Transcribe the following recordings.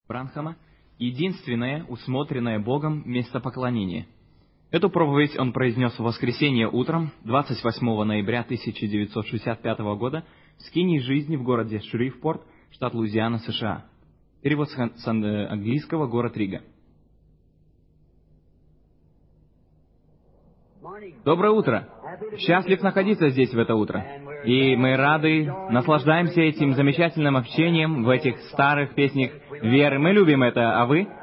Бранхама единственное усмотренное Богом местопоклонение. Эту проповедь он произнес в воскресенье утром, 28 ноября 1965 года, в скинии жизни в городе Шрифпорт, штат Луизиана, США. Перевод с английского, город Рига. Доброе утро! Счастлив находиться здесь в это утро. И мы рады, наслаждаемся этим замечательным общением в этих старых песнях веры. Мы любим это, а вы?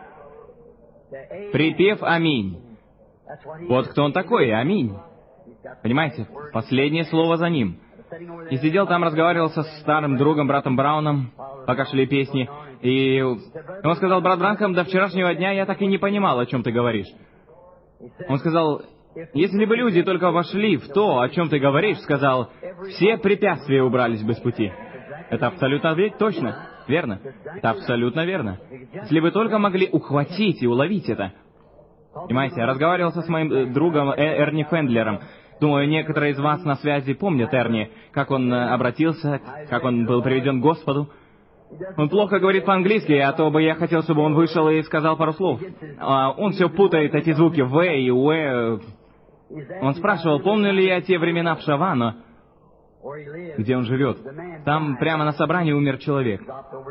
Припев «Аминь». Вот кто он такой, Аминь. Понимаете, последнее слово за ним. И сидел там, разговаривал со старым другом, братом Брауном, пока шли песни, и он сказал: брат Бранхам, до вчерашнего дня я так и не понимал, о чем ты говоришь. Он сказал: если бы люди только вошли в то, о чем ты говоришь, сказал, все препятствия убрались бы с пути. Это абсолютно точно, верно? Это абсолютно верно. Если бы только могли ухватить и уловить это. Понимаете, я разговаривал с моим другом Эрни Фендлером. Думаю, некоторые из вас на связи помнят Эрни, как он обратился, как он был приведен к Господу. Он плохо говорит по-английски, а то бы я хотел, чтобы он вышел и сказал пару слов. Он все путает, эти звуки «в» и «уэ». Он спрашивал, помню ли я те времена в Шавано, где он живет. Там прямо на собрании умер человек.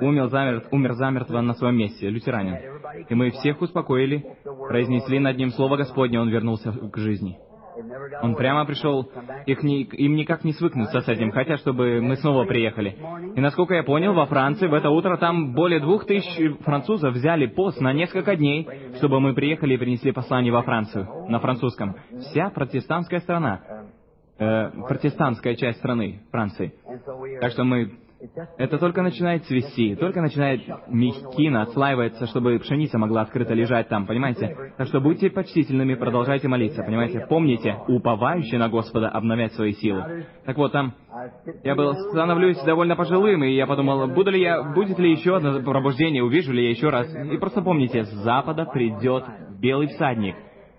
Умер замертво на своем месте, лютеранин. И мы всех успокоили, произнесли над ним слово Господне, он вернулся к жизни. Он прямо пришел, им никак не свыкнуться с этим, хотят, чтобы мы снова приехали. И насколько я понял, во Франции в это утро там более 2000 французов взяли пост на несколько дней, чтобы мы приехали и принесли послание во Францию, на французском. Вся протестантская страна, протестантская часть страны, Франции. Так что это только начинает цвести, только начинает мягкина, отслаивается, чтобы пшеница могла открыто лежать там, понимаете? Так что будьте почтительными, продолжайте молиться, понимаете? Помните, уповающие на Господа обновять свои силы. Так вот, там я становлюсь довольно пожилым, и я подумал, будет ли еще одно пробуждение, увижу ли я еще раз. И просто помните, с запада придет белый всадник.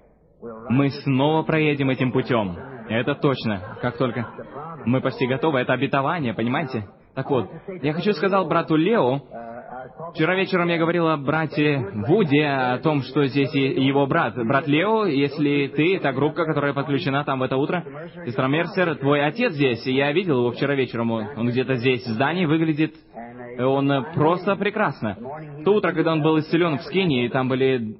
Мы снова проедем этим путем. Это точно, как только мы почти готовы, это обетование, понимаете? Так вот, я хочу сказать брату Лео, вчера вечером я говорил о брате Вуди, о том, что здесь его брат. Брат Лео, если ты, та группа, которая подключена там в это утро, сестра Мерсер, твой отец здесь, и я видел его вчера вечером, он где-то здесь в здании, выглядит, он просто прекрасно. В то утро, когда он был исцелен в Скинии, там были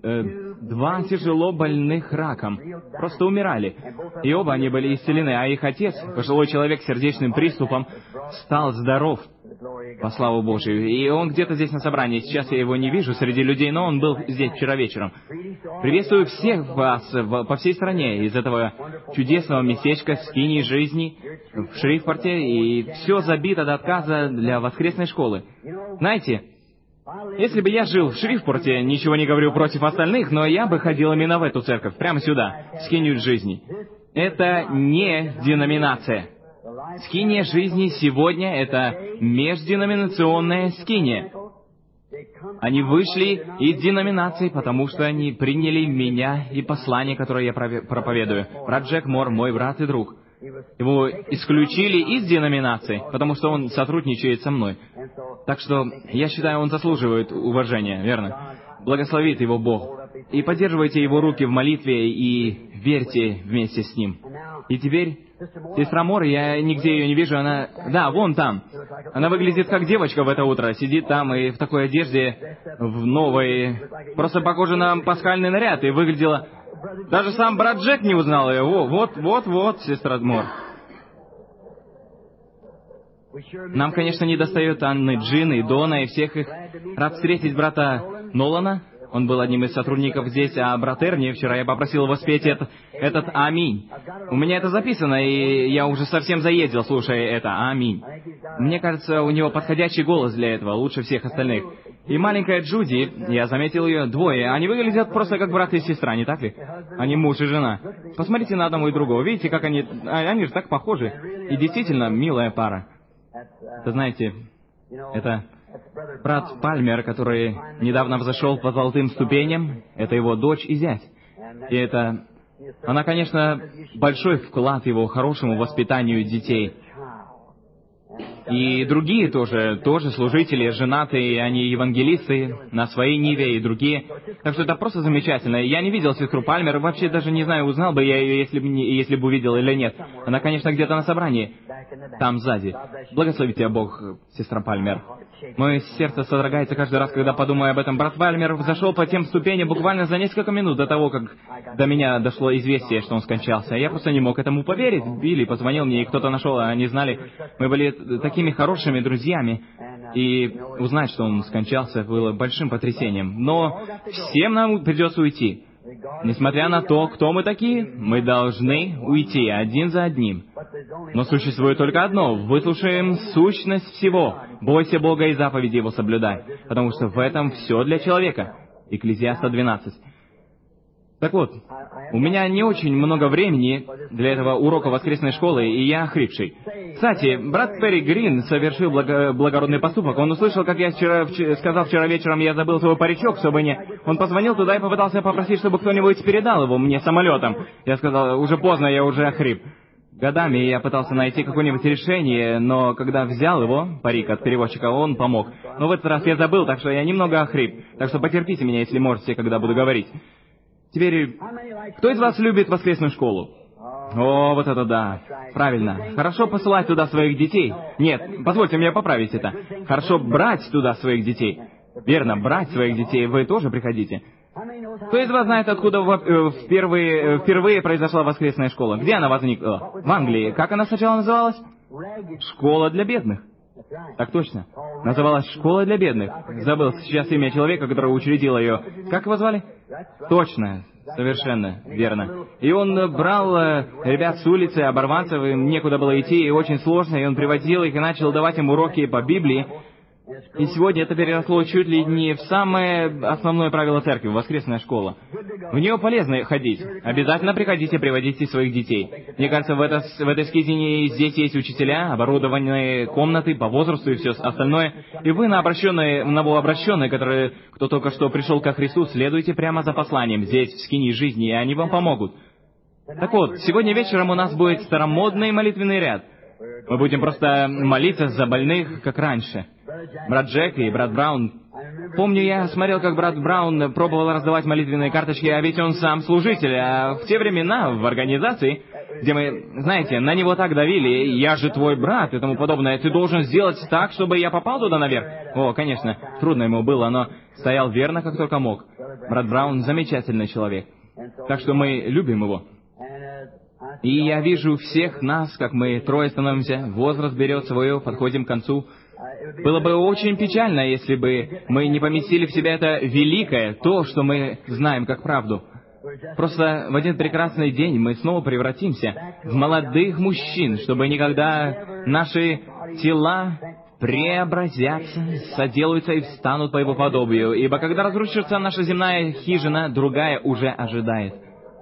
2 тяжело больных раком, просто умирали. И оба они были исцелены, а их отец, пожилой человек с сердечным приступом, стал здоров, по славу Божию. И он где-то здесь на собрании, сейчас я его не вижу среди людей, но он был здесь вчера вечером. Приветствую всех вас по всей стране из этого чудесного местечка Скинии жизни в Шрифпорте, и все забито до отказа для воскресной школы. Знаете, если бы я жил в Шрифпорте, ничего не говорю против остальных, но я бы ходил именно в эту церковь, прямо сюда, Скинию жизни. Это не деноминация. Скиния жизни сегодня — это межденоминационная скиния. Они вышли из деноминации, потому что они приняли меня и послание, которое я проповедую. Брат Джек Мор, мой брат и друг. Его исключили из деноминации, потому что он сотрудничает со мной. Так что, я считаю, он заслуживает уважения, верно? Благословит его Бог. И поддерживайте его руки в молитве и верьте вместе с ним. И теперь, сестра Мор, я нигде ее не вижу, она... Да, вон там. Она выглядит как девочка в это утро, сидит там и в такой одежде, в новой... Просто похоже на пасхальный наряд, и выглядела... Даже сам брат Джек не узнал ее. Вот, сестра Мор. Нам, конечно, не достает Анны Джин и Дона и всех их. Рад встретить брата Нолана. Он был одним из сотрудников здесь, а брат Эрни, вчера я попросил его спеть этот «Аминь». У меня это записано, и я уже совсем заездил, слушая это «Аминь». Мне кажется, у него подходящий голос для этого, лучше всех остальных. И маленькая Джуди, я заметил ее, двое, они выглядят просто как брат и сестра, не так ли? Они муж и жена. Посмотрите на одного и другого, видите, как они же так похожи. И действительно, милая пара. Это, знаете, это... брат Пальмер, который недавно взошел по золотым ступеням, это его дочь и зять. И это... Она, конечно, большой вклад его хорошему воспитанию детей. и другие тоже служители, женатые, они евангелисты на своей ниве и другие. Так что это просто замечательно. Я не видел сестру Пальмер, вообще даже не знаю, узнал бы я ее, если бы увидел или нет. Она, конечно, где-то на собрании, там сзади. Благослови тебя Бог, сестра Пальмер. Мое сердце содрогается каждый раз, когда подумаю об этом. Брат Пальмер взошел по тем ступеням буквально за несколько минут до того, как до меня дошло известие, что он скончался. Я просто не мог этому поверить. Билли позвонил мне, и кто-то нашел, а они знали. Мы были такими хорошими друзьями. И узнать, что он скончался, было большим потрясением. Но всем нам придется уйти. Несмотря на то, кто мы такие, мы должны уйти один за одним. Но существует только одно. Выслушаем сущность всего. Бойся Бога и заповеди Его соблюдай. Потому что в этом все для человека. Экклезиаста 12. Так вот, у меня не очень много времени для этого урока воскресной школы, и я охрипший. Кстати, брат Перри Грин совершил благородный поступок. Он услышал, как я сказал вчера вечером, я забыл свой паричок в Собоне. Он позвонил туда и попытался попросить, чтобы кто-нибудь передал его мне самолетом. Я сказал, уже поздно, я уже охрип. Годами я пытался найти какое-нибудь решение, но когда взял его, парик от переводчика, он помог. Но в этот раз я забыл, так что я немного охрип. Так что потерпите меня, если можете, когда буду говорить. Теперь, кто из вас любит воскресную школу? О, вот это да. Правильно. Хорошо посылать туда своих детей. Нет, позвольте мне поправить это. Хорошо брать туда своих детей. Верно, брать своих детей. Вы тоже приходите. Кто из вас знает, откуда впервые произошла воскресная школа? Где она возникла? В Англии. Как она сначала называлась? Школа для бедных. Так точно. Называлась «Школа для бедных». Забыл сейчас имя человека, который учредил ее. Как его звали? Точно. Совершенно верно. И он брал ребят с улицы, оборванцев, им некуда было идти, и очень сложно, и он приводил их и начал давать им уроки по Библии. И сегодня это переросло чуть ли не в самое основное правило церкви, воскресная школа. В нее полезно ходить. Обязательно приходите, приводите своих детей. Мне кажется, в этой скизине здесь есть учителя, оборудованные комнаты по возрасту и все остальное. И вы, новообращенные, кто только что пришел ко Христу, следуйте прямо за посланием здесь, в скинии жизни, и они вам помогут. Так вот, сегодня вечером у нас будет старомодный молитвенный ряд. Мы будем просто молиться за больных, как раньше. Брат Джек и брат Браун. Помню, я смотрел, как брат Браун пробовал раздавать молитвенные карточки, а ведь он сам служитель. А в те времена, в организации, где мы, знаете, на него так давили, «Я же твой брат» и тому подобное, «Ты должен сделать так, чтобы я попал туда наверх». О, конечно, трудно ему было, но стоял верно, как только мог. Брат Браун замечательный человек. Так что мы любим его. И я вижу всех нас, как мы трое становимся, возраст берет свое, подходим к концу. Было бы очень печально, если бы мы не поместили в себя это великое, то, что мы знаем как правду. Просто в один прекрасный день мы снова превратимся в молодых мужчин, чтобы никогда наши тела преобразятся, соделаются и встанут по его подобию, ибо когда разрушится наша земная хижина, другая уже ожидает.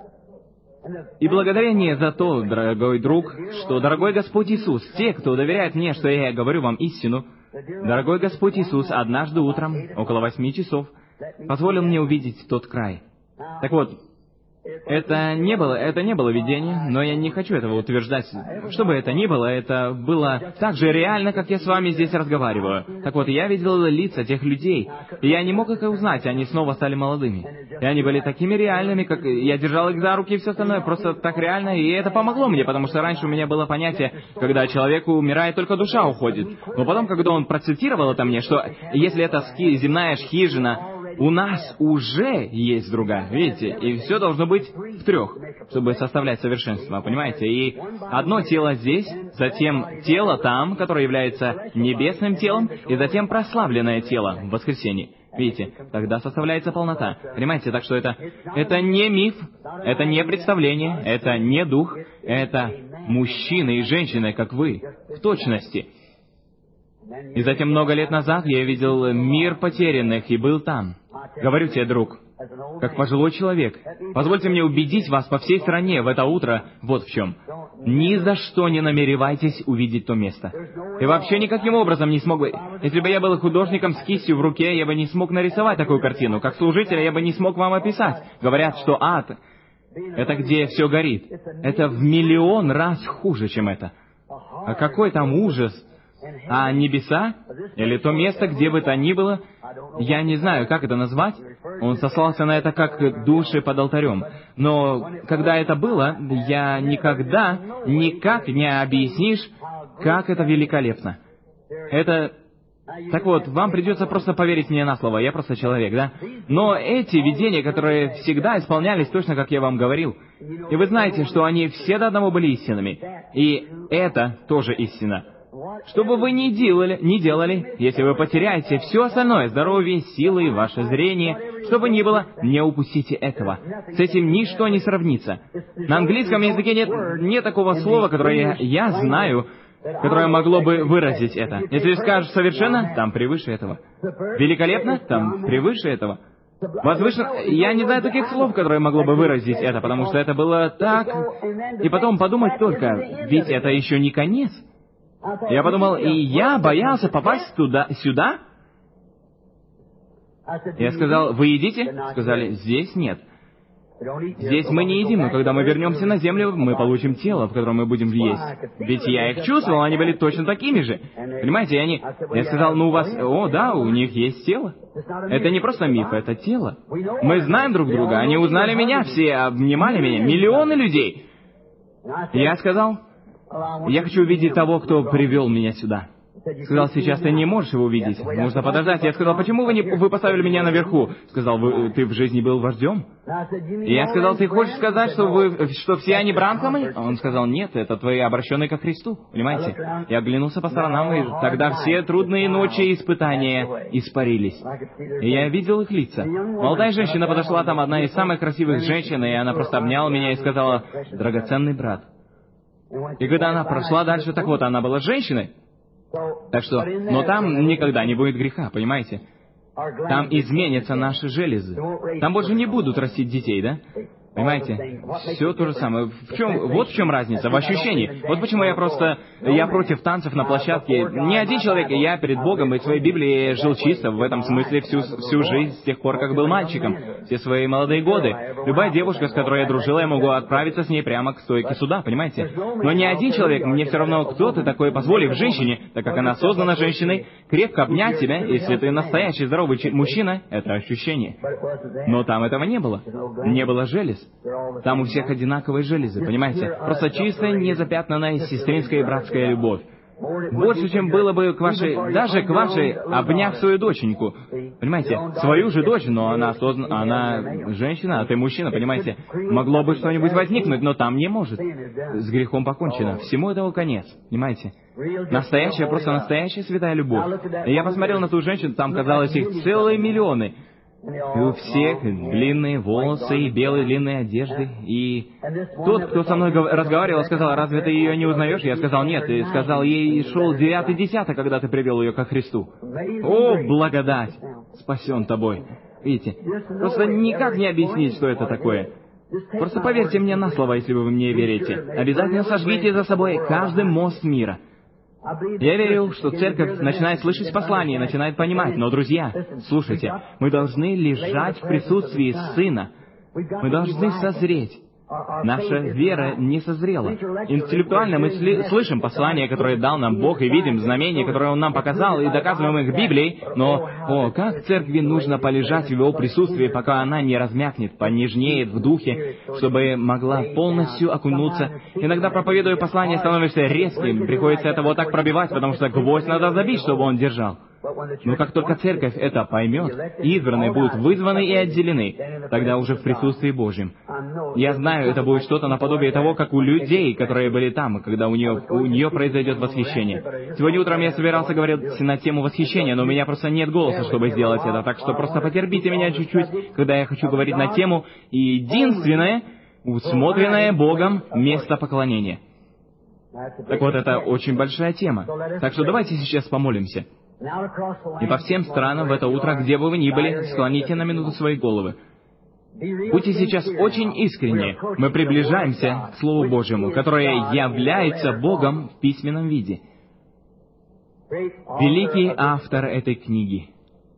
И благодарение за то, дорогой друг, что, дорогой Господь Иисус, те, кто доверяет мне, что я говорю вам истину, дорогой Господь Иисус, однажды утром, около 8 часов, позволил мне увидеть тот край. Так вот, это не было видение, но я не хочу этого утверждать. Что бы это ни было, это было так же реально, как я с вами здесь разговариваю. Так вот, я видел лица тех людей, и я не мог их узнать, они снова стали молодыми. И они были такими реальными, как я держал их за руки и все остальное, просто так реально, и это помогло мне, потому что раньше у меня было понятие, когда человеку умирает, только душа уходит. Но потом, когда он процитировал это мне, что если это земная хижина, у нас уже есть другая, видите? И все должно быть в трех, чтобы составлять совершенство, понимаете? И одно тело здесь, затем тело там, которое является небесным телом, и затем прославленное тело в воскресенье. Видите? Тогда составляется полнота. Понимаете? Так что это не миф, это не представление, это не дух, это мужчины и женщины, как вы, в точности. И затем много лет назад я видел мир потерянных и был там. Говорю тебе, друг, как пожилой человек, позвольте мне убедить вас по всей стране в это утро вот в чем. Ни за что не намеревайтесь увидеть то место. И вообще никаким образом не смог бы... Если бы я был художником с кистью в руке, я бы не смог нарисовать такую картину. Как служитель я бы не смог вам описать. Говорят, что ад — это где все горит. Это в 1 000 000 раз хуже, чем это. А какой там ужас А небеса, или то место, где бы то ни было, я не знаю, как это назвать, он сослался на это как души под алтарем. Но когда это было, я никак не объяснишь, как это великолепно. Это... Так вот, вам придется просто поверить мне на слово, я просто человек, да? Но эти видения, которые всегда исполнялись точно, как я вам говорил, и вы знаете, что они все до одного были истинными, и это тоже истина. Что бы вы ни делали, если вы потеряете все остальное, здоровье, силы, ваше зрение, что бы ни было, не упустите этого. С этим ничто не сравнится. На английском языке нет такого слова, которое я знаю, которое могло бы выразить это. Если скажешь «совершенно», там превыше этого. «Великолепно», там превыше этого. «Возвышенно», я не знаю таких слов, которые могло бы выразить это, потому что это было так... И потом подумать только, ведь это еще не конец. Я подумал, и я боялся попасть сюда. Я сказал, вы едите? Сказали, здесь нет. Здесь мы не едим, но когда мы вернемся на землю, мы получим тело, в котором мы будем есть. Ведь я их чувствовал, они были точно такими же. Понимаете, я сказал, ну у вас... О, да, у них есть тело. Это не просто миф, это тело. Мы знаем друг друга, они узнали меня, все обнимали меня, миллионы людей. Я сказал, я хочу увидеть того, кто привел меня сюда. Сказал, сейчас ты не можешь его увидеть, нужно подождать. Я сказал, почему вы поставили меня наверху? Сказал, ты в жизни был вождем? И я сказал, ты хочешь сказать, что все они Бранхамы? Он сказал, нет, это твои обращенные ко Христу, понимаете? Я оглянулся по сторонам, и тогда все трудные ночи и испытания испарились. И я видел их лица. Молодая женщина подошла, там одна из самых красивых женщин, и она просто обняла меня и сказала, драгоценный брат. И когда она прошла дальше, так вот, она была женщиной. Так что, но там никогда не будет греха, понимаете? Там изменятся наши железы. Там больше не будут растить детей, да? Понимаете? Все то же самое. Вот в чем разница, в ощущении. Вот почему я против танцев на площадке. Ни один человек, я перед Богом и своей Библией жил чисто, в этом смысле всю жизнь, с тех пор, как был мальчиком, все свои молодые годы. Любая девушка, с которой я дружил, я могу отправиться с ней прямо к стойке суда, понимаете? Но ни один человек, мне все равно, кто ты такой, позволив женщине, так как она создана женщиной, крепко обнять тебя, если ты настоящий здоровый мужчина, это ощущение. Но там этого не было. Не было желез. Там у всех одинаковые железы, понимаете? Просто чистая, незапятнанная сестринская и братская любовь. Больше, чем было бы к вашей, обняв свою доченьку. Понимаете? Свою же дочь, но она женщина, а ты мужчина, понимаете? Могло бы что-нибудь возникнуть, но там не может. С грехом покончено. Всему этому конец, понимаете? Просто настоящая святая любовь. И я посмотрел на ту женщину, там, казалось, их целые миллионы. И у всех длинные волосы и белые длинные одежды. И тот, кто со мной разговаривал, сказал, разве ты ее не узнаешь? Я сказал, нет. И сказал, ей шел 9-й десяток, когда ты привел ее ко Христу. О, благодать! Спасен тобой. Видите, просто никак не объяснить, что это такое. Просто поверьте мне на слово, если вы мне верите. Обязательно сожгите за собой каждый мост мира. Я верю, что церковь начинает слышать послание и начинает понимать. Но, друзья, слушайте, мы должны лежать в присутствии Сына. Мы должны созреть. Наша вера не созрела. Интеллектуально мы слышим послание, которое дал нам Бог, и видим знамения, которые Он нам показал, и доказываем их Библией, но, как церкви нужно полежать в Его присутствии, пока она не размякнет, понежнеет в духе, чтобы могла полностью окунуться. Иногда, проповедуя послание, становишься резким, приходится это вот так пробивать, потому что гвоздь надо забить, чтобы он держал. Но как только церковь это поймет, избранные будут вызваны и отделены, тогда уже в присутствии Божьем. Я знаю, это будет что-то наподобие того, как у людей, которые были там, когда у нее произойдет восхищение. Сегодня утром я собирался говорить на тему восхищения, но у меня просто нет голоса, чтобы сделать это, так что просто потерпите меня чуть-чуть, когда я хочу говорить на тему единственное, усмотренное Богом место поклонения. Так вот, это очень большая тема. Так что давайте сейчас помолимся. И по всем странам в это утро, где бы вы ни были, склоните на минуту свои головы. Будьте сейчас очень искренни. Мы приближаемся к Слову Божьему, которое является Богом в письменном виде. Великий автор этой книги.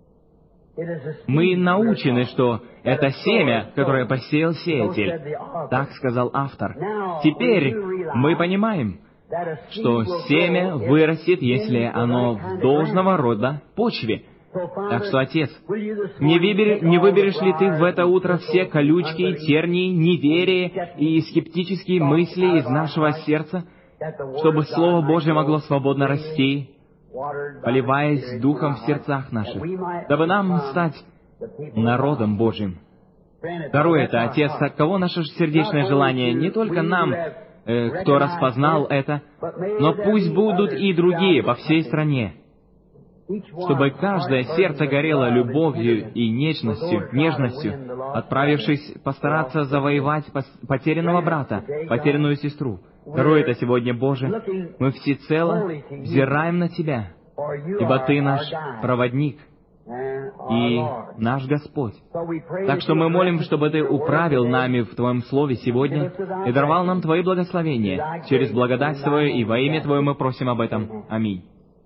Мы научены, что это семя, которое посеял сеятель. Так сказал автор. Теперь мы понимаем, что семя вырастет, если оно в должного рода почве. Так что, Отец, не выберешь ли Ты в это утро все колючки, тернии, неверие и скептические мысли из нашего сердца, чтобы Слово Божье могло свободно расти, поливаясь Духом в сердцах наших, дабы нам стать народом Божьим? Даруй это, Отец, таково наше сердечное желание, не только нам, кто распознал это, но пусть будут и другие по всей стране, чтобы каждое сердце горело любовью и нежностью, отправившись постараться завоевать потерянного брата, потерянную сестру. Даруй это сегодня, Боже, мы всецело взираем на Тебя, ибо Ты наш проводник и наш Господь. Так что мы молим, чтобы Ты управил нами в Твоем Слове сегодня и даровал нам Твои благословения через благодать Твою, и во имя Твое мы просим об этом. Аминь.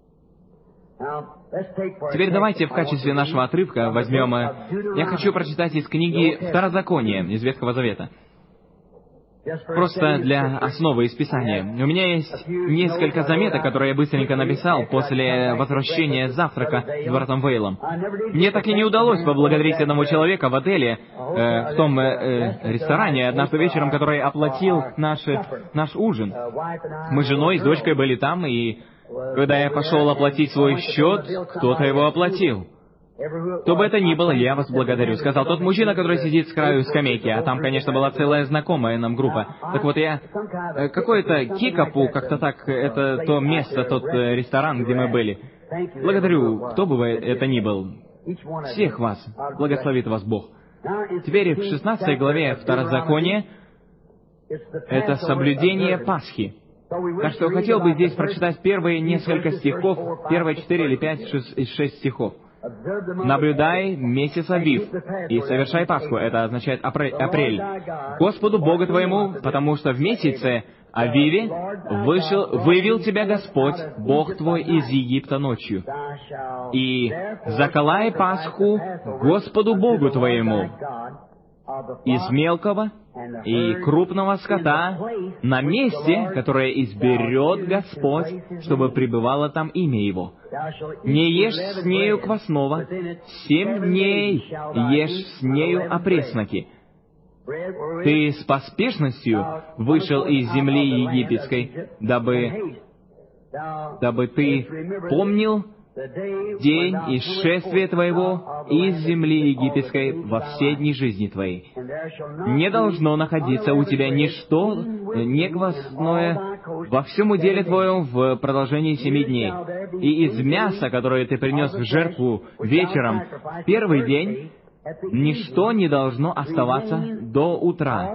Теперь давайте в качестве нашего отрывка возьмем... Я хочу прочитать из книги Второзакония, из Ветхого Завета. Просто для основы из Писания. У меня есть несколько заметок, которые я быстренько написал после возвращения с завтрака с братом Вейлом. Мне так и не удалось поблагодарить одного человека в отеле, в том ресторане, однажды вечером, который оплатил наш ужин. Мы с женой, с дочкой были там, и когда я пошел оплатить свой счет, кто-то его оплатил. Кто бы это ни было, я вас благодарю, сказал тот мужчина, который сидит с краю скамейки, а там, конечно, была целая знакомая нам группа. Так вот, я... Какой-то Кикапу, как-то так, это то место, тот ресторан, где мы были. Благодарю, кто бы это ни был. Всех вас. Благословит вас Бог. Теперь в 16 главе Второзакония это соблюдение Пасхи. Так что хотел бы здесь прочитать первые несколько стихов, первые 4 или 5 из 6 стихов. «Наблюдай месяц Авив и совершай Пасху». Это означает апрель. «Господу Богу твоему, потому что в месяце Авиве вывел тебя Господь, Бог твой, из Египта ночью. И заколай Пасху Господу Богу твоему из мелкого и крупного скота на месте, которое изберет Господь, чтобы пребывало там имя Его. Не ешь с нею квасного, 7 дней ешь с нею опресноки. Ты с поспешностью вышел из земли египетской, дабы ты помнил день и шествие твоего из земли египетской во все дни жизни твоей. Не должно находиться у тебя ничто, не квасное, во всем уделе твоем в продолжении 7 дней. И из мяса, которое ты принес в жертву вечером в первый день, ничто не должно оставаться до утра.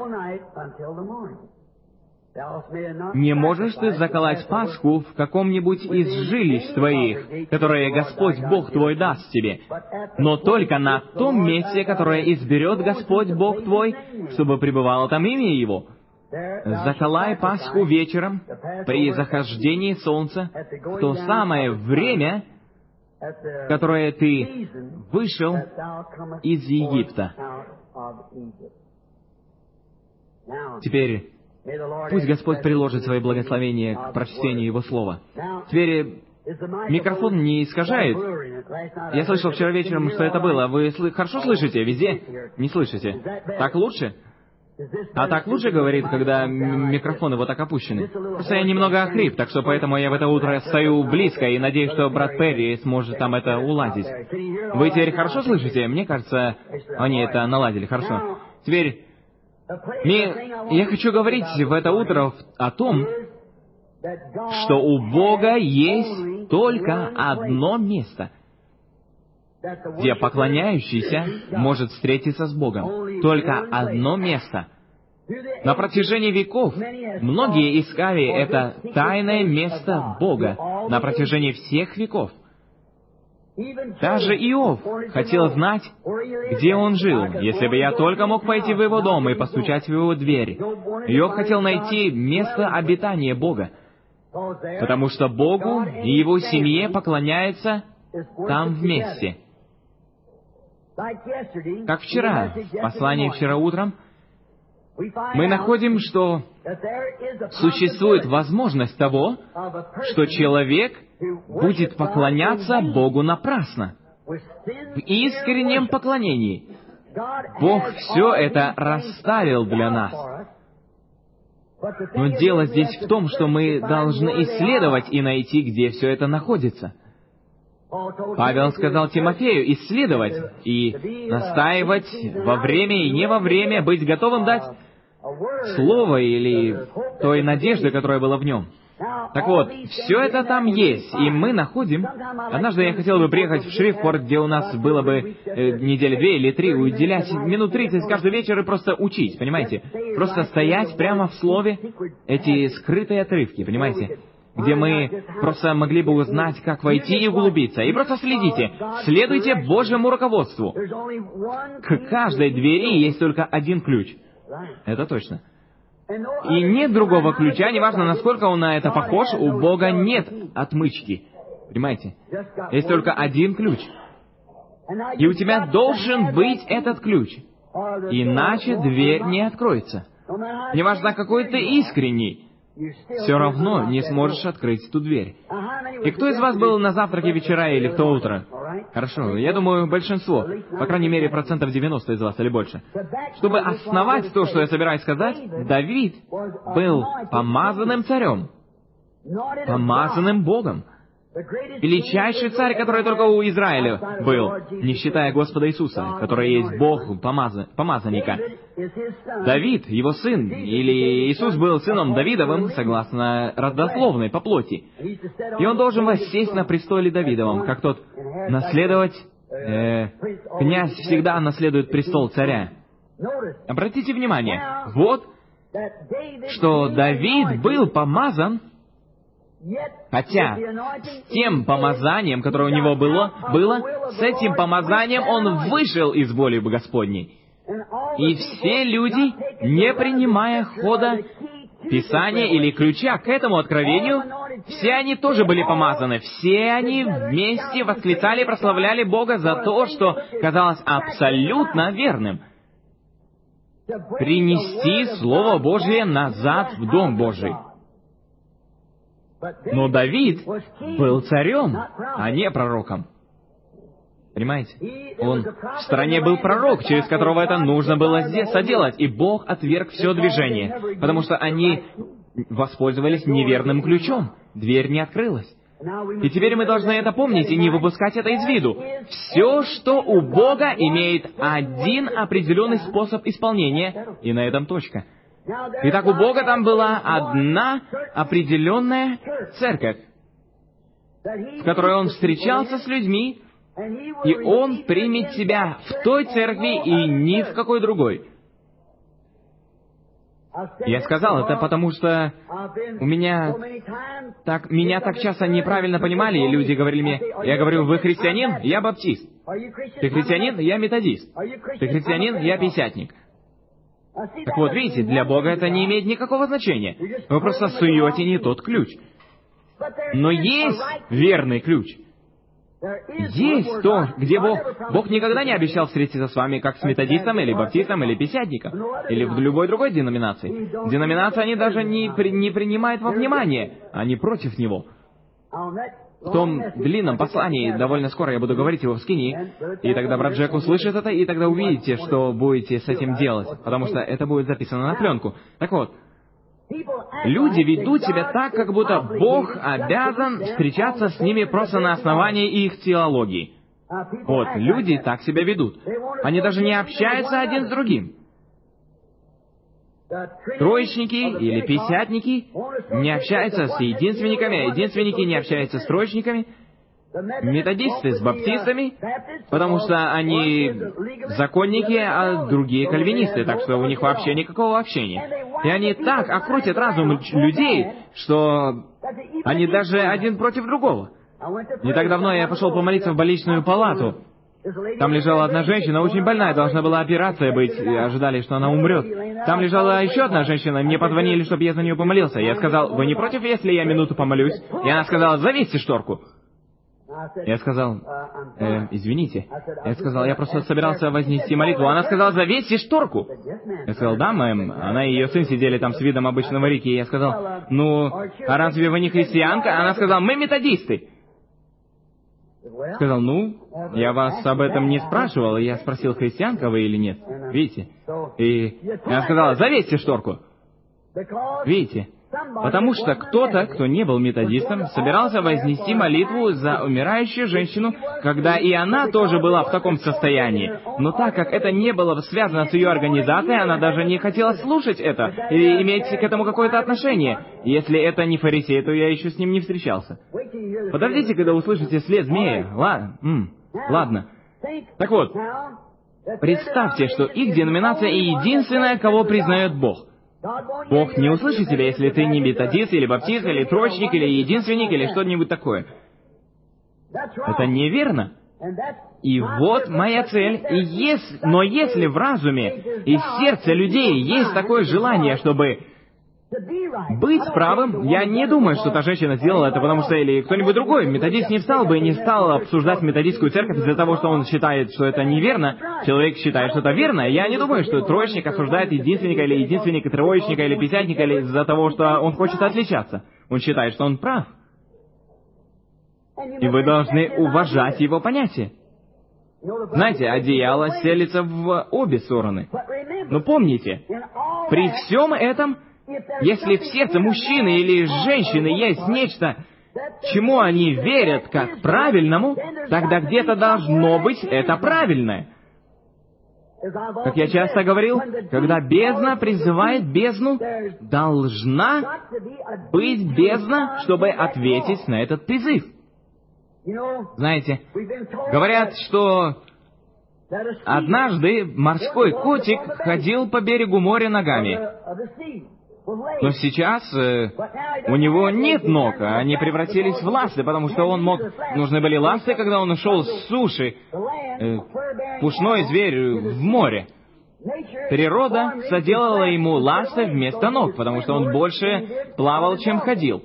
Не можешь ты заколоть Пасху в каком-нибудь из жилищ твоих, которые Господь Бог твой даст тебе, но только на том месте, которое изберет Господь Бог твой, чтобы пребывало там имя Его. Заколай Пасху вечером при захождении солнца в то самое время, в которое ты вышел из Египта. Теперь пусть Господь приложит свои благословения к прочтению Его Слова. Теперь микрофон не искажает. Я слышал вчера вечером, что это было. Вы хорошо слышите? Везде? Не слышите? Так лучше? А так лучше говорит, когда микрофоны вот так опущены. Просто я немного охрип, так что поэтому я в это утро стою близко и надеюсь, что брат Перри сможет там это уладить. Вы теперь хорошо слышите? Мне кажется, они это наладили. Хорошо. Теперь я хочу говорить в это утро о том, что у Бога есть только одно место, где поклоняющийся может встретиться с Богом. Только одно место. На протяжении веков многие искали это тайное место Бога на протяжении всех веков. Даже Иов хотел знать, где он жил. Если бы я только мог пойти в его дом и постучать в его дверь. Иов хотел найти место обитания Бога, потому что Богу и Его семье поклоняются там вместе. Как вчера, в послании вчера утром, мы находим, что существует возможность того, что человек будет поклоняться Богу напрасно, в искреннем поклонении. Бог все это расставил для нас. Но дело здесь в том, что мы должны исследовать и найти, где все это находится. Павел сказал Тимофею исследовать и настаивать во время и не во время, быть готовым дать слово или той надежды, которая была в нем. Так вот, все это там есть, и мы находим... Однажды я хотел бы приехать в Шрифпорт, где у нас было бы недели 2 или 3, уделять минут 30 каждый вечер и просто учить, понимаете? Просто стоять прямо в Слове, эти скрытые отрывки, понимаете? Где мы просто могли бы узнать, как войти и углубиться. И просто следуйте Божьему руководству. К каждой двери есть только один ключ. Это точно. И нет другого ключа, неважно, насколько он на это похож, у Бога нет отмычки. Понимаете? Есть только один ключ. И у тебя должен быть этот ключ. Иначе дверь не откроется. Неважно, какой ты искренний, все равно не сможешь открыть эту дверь. И кто из вас был на завтраке вечера или в то утро? Хорошо, я думаю, большинство, по крайней мере, 90% из вас или больше. Чтобы основать то, что я собираюсь сказать, Давид был помазанным царем, помазанным Богом. Величайший царь, который только у Израиля был, не считая Господа Иисуса, который есть Бог помазанника. Давид, его сын, или Иисус был сыном Давидовым, согласно родословной, по плоти. И он должен воссесть на престоле Давидовом, как тот наследовать... князь всегда наследует престол царя. Обратите внимание, вот, что Давид был помазан, хотя с тем помазанием, которое у него было, с этим помазанием он вышел из воли Господней. И все люди, не принимая хода Писания или ключа к этому откровению, все они тоже были помазаны. Все они вместе восклицали и прославляли Бога за то, что казалось абсолютно верным. Принести Слово Божие назад в Дом Божий. Но Давид был царем, а не пророком. Понимаете? Он в стране был пророк, через которого это нужно было соделать, и Бог отверг все движение, потому что они воспользовались неверным ключом. Дверь не открылась. И теперь мы должны это помнить и не выпускать это из виду. Все, что у Бога, имеет один определенный способ исполнения, и на этом точка. Итак, у Бога там была одна определенная церковь, в которой Он встречался с людьми, и Он примет тебя в той церкви и ни в какой другой. Я сказал это, потому что меня так часто неправильно понимали, и люди говорили мне, я говорю, вы христианин? Я баптист. Ты христианин? Я методист. Ты христианин? Я пятидесятник. Так вот, видите, для Бога это не имеет никакого значения. Вы просто суете не тот ключ. Но есть верный ключ. Есть то, где Бог никогда не обещал встретиться с вами, как с методистом, или баптистом, или пятидесятником, или в любой другой деноминации. Деноминации они даже не принимают во внимание, они против него. В том длинном послании, довольно скоро я буду говорить его в скинии, и тогда брат Джек услышит это, и тогда увидите, что будете с этим делать, потому что это будет записано на пленку. Так вот, люди ведут себя так, как будто Бог обязан встречаться с ними просто на основании их теологии. Вот, люди так себя ведут. Они даже не общаются один с другим. Троечники или пятидесятники не общаются с единственниками, а единственники не общаются с троечниками. Методисты с баптистами, потому что они законники, а другие кальвинисты, так что у них вообще никакого общения. И они так окрутят разум людей, что они даже один против другого. Не так давно я пошел помолиться в больничную палату. Там лежала одна женщина, очень больная, должна была операция быть, и ожидали, что она умрет. Там лежала еще одна женщина, и мне позвонили, чтобы я за нее помолился. Я сказал, вы не против, если я минуту помолюсь? И она сказала, завесьте шторку. Я сказал, извините. Я сказал, я просто собирался вознести молитву. Она сказала, завесьте шторку. Я сказал, да, мэм. Она и ее сын сидели там с видом обычного реки. Я сказал, ну, а разве вы не христианка? Она сказала, мы методисты. Сказал, ну, я вас об этом не спрашивал. Я спросил, христианка вы или нет. Видите? И она сказала, завесьте шторку. Видите? Потому что кто-то, кто не был методистом, собирался вознести молитву за умирающую женщину, когда и она тоже была в таком состоянии. Но так как это не было связано с ее организацией, она даже не хотела слушать это или иметь к этому какое-то отношение. Если это не фарисей, то я еще с ним не встречался. Подождите, когда услышите след змея. Ладно. Так вот, представьте, что их деноминация единственная, кого признает Бог. Бог не услышит тебя, если ты не методист, или баптист, или троечник, или единственник, или что-нибудь такое. Это неверно. И вот моя цель. Но если в разуме и в сердце людей есть такое желание, чтобы быть правым, я не думаю, что та женщина сделала это, потому что или кто-нибудь другой, методист не встал бы и не стал обсуждать методистскую церковь из-за того, что он считает, что это неверно. Человек считает, что это верно. Я не думаю, что троечник осуждает единственника или единственника, троечника или пятидесятника или из-за того, что он хочет отличаться. Он считает, что он прав. И вы должны уважать его понятие. Знаете, одеяло селится в обе стороны. Но помните, при всем этом, если в сердце мужчины или женщины есть нечто, чему они верят как правильному, тогда где-то должно быть это правильное. Как я часто говорил, когда бездна призывает бездну, должна быть бездна, чтобы ответить на этот призыв. Знаете, говорят, что однажды морской котик ходил по берегу моря ногами. Но сейчас у него нет ног, а они превратились в ласты, потому что нужны были ласты, когда он ушел с суши, пушной зверь в море. Природа соделала ему ласты вместо ног, потому что он больше плавал, чем ходил.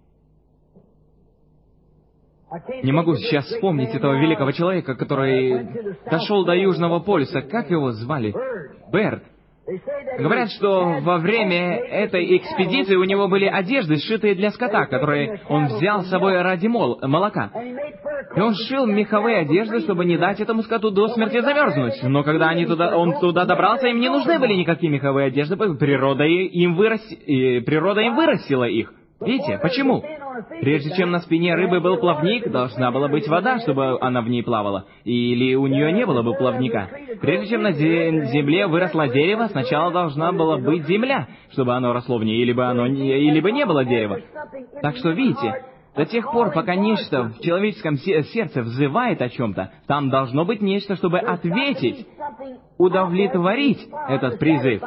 Не могу сейчас вспомнить этого великого человека, который дошел до Южного полюса. Как его звали? Берт. Говорят, что во время этой экспедиции у него были одежды, сшитые для скота, которые он взял с собой ради молока. И он сшил меховые одежды, чтобы не дать этому скоту до смерти замерзнуть. Но когда он туда добрался, им не нужны были никакие меховые одежды, природа им вырастила их. Видите, почему? Прежде чем на спине рыбы был плавник, должна была быть вода, чтобы она в ней плавала. Или у нее не было бы плавника. Прежде чем на земле выросло дерево, сначала должна была быть земля, чтобы оно росло в ней, или бы не было дерева. Так что, видите, до тех пор, пока нечто в человеческом сердце взывает о чем-то, там должно быть нечто, чтобы ответить, удовлетворить этот призыв.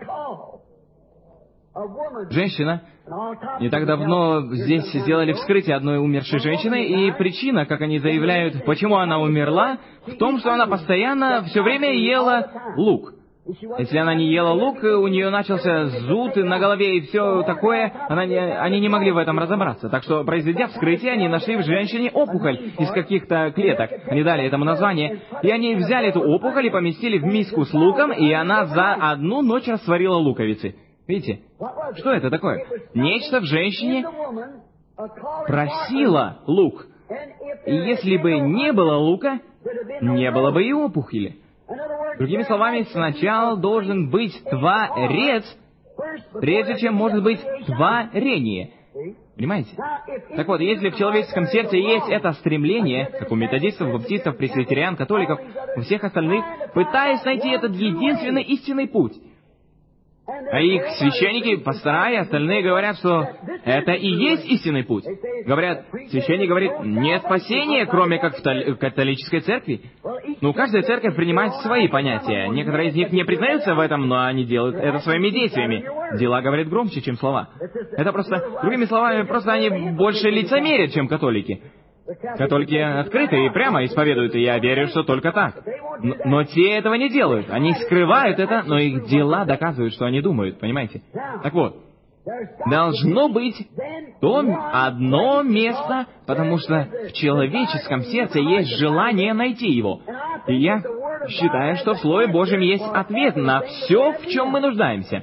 Женщина. Не так давно здесь сделали вскрытие одной умершей женщины, и причина, как они заявляют, почему она умерла, в том, что она постоянно, все время ела лук. Если она не ела лук, у нее начался зуд на голове и все такое, они не могли в этом разобраться. Так что, произведя вскрытие, они нашли в женщине опухоль из каких-то клеток. Они дали этому название. И они взяли эту опухоль и поместили в миску с луком, и она за одну ночь растворила луковицы. Видите? Что это такое? Нечто в женщине просило лук. И если бы не было лука, не было бы и опухоли. Другими словами, сначала должен быть творец, прежде чем может быть творение. Понимаете? Так вот, если в человеческом сердце есть это стремление, как у методистов, баптистов, пресвитериан, католиков, у всех остальных, пытаясь найти этот единственный истинный путь, а их священники, пастора и остальные говорят, что это и есть истинный путь. Говорят, священник говорит, нет спасения, кроме как в католической церкви. Ну, каждая церковь принимает свои понятия. Некоторые из них не признаются в этом, но они делают это своими действиями. Дела говорят громче, чем слова. Это просто, другими словами, просто они больше лицемерят, чем католики. Католики открыто и прямо исповедуют, и я верю, что только так. Но те этого не делают. Они скрывают это, но их дела доказывают, что они думают, понимаете? Так вот, должно быть то одно место, потому что в человеческом сердце есть желание найти его. И я считаю, что в Слове Божьем есть ответ на все, в чем мы нуждаемся.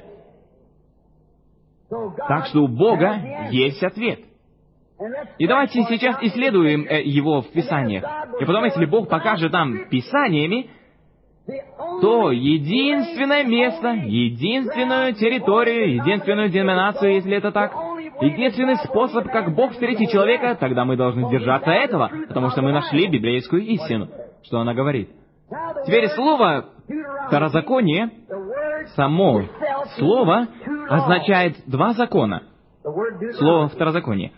Так что у Бога есть ответ. И давайте сейчас исследуем его в Писаниях. И потом, если Бог покажет нам Писаниями, то единственное место, единственную территорию, единственную деноминацию, если это так, единственный способ, как Бог встретит человека, тогда мы должны держаться этого, потому что мы нашли библейскую истину, что она говорит. Теперь слово «второзаконие», само слово означает два закона. Слово «второзаконие».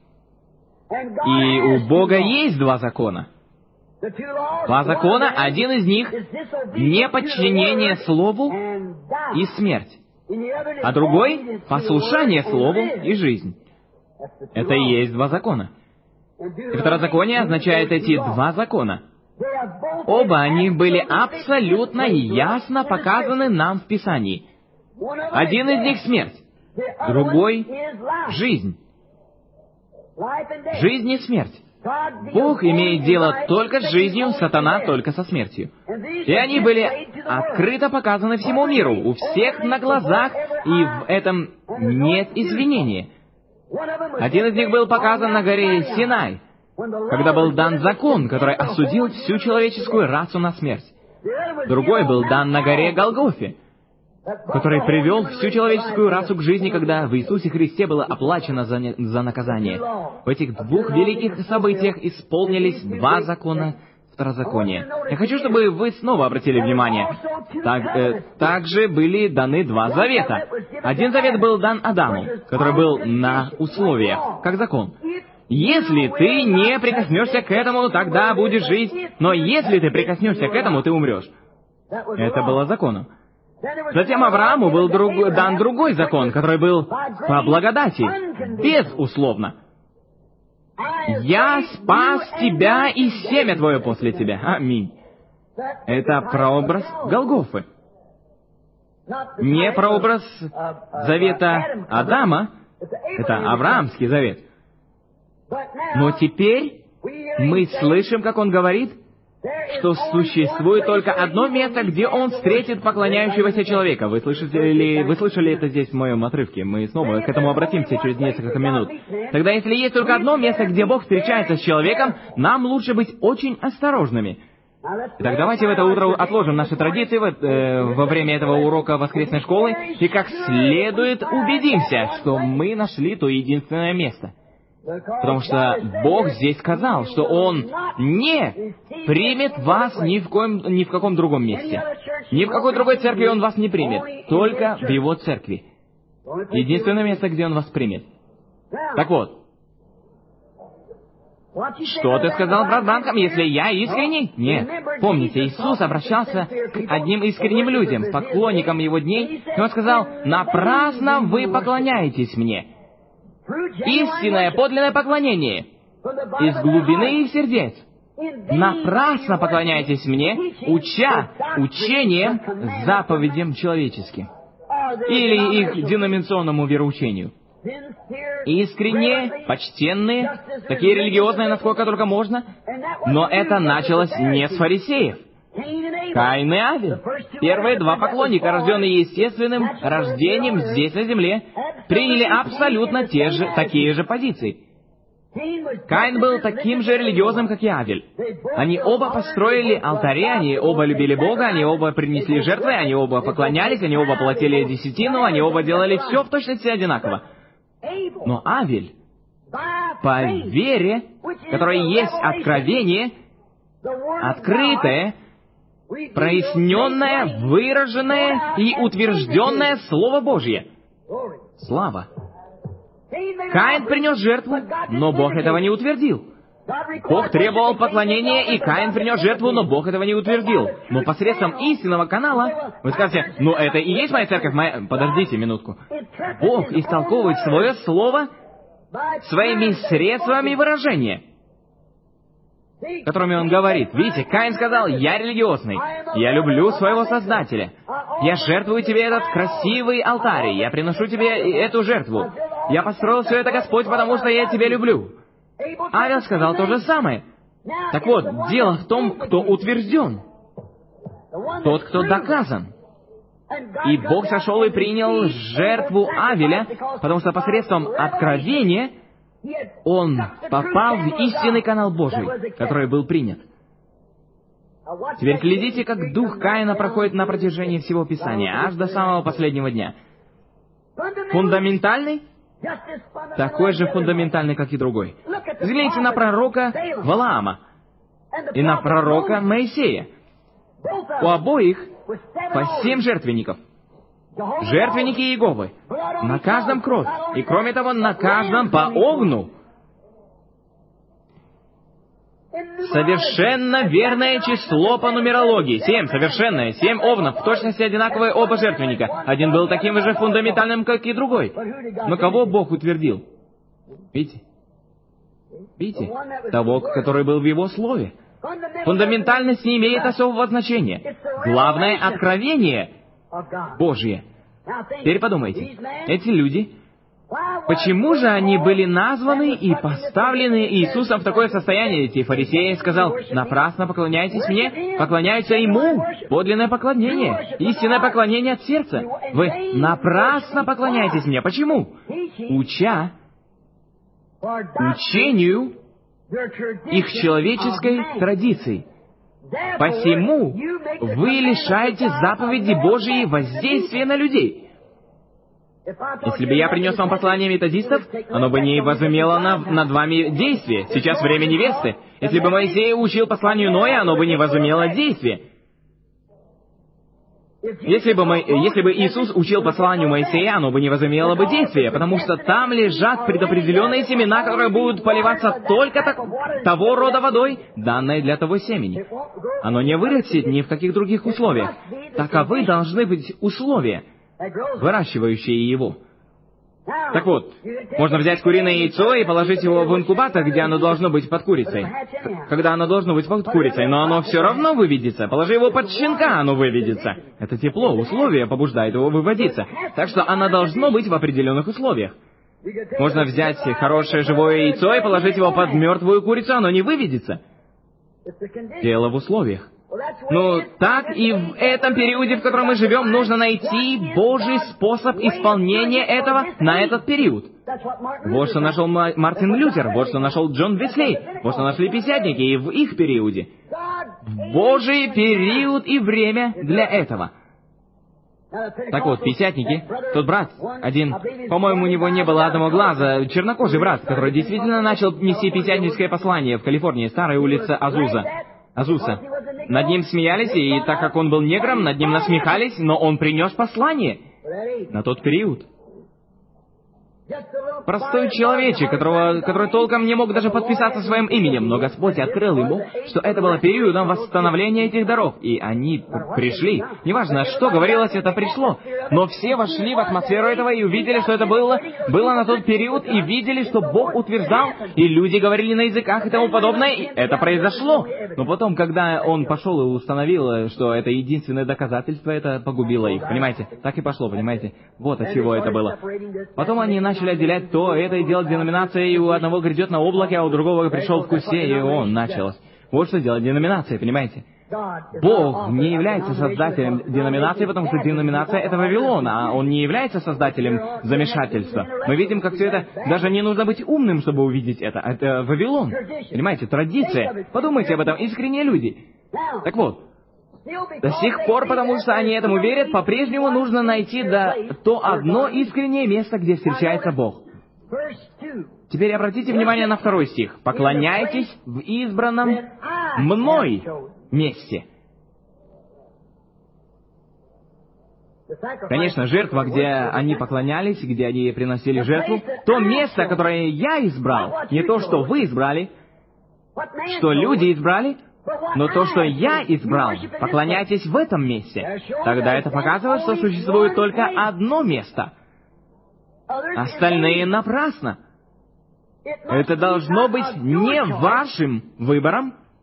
И у Бога есть два закона. Два закона, один из них — неподчинение Слову и смерть, а другой — послушание Слову и жизнь. Это и есть два закона. И второзаконие означает эти два закона. Оба они были абсолютно ясно показаны нам в Писании. Один из них — смерть, другой — жизнь. Жизнь и смерть. Бог имеет дело только с жизнью, сатана только со смертью. И они были открыто показаны всему миру, у всех на глазах, и в этом нет извинения. Один из них был показан на горе Синай, когда был дан закон, который осудил всю человеческую расу на смерть. Другой был дан на горе Голгофе, который привел всю человеческую расу к жизни, когда в Иисусе Христе было оплачено за наказание. В этих двух великих событиях исполнились два закона второзакония. Я хочу, чтобы вы снова обратили внимание. Также были даны два завета. Один завет был дан Адаму, который был на условиях, как закон. Если ты не прикоснешься к этому, тогда будешь жить, но если ты прикоснешься к этому, ты умрешь. Это было законом. Затем Аврааму был дан другой закон, который был по благодати, безусловно. «Я спас тебя и семя твое после тебя». Аминь. Это прообраз Голгофы. Не прообраз завета Адама, это Авраамский завет. Но теперь мы слышим, как он говорит, что существует только одно место, где он встретит поклоняющегося человека. Вы слышали это здесь в моем отрывке? Мы снова к этому обратимся через несколько минут. Тогда, если есть только одно место, где Бог встречается с человеком, нам лучше быть очень осторожными. Итак, давайте в это утро отложим наши традиции во время этого урока воскресной школы и как следует убедимся, что мы нашли то единственное место. Потому что Бог здесь сказал, что Он не примет вас ни в каком другом месте. Ни в какой другой церкви Он вас не примет. Только в Его церкви. Единственное место, где Он вас примет. Так вот. Что ты сказал, брат Бранхам, если я искренний? Нет. Помните, Иисус обращался к одним искренним людям, поклонникам Его дней, и Он сказал: «Напрасно вы поклоняетесь Мне». Истинное, подлинное поклонение из глубины их сердец. Напрасно поклоняйтесь Мне, уча учением, заповедям человеческим. Или их деноминационному вероучению. Искренние, почтенные, такие религиозные, насколько только можно. Но это началось не с фарисеев. Каин и Авель, первые два поклонника, рожденные естественным рождением здесь на земле, приняли абсолютно такие же позиции. Каин был таким же религиозным, как и Авель. Они оба построили алтари, они оба любили Бога, они оба принесли жертвы, они оба поклонялись, они оба платили десятину, они оба делали все в точности одинаково. Но Авель, по вере, которая есть откровение, открытое, проясненное, выраженное и утвержденное Слово Божье. Слава! Каин принес жертву, но Бог этого не утвердил. Бог требовал поклонения, и Каин принес жертву, но Бог этого не утвердил. Но посредством истинного канала, вы скажете: «Ну, это и есть моя церковь, моя...» Подождите минутку. Бог истолковывает свое слово своими средствами выражения. которыми он говорит. Видите, Каин сказал: «Я религиозный, я люблю своего Создателя, я жертвую тебе этот красивый алтарь, я приношу тебе эту жертву. Я построил все это, Господь, потому что я тебя люблю». Авель сказал то же самое. Так вот, дело в том, кто утвержден, тот, кто доказан. И Бог сошел и принял жертву Авеля, потому что посредством откровения он попал в истинный канал Божий, который был принят. Теперь глядите, как дух Каина проходит на протяжении всего Писания, аж до самого последнего дня. Фундаментальный? Такой же фундаментальный, как и другой. Взгляните на пророка Валаама и на пророка Моисея. У обоих по 7 жертвенников. Жертвенники Иеговы. На каждом кровь. И кроме того, на каждом по овну. Совершенно верное число по нумерологии. 7 совершенное. 7 овнов. В точности одинаковые оба жертвенника. Один был таким же фундаментальным, как и другой. Но кого Бог утвердил? Видите? Видите? Того, который был в Его Слове. Фундаментальность не имеет особого значения. Главное — откровение Божье. Теперь подумайте. Эти люди, почему же они были названы и поставлены Иисусом в такое состояние? Эти фарисеи сказал: «Напрасно поклоняйтесь мне, поклоняются Ему». Подлинное поклонение, истинное поклонение от сердца. Вы напрасно поклоняетесь мне. Почему? Уча учению их человеческой традиции. Посему вы лишаете заповеди Божьей воздействия на людей. Если бы я принес вам послание методистов, оно бы не возымело над вами действие. Сейчас время невесты. Если бы Моисей учил посланию Ноя, оно бы не возымело действие. Если бы Иисус учил посланию Моисея, оно бы не возымело бы действия, потому что там лежат предопределенные семена, которые будут поливаться только того рода водой, данной для того семени. Оно не вырастет ни в каких других условиях. Таковы должны быть условия, выращивающие его. Так вот, можно взять куриное яйцо и положить его в инкубатор, где оно должно быть под курицей. Когда оно должно быть под курицей, но оно все равно выведется. Положи его под щенка, оно выведется. Это тепло, условия побуждают его выводиться. Так что оно должно быть в определенных условиях. Можно взять хорошее живое яйцо и положить его под мертвую курицу, оно не выведется. Дело в условиях. Но так и в этом периоде, в котором мы живем, нужно найти Божий способ исполнения этого на этот период. Вот что нашел Мартин Лютер, вот что нашел Джон Веслей, вот что нашли пятидесятники и в их периоде. Божий период и время для этого. Так вот, пятидесятники, тот брат, один, по-моему, у него не было одного глаза, чернокожий брат, который действительно начал нести пятидесятническое послание в Калифорнии, старая улица Азуса. Над ним смеялись, и так как он был негром, над ним насмехались, но он принес послание на тот период. Простой человечек, который толком не мог даже подписаться своим именем, но Господь открыл ему, что это было периодом восстановления этих даров, и они пришли. Неважно, что говорилось, это пришло. Но все вошли в атмосферу этого и увидели, что это было на тот период, и видели, что Бог утверждал, и люди говорили на языках и тому подобное, и это произошло. Но потом, когда он пошел и установил, что это единственное доказательство, это погубило их, понимаете? Так и пошло, понимаете? Вот от чего это было. Потом они начали отделять то, это и делать деноминацией, и у одного грядет на облаке, а у другого пришел в кусе, и он началось. Вот что делать деноминация, понимаете? Бог не является создателем деноминации, потому что деноминация — это Вавилон, а Он не является создателем замешательства. Мы видим, как все это... Даже не нужно быть умным, чтобы увидеть это. Это Вавилон. Понимаете, традиция. Подумайте об этом, искренние люди. Так вот, до сих пор, потому что они этому верят, по-прежнему нужно найти то одно искреннее место, где встречается Бог. Теперь обратите внимание на 2 стих. «Поклоняйтесь в избранном мной месте». Конечно, жертва, где они поклонялись, где они приносили жертву, то место, которое я избрал, не то, что вы избрали, что люди избрали, но то, что я избрал, поклоняйтесь в этом месте. Тогда это показывает, что существует только одно место. Остальные напрасно. Это должно быть не вашим выбором,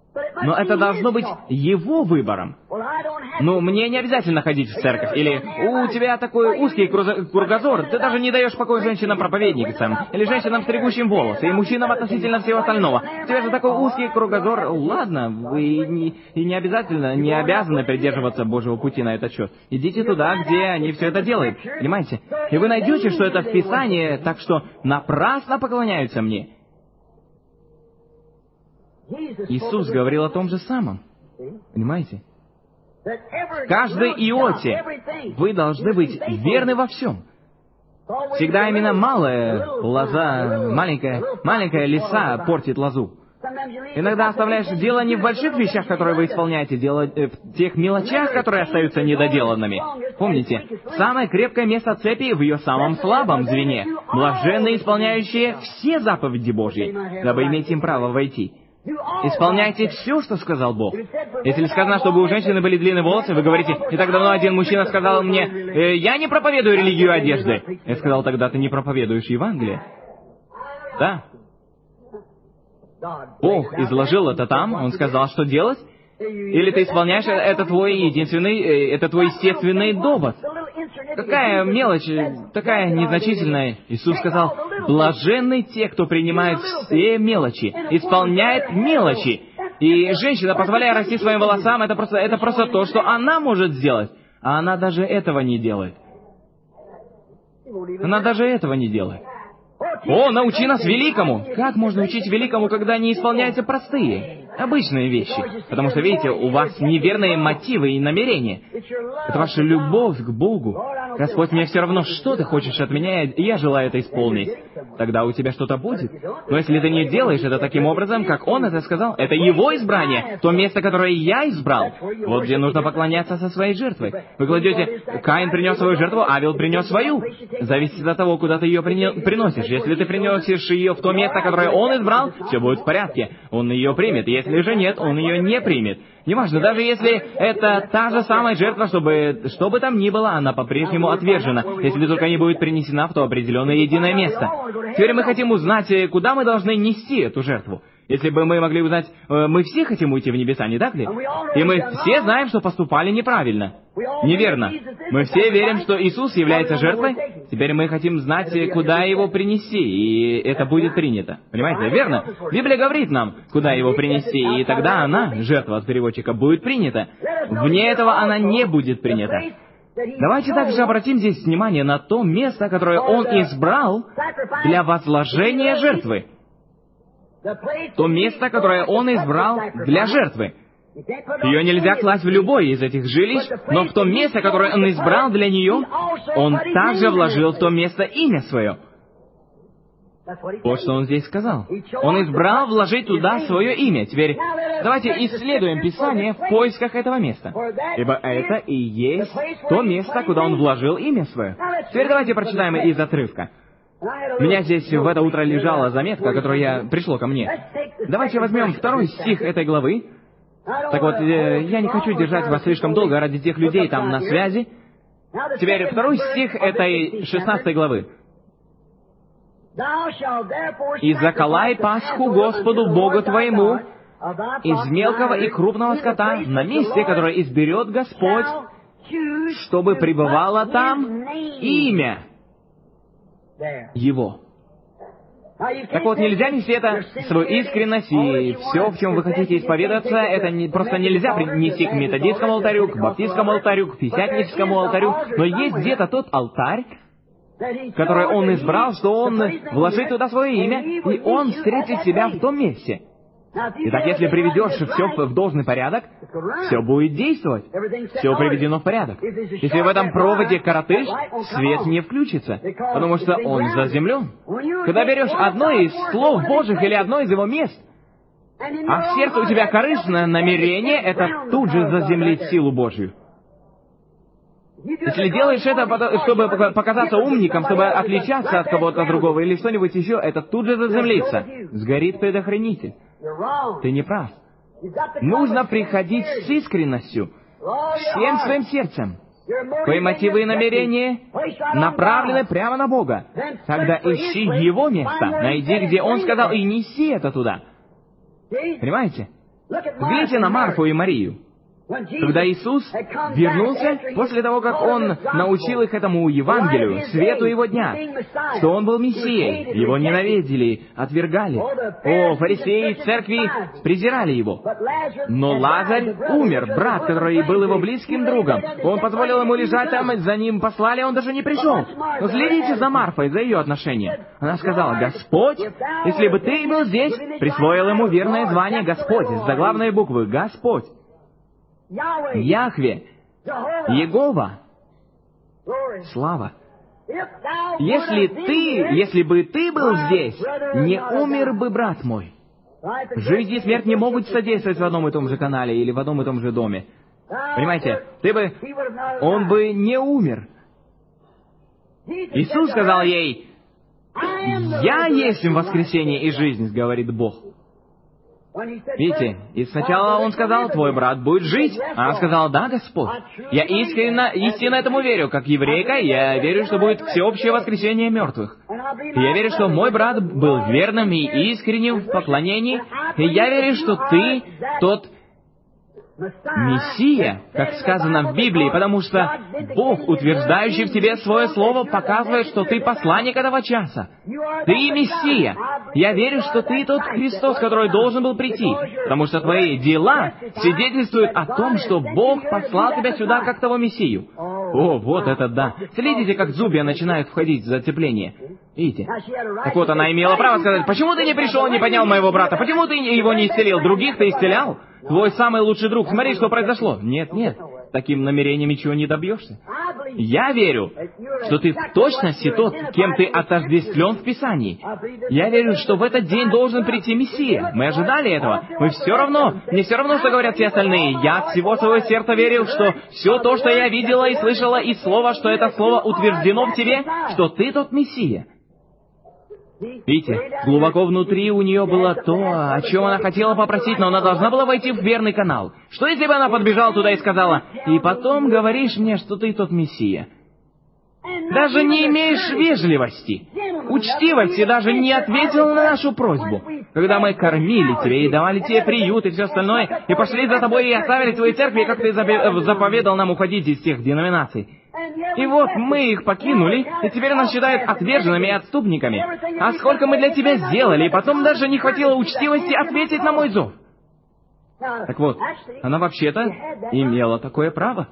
Но это должно быть его выбором. Ну, мне не обязательно ходить в церковь. Или у тебя такой узкий кругозор, ты даже не даешь покоя женщинам-проповедницам, или женщинам, стригущим волосы, и мужчинам относительно всего остального. У тебя же такой узкий кругозор. Ладно, вы не обязательно, не обязаны придерживаться Божьего пути на этот счет. Идите туда, где они все это делают. Понимаете? И вы найдете, что это в Писании, так что напрасно поклоняются мне. Иисус говорил о том же самом. Понимаете? В каждой иоте вы должны быть верны во всем. Всегда именно малая лоза, маленькая лиса портит лозу. Иногда оставляешь дело не в больших вещах, которые вы исполняете, дело в тех мелочах, которые остаются недоделанными. Помните, самое крепкое место цепи в ее самом слабом звене. Блаженны исполняющие все заповеди Божьи, дабы иметь им право войти. Исполняйте все, что сказал Бог. Если сказано, чтобы у женщины были длинные волосы, вы говорите, не так давно один мужчина сказал мне, я не проповедую религию одежды. Я сказал, тогда ты не проповедуешь Евангелие. Да. Бог изложил это там, Он сказал, что делать. Или ты исполняешь, это твой естественный довод. Какая мелочь, такая незначительная. Иисус сказал, блаженны те, кто принимает все мелочи, исполняет мелочи. И женщина, позволяя расти своим волосам, это просто то, что она может сделать. А она даже этого не делает. Она даже этого не делает. О, научи нас великому! Как можно учить великому, когда не исполняются простые, обычные вещи? Потому что, видите, у вас неверные мотивы и намерения. Это ваша любовь к Богу. Господь, мне все равно, что ты хочешь от меня, и я желаю это исполнить. Тогда у тебя что-то будет. Но если ты не делаешь это таким образом, как Он это сказал, это Его избрание, то место, которое я избрал. Вот где нужно поклоняться со своей жертвой. Вы кладете, Каин принес свою жертву, Авел принес свою. Зависит от того, куда ты ее приносишь. Если ты приносишь ее в то место, которое Он избрал, все будет в порядке. Он ее примет. Если же нет, Он ее не примет. Неважно, даже если это та же самая жертва, что бы там ни было, она по-прежнему отвержена, если только не будет принесена в то определенное единое место. Теперь мы хотим узнать, куда мы должны нести эту жертву. Если бы мы могли узнать, мы все хотим уйти в небеса, не так ли? И мы все знаем, что поступали неправильно. Неверно. Мы все верим, что Иисус является жертвой. Теперь мы хотим знать, куда Его принести, и это будет принято. Понимаете? Верно? Библия говорит нам, куда Его принести, и тогда она, жертва от переводчика, будет принята. Вне этого она не будет принята. Давайте также обратим здесь внимание на то место, которое Он избрал для возложения жертвы. То место, которое Он избрал для жертвы. Ее нельзя класть в любое из этих жилищ, но в то место, которое Он избрал для нее, Он также вложил в то место имя Свое. Вот что Он здесь сказал. Он избрал вложить туда Свое имя. Теперь давайте исследуем Писание в поисках этого места. Ибо это и есть то место, куда Он вложил имя Свое. Теперь давайте прочитаем из отрывка. У меня здесь в это утро лежала заметка, которая пришла ко мне. Давайте возьмем 2 стих этой главы. Так вот, я не хочу держать вас слишком долго ради тех людей там на связи. Теперь 2 стих этой 16 главы. «И заколай Пасху Господу Богу твоему из мелкого и крупного скота на месте, которое изберет Господь, чтобы пребывало там имя Его». Так вот, нельзя нести это, свою искренность и все, в чем вы хотите исповедаться, это просто нельзя принести к методистскому алтарю, к баптистскому алтарю, к пятидесятническому алтарю, но есть где-то тот алтарь, который Он избрал, что Он вложит туда свое имя, и Он встретит себя в том месте. Итак, если приведешь все в должный порядок, все будет действовать. Все приведено в порядок. Если в этом проводе коротыш, свет не включится, потому что он заземлен. Когда берешь одно из слов Божьих или одно из Его мест, а в сердце у тебя корыстное намерение, это тут же заземлит силу Божью. Если делаешь это, чтобы показаться умником, чтобы отличаться от кого-то другого или что-нибудь еще, это тут же заземлится. Сгорит предохранитель. Ты не прав. Нужно приходить с искренностью, всем своим сердцем. Твои мотивы и намерения направлены прямо на Бога. Тогда ищи Его место, найди, где Он сказал, и неси это туда. Понимаете? Глядите на Марфу и Марию. Когда Иисус вернулся, после того, как Он научил их этому Евангелию, свету Его дня, что Он был Мессией, Его ненавидели, отвергали. О, фарисеи церкви презирали Его. Но Лазарь умер, брат, который был его близким другом. Он позволил ему лежать там, за ним послали, он даже не пришел. Но следите за Марфой, за ее отношение. Она сказала: «Господь, если бы Ты был здесь», присвоил ему верное звание «Господь», с заглавной буквы «Господь». Яхве, Егова, слава. Если бы ты был здесь, не умер бы брат мой. Жизнь и смерть не могут содействовать в одном и том же канале или в одном и том же доме. Понимаете, он бы не умер. Иисус сказал ей: «Я есть воскресение и жизнь», говорит Бог. Видите, и сначала он сказал: «Твой брат будет жить». А она сказала: «Да, Господь, я истинно этому верю, как еврейка, я верю, что будет всеобщее воскресение мертвых. И я верю, что мой брат был верным и искренним в поклонении, и я верю, что ты тот Мессия, как сказано в Библии, потому что Бог, утверждающий в тебе свое слово, показывает, что ты посланник этого часа. Ты Мессия. Я верю, что ты тот Христос, который должен был прийти, потому что твои дела свидетельствуют о том, что Бог послал тебя сюда как того Мессию». О, вот это да. Следите, как зубья начинают входить в зацепление. Видите? Так вот, она имела право сказать: «Почему ты не пришел и не поднял моего брата? Почему ты его не исцелил? Других ты исцелял? Твой самый лучший друг. Смотри, что произошло». Нет, таким намерением ничего не добьешься. Я верю, что ты в точности тот, кем ты отождествлен в Писании. Я верю, что в этот день должен прийти Мессия. Мы ожидали этого. Мне все равно, что говорят все остальные. Я от всего своего сердца верю, что все то, что я видела и слышала, и слово, что это слово утверждено в тебе, что ты тот Мессия. Видите, глубоко внутри у нее было то, о чем она хотела попросить, но она должна была войти в верный канал. Что если бы она подбежала туда и сказала: «И потом говоришь мне, что ты тот Мессия»? Даже не имеешь вежливости, учтивости, даже не ответил на нашу просьбу. Когда мы кормили тебя и давали тебе приют и все остальное, и пошли за тобой и оставили твои церкви, как ты заповедал нам уходить из тех деноминаций. И вот мы их покинули, и теперь нас считают отверженными и отступниками. А сколько мы для тебя сделали, и потом даже не хватило учтивости ответить на мой зов». Так вот, она вообще-то имела такое право.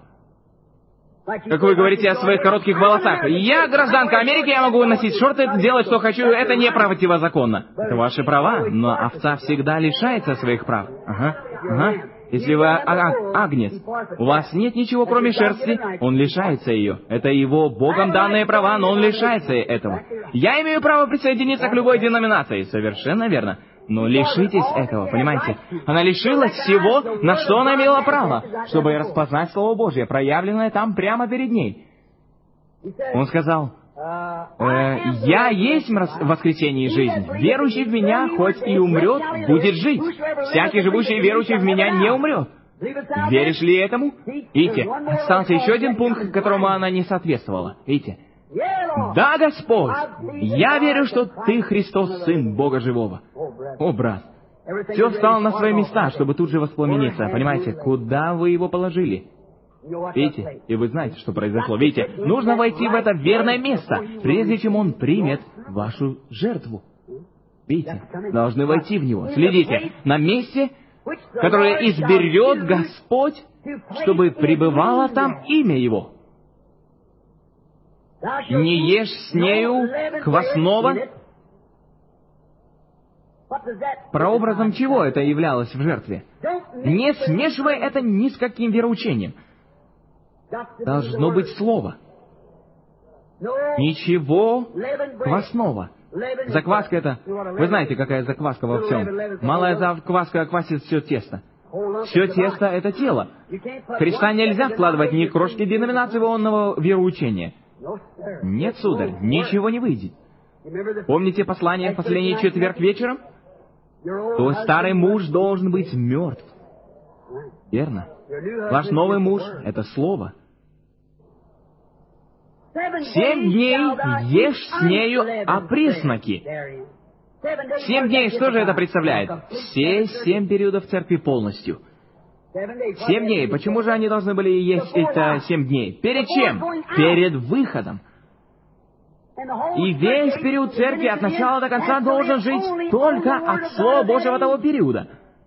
Как вы говорите о своих коротких волосах. Я гражданка Америки, я могу носить шорты, делать, что хочу, это не противозаконно. Это ваши права, но овца всегда лишается своих прав. Ага. Если вы агнец, у вас нет ничего, кроме шерсти, он лишается ее. Это его Богом данные права, но он лишается этого. Я имею право присоединиться к любой деноминации. Совершенно верно. Но лишитесь этого, понимаете? Она лишилась всего, на что она имела право, чтобы распознать Слово Божье, проявленное там прямо перед ней. Он сказал: «Я есть воскресение и жизнь. Верующий в Меня, хоть и умрет, будет жить. Всякий, живущий и верующий в Меня, не умрет». Веришь ли этому? Видите, остался еще один пункт, которому она не соответствовала. Видите? «Да, Господь, я верю, что Ты Христос, Сын Бога Живого». О, брат, все встало на свои места, чтобы тут же воспламениться. Понимаете, куда вы его положили? Видите? И вы знаете, что произошло. Видите, нужно войти в это верное место, прежде чем Он примет вашу жертву. Видите, должны войти в него. Следите, на месте, которое изберет Господь, чтобы пребывало там имя Его. Не ешь с нею квасного. Прообразом чего это являлось в жертве? Не смешивай это ни с каким вероучением. Должно быть слово. Ничего квасного. Закваска это... Вы знаете, какая закваска во всем. Малая закваска квасит все тесто. Все тесто — это тело. Христа нельзя вкладывать ни крошки деноминационного вероучения. Нет, сударь, ничего не выйдет. Помните послание в последний четверг вечером? Твой старый муж должен быть мертв. Верно? Ваш новый муж — это слово. 7 дней ешь с нею опресноки. 7 дней, что же это представляет? Все 7 периодов церкви полностью. 7 дней. Почему же они должны были есть это 7 дней? Перед чем? Перед выходом. И весь период церкви от начала до конца должен жить только от Слова Божьего того периода.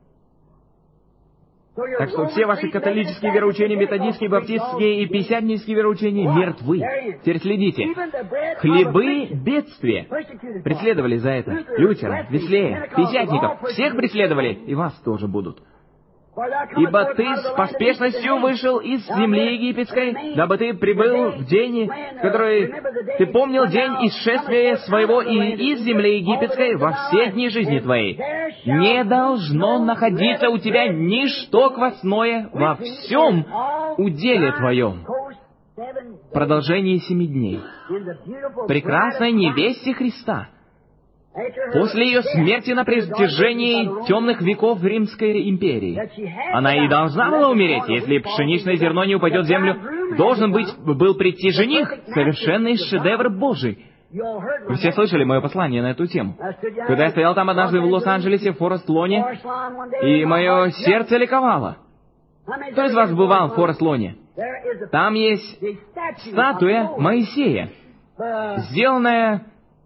Так что все ваши католические вероучения, методистские, баптистские и пятидесятнические вероучения мертвы. Теперь следите. Хлебы бедствия преследовали за это Лютера, Веслея, пятидесятников. Всех преследовали, и вас тоже будут. Ибо ты с поспешностью вышел из земли египетской, дабы ты прибыл в день, в который ты помнил день исшествия своего и из земли египетской во все дни жизни твоей. Не должно находиться у тебя ничто квасное во всем уделе твоем. В продолжении 7 дней. Прекрасной невесте Христа. После ее смерти на протяжении темных веков в Римской империи. Она и должна была умереть, если пшеничное зерно не упадет в землю. Должен был прийти жених, совершенный шедевр Божий. Вы все слышали мое послание на эту тему. Когда я стоял там однажды в Лос-Анджелесе, в Форест-Лоне, и мое сердце ликовало. Кто из вас бывал в Форест-Лоне? Там есть статуя Моисея, сделанная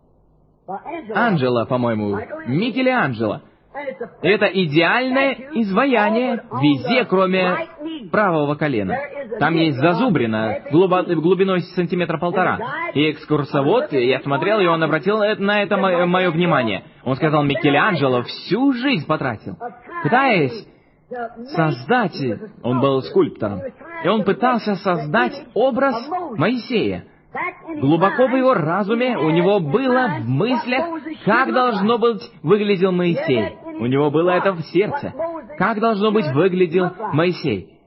Анджело, по-моему, Микеланджело. Это идеальное изваяние везде, кроме правого колена. Там есть зазубрина глубиной 1,5 сантиметра. И экскурсовод, я смотрел, и он обратил на это мое внимание. Он сказал, Микеланджело всю жизнь потратил, пытаясь создать, он был скульптором, и он пытался создать образ Моисея. Глубоко в его разуме у него было в мыслях, как должно быть выглядел Моисей. У него было это в сердце. Как должно быть выглядел Моисей.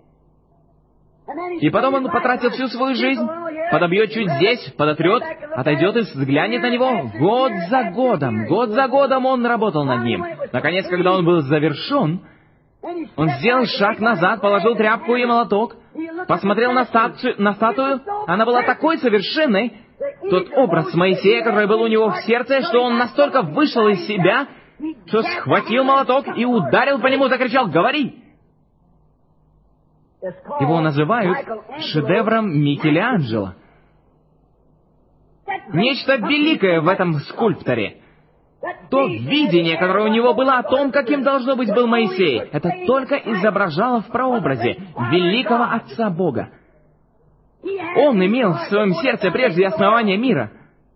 И потом он потратил всю свою жизнь, подобьет чуть здесь, подотрет, отойдет и взглянет на него. Год за годом он работал над ним. Наконец, когда он был завершен, он сделал шаг назад, положил тряпку и молоток, посмотрел на статую, она была такой совершенной, тот образ Моисея, который был у него в сердце, что он настолько вышел из себя, что схватил молоток и ударил по нему, закричал «Говори!». Его называют шедевром Микеланджело. Нечто великое в этом скульпторе. То видение, которое у него было о том, каким должно быть был Моисей, это только изображало в прообразе великого Отца Бога. Он имел в своем сердце прежде основания мира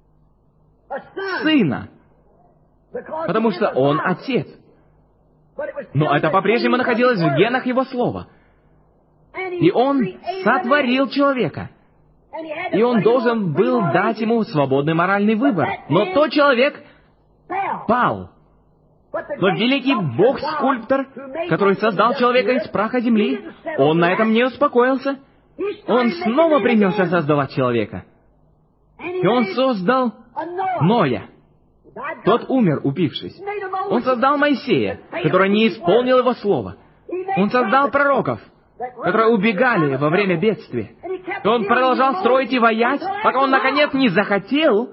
Сына, потому что Он Отец. Но это по-прежнему находилось в генах Его Слова. И Он сотворил человека. И Он должен был дать ему свободный моральный выбор. Но тот человек пал. Но великий Бог-скульптор, который создал человека из праха земли, Он на этом не успокоился. Он снова принялся создавать человека. И Он создал Ноя. Тот умер, упившись. Он создал Моисея, который не исполнил его слова. Он создал пророков, которые убегали во время бедствия. И Он продолжал строить и воять, пока Он, наконец, не захотел,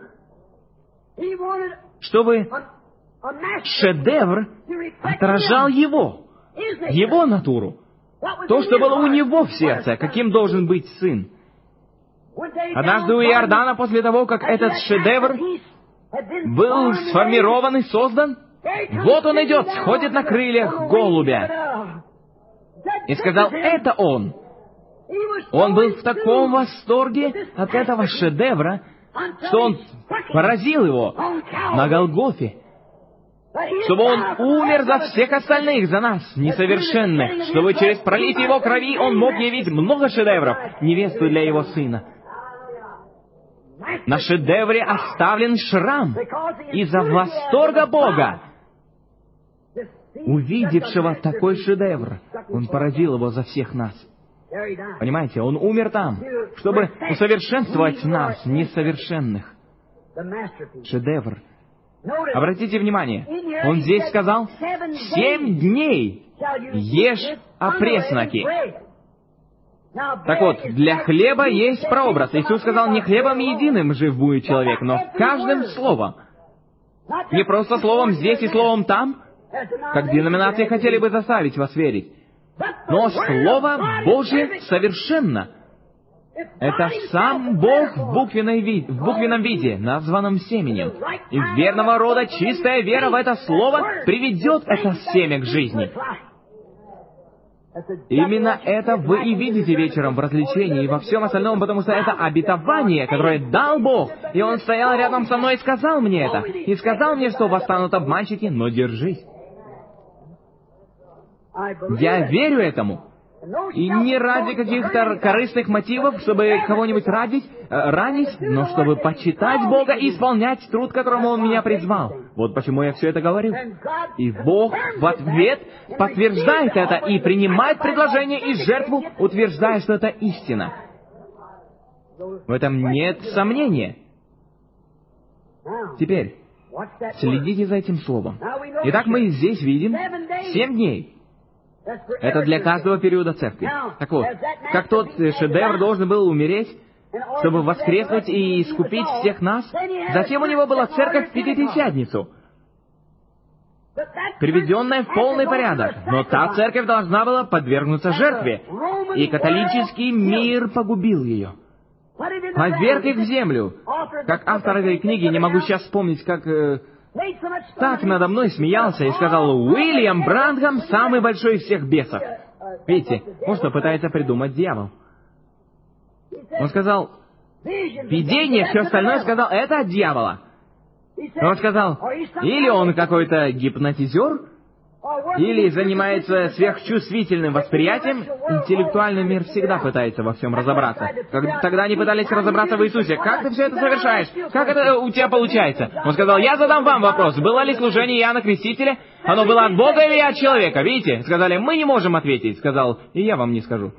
чтобы шедевр отражал его натуру. То, что было у него в сердце, каким должен быть сын. Однажды у Иордана, после того, как этот шедевр был сформирован и создан, вот он идет, сходит на крыльях голубя. И сказал, это он. Он был в таком восторге от этого шедевра, что он поразил его на Голгофе, чтобы он умер за всех остальных, за нас, несовершенных, чтобы через пролитие его крови он мог явить много шедевров, невесту для его сына. На шедевре оставлен шрам из-за восторга Бога, увидевшего такой шедевр. Он поразил его за всех нас. Понимаете, Он умер там, чтобы усовершенствовать нас, несовершенных. Шедевр. Обратите внимание, Он здесь сказал, 7 дней ешь опресноки. Так вот, для хлеба есть прообраз. Иисус сказал, не хлебом единым жив будет человек, но каждым словом. Не просто словом здесь и словом там, как деноминации хотели бы заставить вас верить. Но Слово Божье совершенно. Это сам Бог в буквенном виде, названном семенем. Из верного рода чистая вера в это Слово приведет это семя к жизни. Именно это вы и видите вечером в развлечении и во всем остальном, потому что это обетование, которое дал Бог. И Он стоял рядом со мной и сказал мне это. И сказал мне, что восстанут обманщики, но держись. Я верю этому. И не ради каких-то корыстных мотивов, чтобы кого-нибудь ранить, но чтобы почитать Бога и исполнять труд, к которому Он меня призвал. Вот почему я все это говорю. И Бог в ответ подтверждает это и принимает предложение и жертву, утверждая, что это истина. В этом нет сомнения. Теперь, следите за этим словом. Итак, мы здесь видим 7 дней. Это для каждого периода церкви. Так вот, как тот шедевр должен был умереть, чтобы воскреснуть и искупить всех нас, затем у него была церковь в Пятидесятницу, приведенная в полный порядок. Но та церковь должна была подвергнуться жертве, и католический мир погубил ее. Поверг их в землю. Как автор этой книги, не могу сейчас вспомнить, как... так надо мной смеялся и сказал: Уильям Брангам самый большой из всех бесов. Видите, вот что пытается придумать дьявол. Он сказал, видение, все остальное, сказал, это от дьявола. Он сказал, или он какой-то гипнотизер, или занимается сверхчувствительным восприятием. Интеллектуальный мир всегда пытается во всем разобраться. Тогда они пытались разобраться в Иисусе. Как ты все это совершаешь? Как это у тебя получается? Он сказал, я задам вам вопрос. Было ли служение Иоанна Крестителя? Оно было от Бога или от человека? Видите? Сказали, мы не можем ответить. Сказал, и я вам не скажу.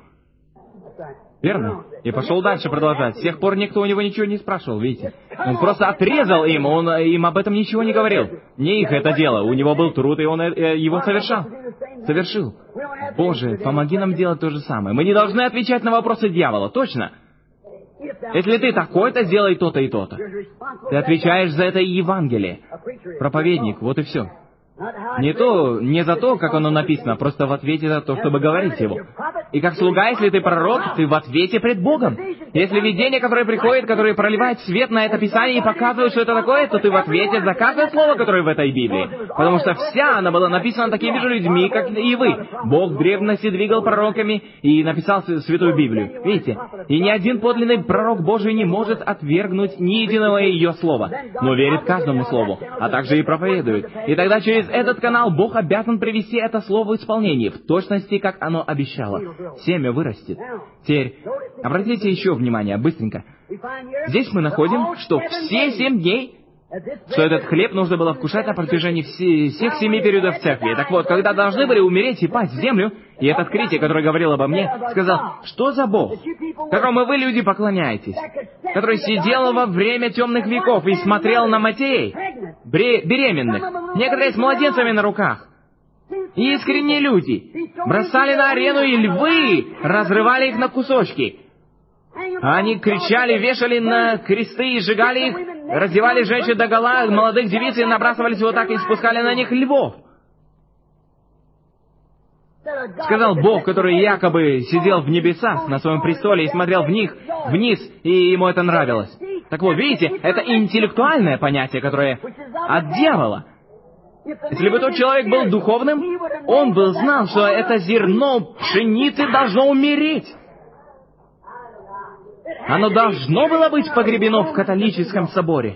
Верно? И пошел дальше продолжать. С тех пор никто у него ничего не спрашивал, видите? Он просто отрезал им, он им об этом ничего не говорил. Не их это дело. У него был труд, и он его совершил. Боже, помоги нам делать то же самое. Мы не должны отвечать на вопросы дьявола, точно? Если ты такой-то, сделай то-то и то-то. Ты отвечаешь за это и Евангелие. Проповедник, вот и все. Не за то, как оно написано, просто в ответе за то, чтобы говорить его. И как слуга, если ты пророк, ты в ответе пред Богом. Если видение, которое приходит, которое проливает свет на это Писание и показывает, что это такое, то ты в ответе за каждое слово, которое в этой Библии. Потому что вся она была написана такими же людьми, как и вы. Бог в древности двигал пророками и написал Святую Библию. Видите? И ни один подлинный пророк Божий не может отвергнуть ни единого ее слова, но верит каждому слову, а также и проповедует. И тогда через этот канал Бог обязан привести это слово в исполнение, в точности, как оно обещало. Семя вырастет. Теперь, обратите еще внимание, быстренько. Здесь мы находим, что все 7 дней, что этот хлеб нужно было вкушать на протяжении всех 7 периодов церкви. Так вот, когда должны были умереть и пасть в землю, и этот критик, который говорил обо мне, сказал, что за Бог, которому вы, люди, поклоняетесь, который сидел во время темных веков и смотрел на матерей, беременных, некоторые с младенцами на руках, искренние люди, бросали на арену, и львы разрывали их на кусочки. Они кричали, вешали на кресты и сжигали их, раздевали женщин догола, молодых девиц, и набрасывались вот так и спускали на них львов. Сказал Бог, который якобы сидел в небесах на своем престоле и смотрел вниз, и ему это нравилось. Так вот, видите, это интеллектуальное понятие, которое от дьявола. Если бы тот человек был духовным, он бы знал, что это зерно пшеницы должно умереть. Оно должно было быть погребено в католическом соборе.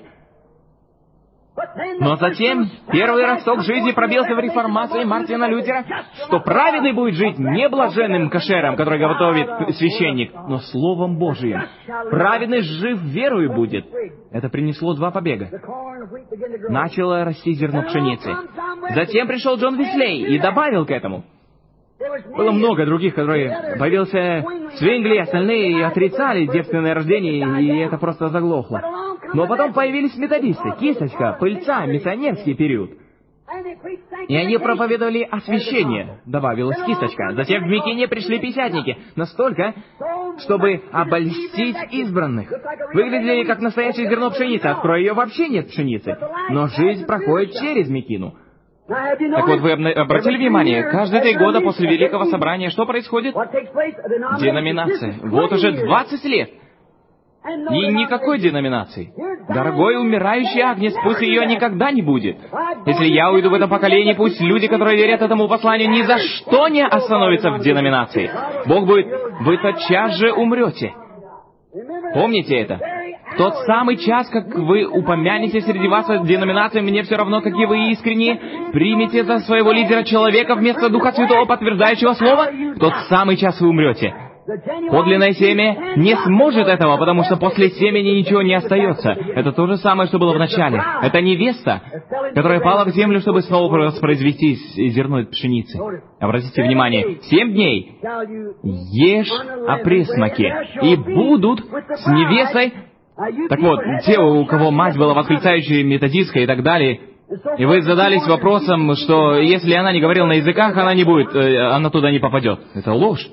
Но затем первый росток жизни пробился в реформации Мартина Лютера, что праведный будет жить не блаженным кошером, который готовит священник, но Словом Божиим. Праведный жив верою будет. Это принесло 2 побега. Начало расти зерно пшеницы. Затем пришел Джон Веслей и добавил к этому. Было много других, которые... Появился Свингли, остальные отрицали девственное рождение, и это просто заглохло. Но потом появились методисты, кисточка, пыльца, миссионерский период. И они проповедовали освящение, добавилась кисточка. Затем в Микине пришли пятидесятники. Настолько, чтобы обольстить избранных. Выглядели как настоящее зерно пшеницы, открой ее, вообще нет пшеницы. Но жизнь проходит через мекину. Так вот, вы обратили внимание, каждые 3 года после Великого Собрания что происходит? Деноминация. Вот уже 20 лет. И никакой деноминации. Дорогой умирающий Агнец, пусть ее никогда не будет. Если я уйду в этом поколении, пусть люди, которые верят этому посланию, ни за что не остановятся в деноминации. Бог будет, вы тотчас же умрете. Помните это? В тот самый час, как вы упомянете среди вас о деноминации, мне все равно, какие вы искренние, примите за своего лидера человека вместо Духа Святого, подтверждающего Слово, в тот самый час вы умрете. Подлинное семя не сможет этого, потому что после семени ничего не остается. Это то же самое, что было в начале. Это невеста, которая пала в землю, чтобы снова воспроизвести зерно пшеницы. Обратите внимание, 7 дней ешь опресноки, и будут с невестой. Так вот, те, у кого мать была восклицающей, методистской и так далее, и вы задались вопросом, что если она не говорила на языках, она не будет, она туда не попадет. Это ложь.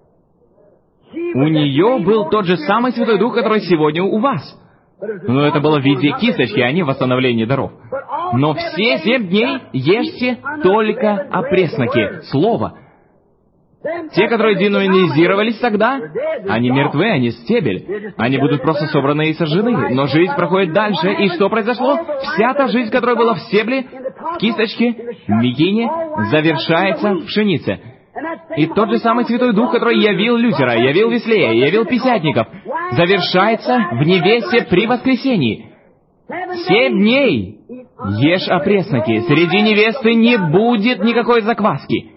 У нее был тот же самый Святой Дух, который сегодня у вас. Но это было в виде кисточки, а не восстановления даров. Но все 7 дней ешьте только опресноки, Слово. Те, которые деноминизировались тогда, они мертвы, они стебель. Они будут просто собраны и сожжены. Но жизнь проходит дальше. И что произошло? Вся та жизнь, которая была в стебле, в кисточке, в мекине, завершается в пшенице. И тот же самый Святой Дух, который явил Лютера, явил Веслея, явил Пятидесятников, завершается в невесте при воскресении. 7 дней ешь опресноки. Среди невесты не будет никакой закваски.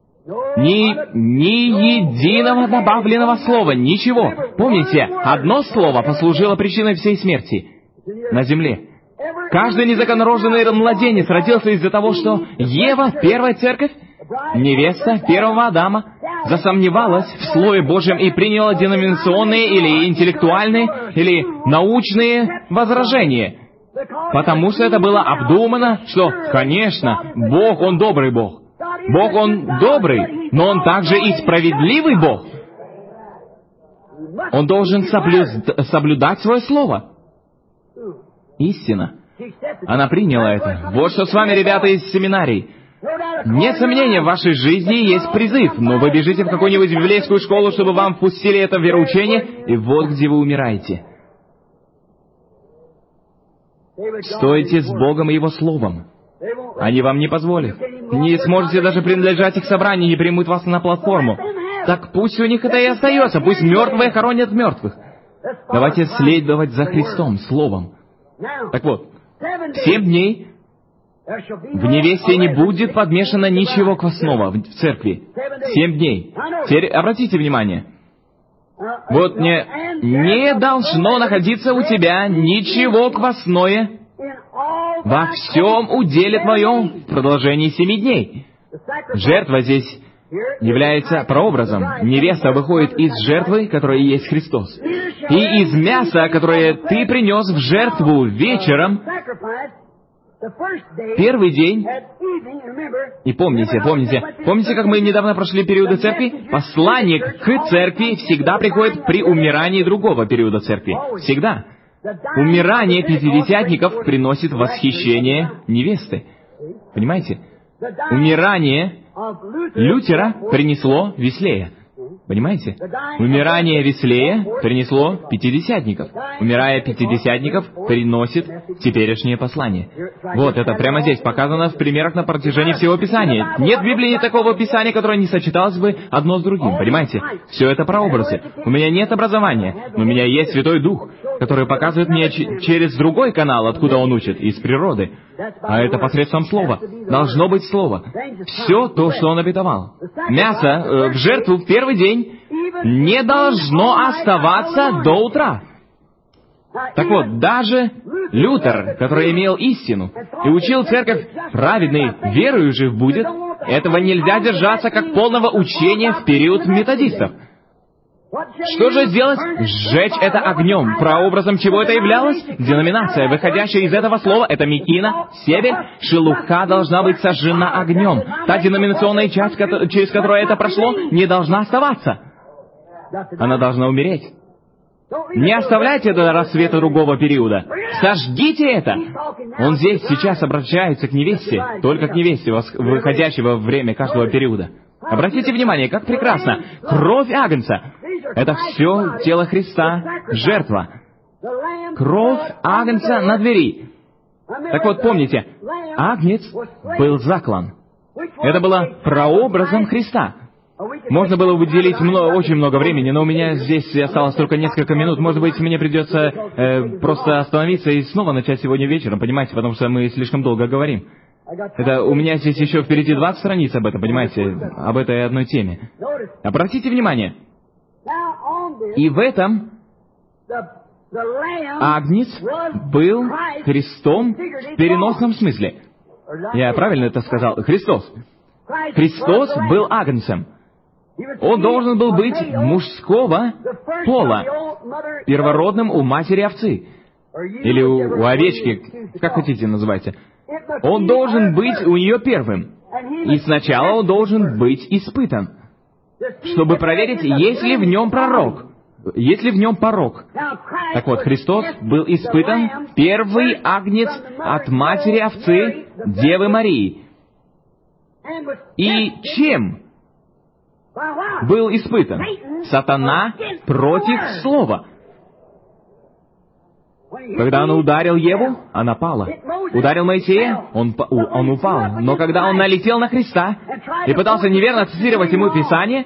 Ни единого добавленного слова, ничего. Помните, одно слово послужило причиной всей смерти на земле. Каждый незаконнорожденный младенец родился из-за того, что Ева, первая церковь, невеста первого Адама, засомневалась в Слове Божьем и приняла деноминационные или интеллектуальные, или научные возражения. Потому что это было обдумано, что, конечно, Бог, Он добрый Бог. Бог, Он добрый, но Он также и справедливый Бог. Он должен соблюдать свое Слово. Истина. Она приняла это. Вот что с вами, ребята из семинарий. Нет сомнения, в вашей жизни есть призыв, но вы бежите в какую-нибудь библейскую школу, чтобы вам впустили это вероучение, и вот где вы умираете. Стойте с Богом и Его Словом. Они вам не позволят. Не сможете даже принадлежать их собранию, не примут вас на платформу. Так пусть у них это и остается, пусть мертвые хоронят мертвых. Давайте следовать за Христом, Словом. Так вот, 7 дней в невесте не будет подмешано ничего квасного в церкви. 7 дней. Теперь обратите внимание. Вот не должно находиться у тебя ничего квасное во всем уделе твоем в продолжении 7 дней. Жертва здесь является прообразом. Невеста выходит из жертвы, которая и есть Христос. И из мяса, которое ты принес в жертву вечером, первый день, и помните, как мы недавно прошли периоды церкви? Посланник к церкви всегда приходит при умирании другого периода церкви. Всегда. Умирание пятидесятников приносит восхищение невесты. Понимаете? Умирание Лютера принесло Веслея. Понимаете? Умирание Веслея принесло пятидесятников. Умирая пятидесятников, приносит теперешнее послание. Вот это прямо здесь показано в примерах на протяжении всего Писания. Нет в Библии такого Писания, которое не сочеталось бы одно с другим. Понимаете? Все это прообразы. У меня нет образования, но у меня есть Святой Дух, который показывает мне через другой канал, откуда Он учит, из природы. А это посредством Слова. Должно быть Слово. Все то, что Он обетовал. Мясо в жертву в первый день не должно оставаться до утра. Так вот, даже Лютер, который имел истину и учил церковь, праведный, верою жив будет, этого нельзя держаться как полного учения в период методистов. Что же сделать? Сжечь это огнем. Прообразом чего это являлось? Деноминация, выходящая из этого слова, это мекина, себель, шелуха должна быть сожжена огнем. Та деноминационная часть, через которую это прошло, не должна оставаться. Она должна умереть. Не оставляйте до рассвета другого периода. Сожгите это. Он здесь сейчас обращается к невесте, только к невесте, выходящей во время каждого периода. Обратите внимание, как прекрасно. Кровь Агнца. Это все тело Христа, жертва. Кровь Агнца на двери. Так вот, помните, Агнец был заклан. Это было прообразом Христа. Можно было выделить очень много времени, но у меня здесь осталось только несколько минут. Может быть, мне придется просто остановиться и снова начать сегодня вечером, понимаете, потому что мы слишком долго говорим. Это у меня здесь еще впереди 20 страниц об этом, понимаете, об этой одной теме. Обратите внимание. И в этом Агнец был Христом в переносном смысле. Я правильно это сказал? Христос. Христос был Агнцем. Он должен был быть мужского пола, первородным у матери овцы. Или у овечки, как хотите называйте. Он должен быть у нее первым. И сначала он должен быть испытан, чтобы проверить, есть ли в нем пророк, есть ли в нем порок. Так вот, Христос был испытан, первый агнец от матери овцы, Девы Марии. И чем был испытан? Сатана против Слова. Когда он ударил Еву, она пала. Ударил Моисея, он упал. Но когда он налетел на Христа и пытался неверно цитировать ему Писание,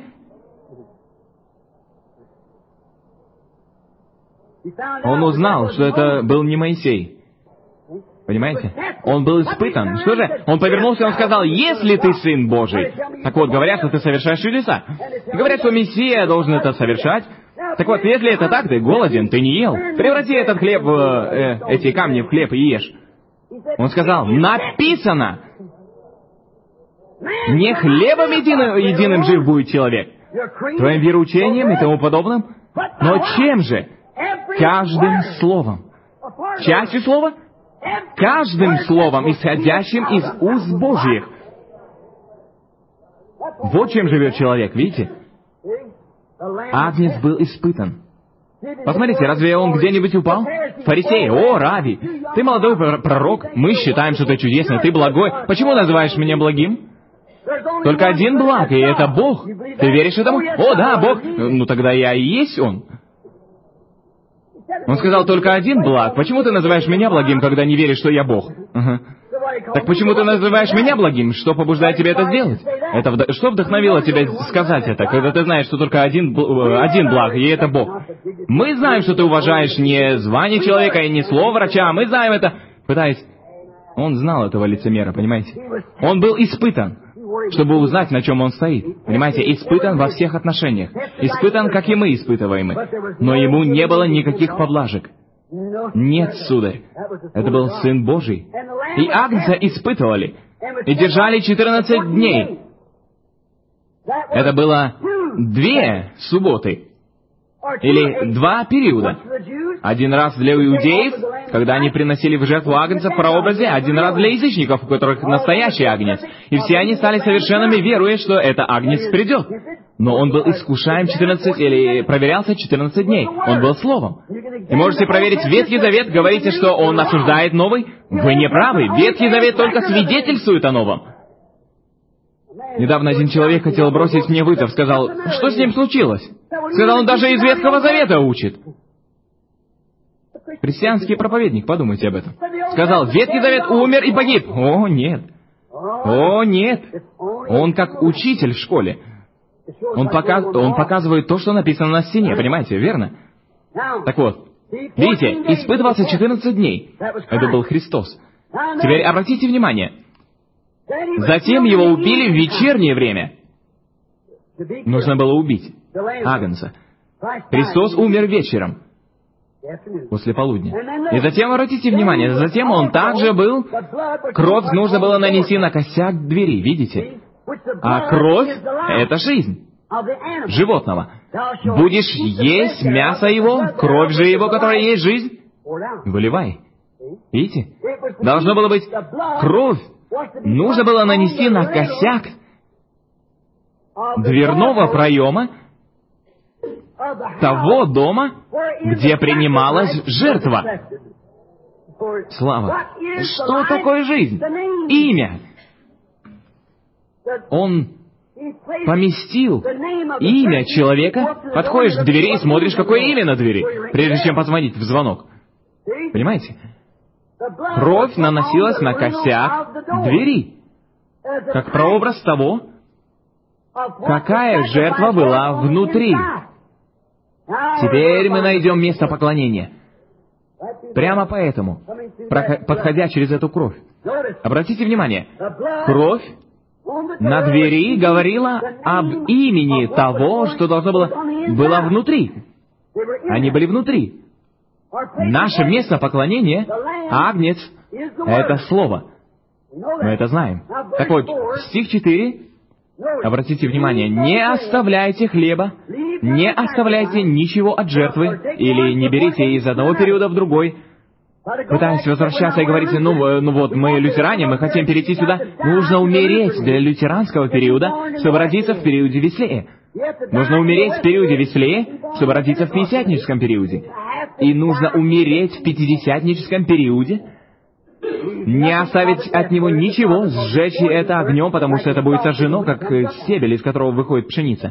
он узнал, что это был не Моисей. Понимаете? Он был испытан. Что же? Он повернулся и он сказал, если ты Сын Божий. Так вот, говорят, что ты совершаешь чудеса. Говорят, что Мессия должен это совершать. Так вот, если это так, ты голоден, ты не ел. Преврати этот хлеб, эти камни в хлеб и ешь. Он сказал, написано, не хлебом единым жив будет человек, твоим вероучением и тому подобным, но чем же? Каждым словом. Частью слова? Каждым словом, исходящим из уст Божьих. Вот чем живет человек, видите? Агнец был испытан. Посмотрите, разве он где-нибудь упал? Фарисеи, о, Рави, ты молодой пророк, мы считаем, что ты чудесный, ты благой. Почему называешь меня благим? Только один благ, и это Бог. Ты веришь этому? О, да, Бог. Ну тогда я и есть Он. Он сказал, только один благ. Почему ты называешь меня благим, когда не веришь, что я Бог? Ага. Так почему ты называешь меня благим? Что побуждает тебя это сделать? Что вдохновило тебя сказать это, когда ты знаешь, что только один благ, и это Бог? Мы знаем, что ты уважаешь не звание человека и не слово врача, мы знаем это. Пытаясь... Он знал этого лицемера, понимаете? Он был испытан, чтобы узнать, на чем он стоит. Понимаете, испытан во всех отношениях. Испытан, как и мы испытываемы. Но ему не было никаких поблажек. Нет, сударь. Это был Сын Божий. И Агнца испытывали. И держали 14 дней. Это было 2 субботы. Или 2 периода. Один раз для иудеев, когда они приносили в жертву агнца в прообразе, один раз для язычников, у которых настоящий агнец. И все они стали совершенными, веруя, что это агнец придет. Но он был искушаем 14, или проверялся 14 дней. Он был Словом. И можете проверить Ветхий Завет, говорите, что он осуждает Новый. Вы не правы. Ветхий Завет только свидетельствует о Новом. Недавно один человек хотел бросить мне вызов, сказал, что с ним случилось? Сказал, он даже из Ветхого Завета учит. Христианский проповедник, подумайте об этом. Сказал, Ветхий Завет умер и погиб. О, нет. О, нет. Он как учитель в школе. Он показывает то, что написано на стене, понимаете, верно? Так вот, видите, испытывался 14 дней. Это был Христос. Теперь обратите внимание. Затем его убили в вечернее время. Нужно было убить агнца. Христос умер вечером, после полудня. И затем, обратите внимание, затем он также был... Кровь нужно было нанести на косяк двери, видите? А кровь — это жизнь животного. Будешь есть мясо его, кровь же его, которая есть жизнь, выливай. Видите? Должно было быть кровь. Нужно было нанести на косяк дверного проема того дома, где принималась жертва. Слава! Что такое жизнь? Имя. Он поместил имя человека. Подходишь к двери и смотришь, какое имя на двери, прежде чем позвонить в звонок. Понимаете? Кровь наносилась на косяк двери, как прообраз того, какая жертва была внутри. Теперь мы найдем место поклонения. Прямо поэтому, подходя через эту кровь. Обратите внимание, кровь на двери говорила об имени того, что должно было внутри. Они были внутри. Наше место поклонения, Агнец, это Слово. Мы это знаем. Так вот, стих 4, обратите внимание, «Не оставляйте хлеба, не оставляйте ничего от жертвы, или не берите из одного периода в другой». Пытаясь возвращаться и говорите, ну вот, мы лютеране, мы хотим перейти сюда. Нужно умереть для лютеранского периода, чтобы родиться в периоде Веслея. Нужно умереть в периоде Веслея, чтобы родиться в пятидесятническом периоде. И нужно умереть в пятидесятническом периоде, не оставить от него ничего, сжечь это огнем, потому что это будет сожжено, как стебель, из которого выходит пшеница.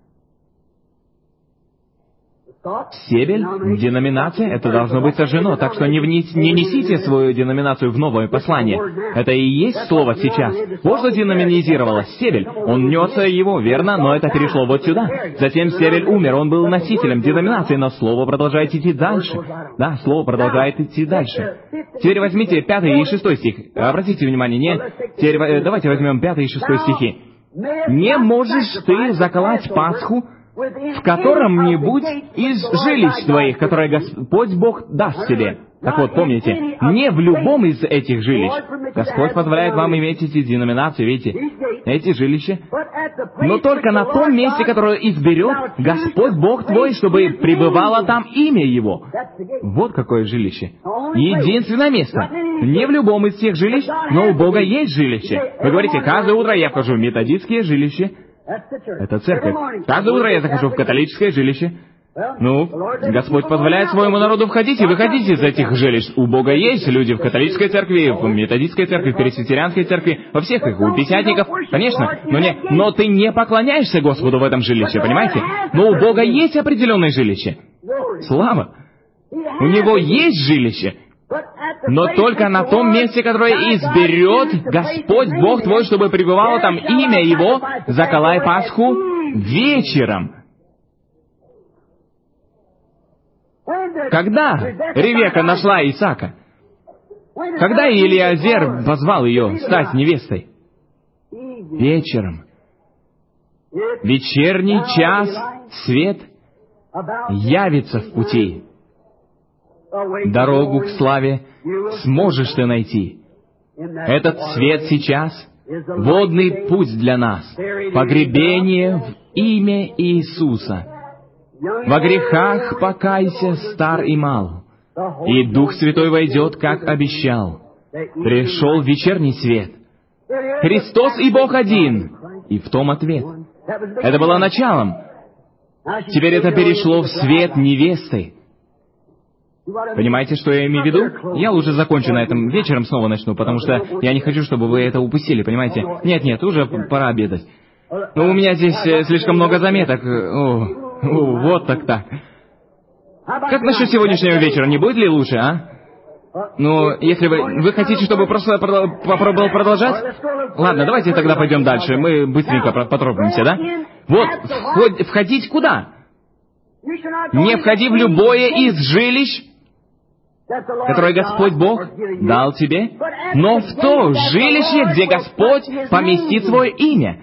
Стебель, деноминация, это должно быть сожжено, так что не несите свою деноминацию в новое послание. Это и есть слово сейчас. Вот что деноминизировало стебель. Он нес его, верно, но это перешло вот сюда. Затем стебель умер, он был носителем деноминации, но слово продолжает идти дальше. Да, слово продолжает идти дальше. Теперь возьмите 5 и 6 стих. Обратите внимание, теперь давайте возьмем 5 и 6 стихи. «Не можешь ты заколоть Пасху в котором-нибудь из жилищ твоих, которые Господь Бог даст тебе». Так вот, помните, не в любом из этих жилищ. Господь позволяет вам иметь эти деноминации, видите, эти жилища, но только на том месте, которое изберет Господь Бог твой, чтобы пребывало там имя Его. Вот какое жилище. Единственное место. Не в любом из тех жилищ, но у Бога есть жилище. Вы говорите, каждое утро я вхожу в методистские жилища. Это церковь. Каждое утро я захожу в католическое жилище. Ну, Господь позволяет своему народу входить и выходить из этих жилищ. У Бога есть люди в католической церкви, в методистской церкви, в пресвитерианской церкви, во всех их, у пятидесятников, конечно. Но ты не поклоняешься Господу в этом жилище, понимаете? Но у Бога есть определенное жилище. Слава! У Него есть жилище. Но только на том месте, которое изберет Господь Бог твой, чтобы пребывало там имя Его, заколай Пасху вечером. Когда Ревека нашла Исаака? Когда Елиазер позвал ее стать невестой? Вечером. Вечерний час, свет явится в пути. Дорогу к славе сможешь ты найти. Этот свет сейчас — водный путь для нас. Погребение в имя Иисуса. Во грехах покайся, стар и мал, и Дух Святой войдет, как обещал. Пришел вечерний свет. Христос и Бог один. И в том ответ. Это было началом. Теперь это перешло в свет невесты. Понимаете, что я имею в виду? Я лучше закончу на этом, вечером снова начну, потому что я не хочу, чтобы вы это упустили, понимаете? Нет, уже пора обедать. Но у меня здесь слишком много заметок. Вот так. Как насчет сегодняшнего вечера? Не будет ли лучше, а? Ну, если вы хотите, чтобы просто попробовал продолжать? Ладно, давайте тогда пойдем дальше. Мы быстренько поторопимся, да? Вот, входить куда? Не входи в любое из жилищ, которое Господь Бог дал тебе, но в то жилище, где Господь поместит свое имя.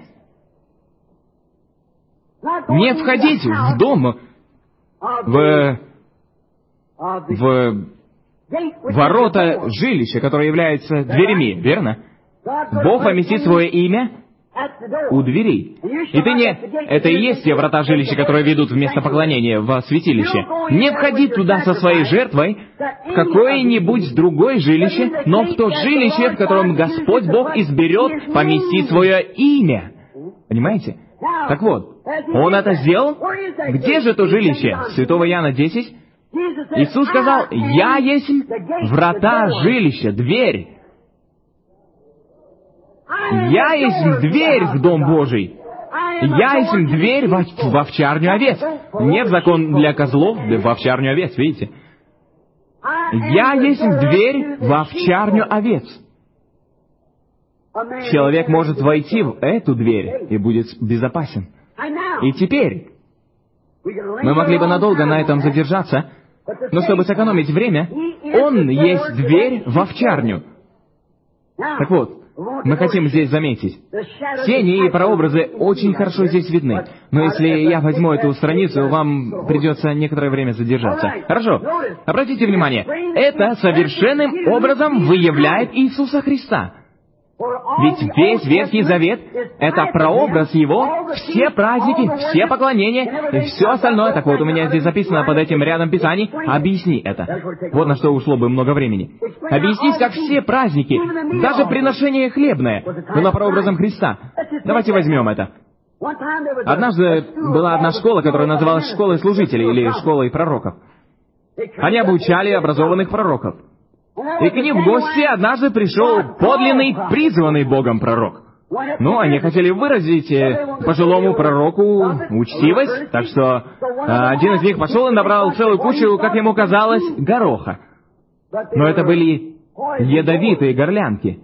Не входить в дом, в ворота жилища, которое является дверями, верно? Бог поместит свое имя у дверей. И ты не... Это и есть те врата жилища, которые ведут в место поклонения, в святилище. Не входи туда со своей жертвой в какое-нибудь другое жилище, но в то жилище, в котором Господь Бог изберет поместить свое имя. Понимаете? Так вот, Он это сделал? Где же то жилище? Святого Иоанна 10. Иисус сказал: «Я есть врата жилища, дверь». Я есть дверь в Дом Божий. Я есть дверь в овчарню овец. Нет закон для козлов, да в овчарню овец, видите? Я есть дверь в овчарню овец. Человек может войти в эту дверь и будет безопасен. И теперь мы могли бы надолго на этом задержаться, но чтобы сэкономить время, Он есть дверь в овчарню. Так вот, мы хотим здесь заметить, тени и прообразы очень хорошо здесь видны. Но если я возьму эту страницу, вам придется некоторое время задержаться. Хорошо. Обратите внимание, это совершенным образом выявляет Иисуса Христа. Ведь весь Ветхий Завет — это прообраз Его, все праздники, все поклонения и все остальное. Так вот, у меня здесь записано под этим рядом Писаний. Объясни это. Вот на что ушло бы много времени. Объяснить, как все праздники, даже приношение хлебное, было прообразом Христа. Давайте возьмем это. Однажды была одна школа, которая называлась школой служителей или школой пророков. Они обучали образованных пророков. И к ним в гости однажды пришел подлинный, призванный Богом пророк. Ну, они хотели выразить пожилому пророку учтивость, так что один из них пошел и набрал целую кучу, как ему казалось, гороха. Но это были ядовитые горлянки.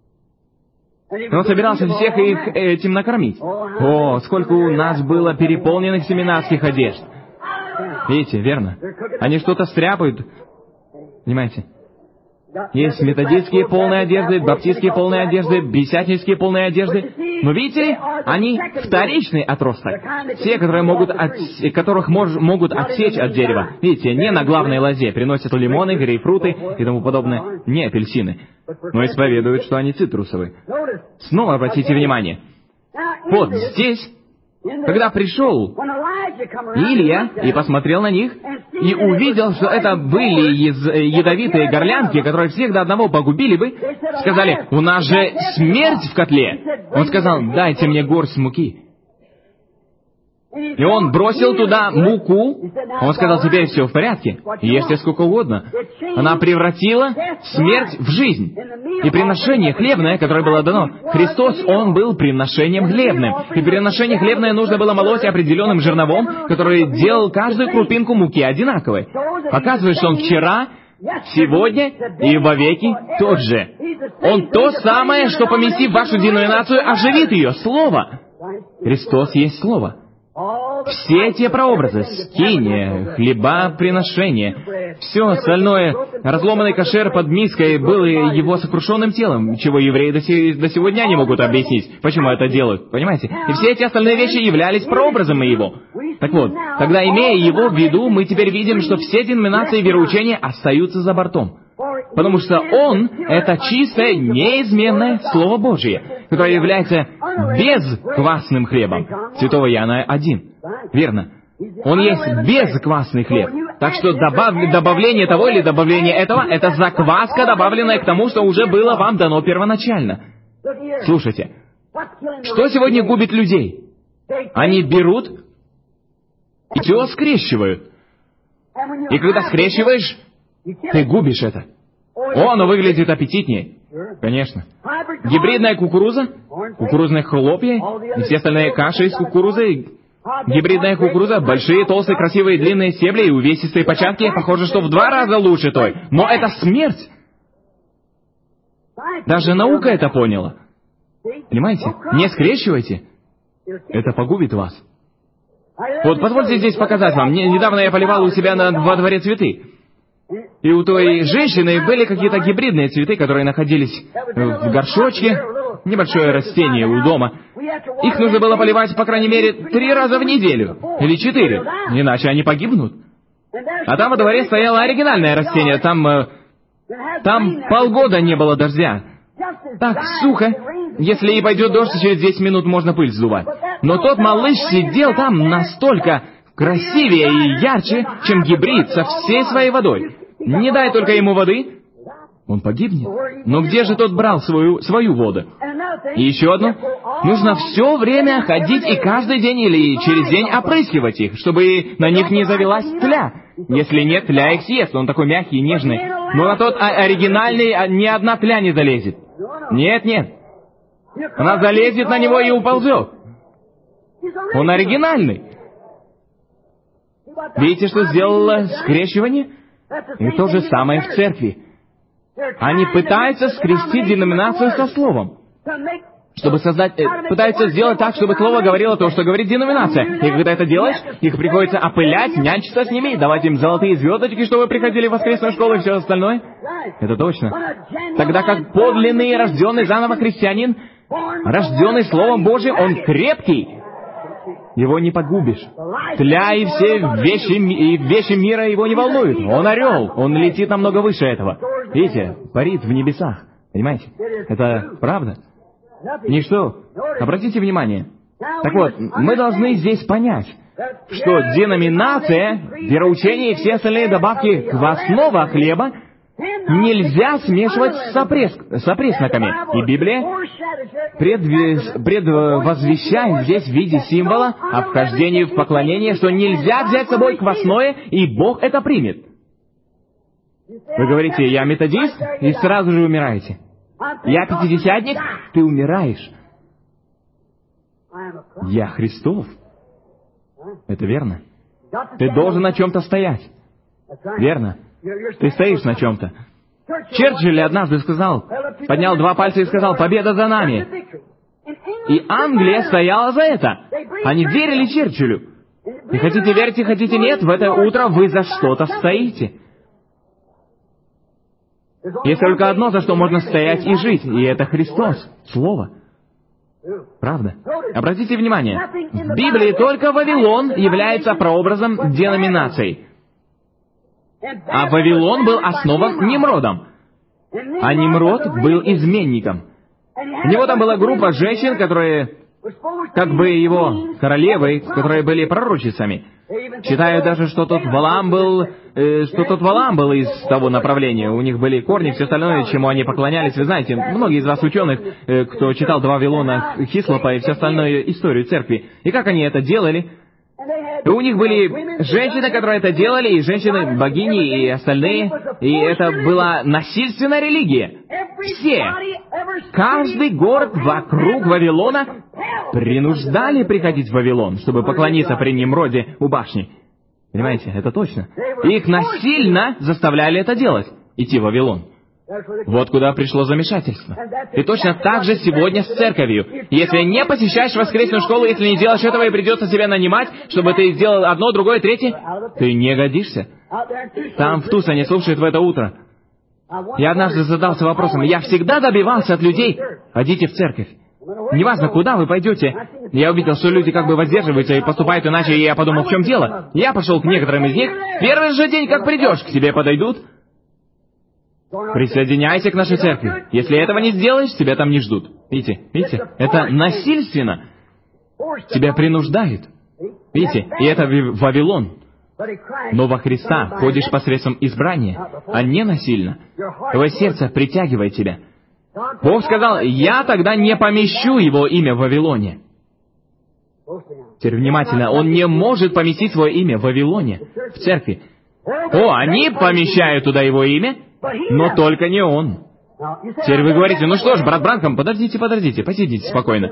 Он собирался всех их этим накормить. О, сколько у нас было переполненных семинарских одежд. Видите, верно? Они что-то стряпают. Понимаете? Есть методистские полные одежды, баптистские полные одежды, бесятнические полные одежды. Но видите ли, они вторичный отросток. Те, которых могут отсечь от дерева. Видите, не на главной лозе приносят лимоны, грейпфруты и тому подобное, не апельсины. Но исповедуют, что они цитрусовые. Снова обратите внимание. Вот здесь, когда пришел Илия и посмотрел на них, и увидел, что это были ядовитые горлянки, которые всех до одного погубили бы, сказали: «У нас же смерть в котле!» Он сказал: «Дайте мне горсть муки». И он бросил туда муку. Он сказал: «Теперь все в порядке, ешьте сколько угодно». Она превратила смерть в жизнь. И приношение хлебное, которое было дано, Христос, Он был приношением хлебным. И приношение хлебное нужно было молоть определенным жерновом, который делал каждую крупинку муки одинаковой. Показывает, что Он вчера, сегодня и вовеки тот же. Он то самое, что, поместив вашу деноминацию, оживит ее. Слово. Христос есть Слово. Все те прообразы, скиния, хлеба, приношения, все остальное, разломанный кошер под миской был его сокрушенным телом, чего евреи до сегодня не могут объяснить, почему это делают, понимаете? И все эти остальные вещи являлись прообразами его. Так вот, тогда, имея его в виду, мы теперь видим, что все деноминации вероучения остаются за бортом. Потому что Он — это чистое, неизменное Слово Божие, которое является безквасным хлебом. Святого Иоанна 1. Верно. Он есть безквасный хлеб. Так что добавление того или добавление этого — это закваска, добавленная к тому, что уже было вам дано первоначально. Слушайте, что сегодня губит людей? Они берут и все скрещивают. И когда скрещиваешь, ты губишь это. О, оно выглядит аппетитнее. Конечно. Гибридная кукуруза, кукурузные хлопья и все остальные каши из кукурузы. Гибридная кукуруза, большие, толстые, красивые, длинные стебли и увесистые початки. Похоже, что в 2 раза лучше той. Но это смерть. Даже наука это поняла. Понимаете? Не скрещивайте. Это погубит вас. Вот позвольте здесь показать вам. Недавно я поливал у себя во дворе цветы. И у той женщины были какие-то гибридные цветы, которые находились в горшочке. Небольшое растение у дома. Их нужно было поливать, по крайней мере, 3 раза в неделю. Или 4. Иначе они погибнут. А там во дворе стояло оригинальное растение. Там полгода не было дождя. Так сухо. Если и пойдет дождь, через 10 минут можно пыль сдувать. Но тот малыш сидел там настолько красивее и ярче, чем гибрид со всей своей водой. Не дай только ему воды, он погибнет. Но где же тот брал свою воду? И еще одно. Нужно все время ходить и каждый день или через день опрыскивать их, чтобы на них не завелась тля. Если нет, тля их съест. Он такой мягкий и нежный. Но на тот оригинальный ни одна тля не залезет. Нет, нет. Она залезет на него и уползет. Он оригинальный. Видите, что сделало скрещивание? И то же самое в церкви. Они пытаются скрестить деноминацию со словом. Чтобы создать... пытаются сделать так, чтобы слово говорило то, что говорит деноминация. И когда это делаешь, их приходится опылять, нянчиться с ними, давать им золотые звездочки, чтобы приходили в воскресную школу и все остальное. Это точно. Тогда как подлинный, рожденный заново христианин, рожденный Словом Божьим, он крепкий. Его не погубишь. Тля и все вещи мира его не волнуют. Он орел, он летит намного выше этого. Видите, парит в небесах. Понимаете? Это правда. Ничто. Обратите внимание. Так вот, мы должны здесь понять, что деноминация, вероучение и все остальные добавки квасного хлеба нельзя смешивать с опресноками. И Библия предвозвещает здесь в виде символа о вхождении в поклонение, что нельзя взять с собой квасное, и Бог это примет. Вы говорите, я методист, и сразу же умираете. Я пятидесятник, ты умираешь. Я Христов. Это верно. Ты должен на чем-то стоять. Верно. Ты стоишь на чем-то. Черчилль однажды сказал, поднял 2 пальца и сказал, победа за нами. И Англия стояла за это. Они верили Черчиллю. И хотите верьте, хотите нет, в это утро вы за что-то стоите. Есть только одно, за что можно стоять и жить, и это Христос, Слово. Правда? Обратите внимание, в Библии только Вавилон является прообразом деноминаций. А Вавилон был основан Нимродом. А Нимрод был изменником. У него там была группа женщин, которые, как бы его королевы, которые были пророчицами. Считаю даже, что тот Валаам был из того направления. У них были корни, все остальное, чему они поклонялись. Вы знаете, многие из вас ученых, кто читал до Вавилона Хислопа и все остальное историю церкви. И как они это делали? И у них были женщины, которые это делали, и женщины-богини, и остальные. И это была насильственная религия. Все, каждый город вокруг Вавилона принуждали приходить в Вавилон, чтобы поклониться при Нимроде у башни. Понимаете, это точно. Их насильно заставляли это делать, идти в Вавилон. Вот куда пришло замешательство. И точно так же сегодня с церковью. Если не посещаешь воскресную школу, если не делаешь этого и придется тебя нанимать, чтобы ты сделал одно, другое, третье, ты не годишься. Там в Тусоне слушают в это утро. Я однажды задался вопросом, я всегда добивался от людей, ходите в церковь. Неважно, куда вы пойдете. Я увидел, что люди как бы воздерживаются и поступают иначе, и я подумал, в чем дело. Я пошел к некоторым из них. Первый же день, как придешь, к тебе подойдут. Присоединяйся к нашей церкви. Если этого не сделаешь, тебя там не ждут. Видите, это насильственно. Тебя принуждают. Видите, и это Вавилон. Но во Христа ходишь посредством избрания, а не насильно. Твое сердце притягивает тебя. Бог сказал, я тогда не помещу его имя в Вавилоне. Теперь внимательно, он не может поместить свое имя в Вавилоне, в церкви. Они помещают туда его имя, но только не он. Теперь вы говорите, ну что ж, брат Бранхам, подождите, посидите спокойно.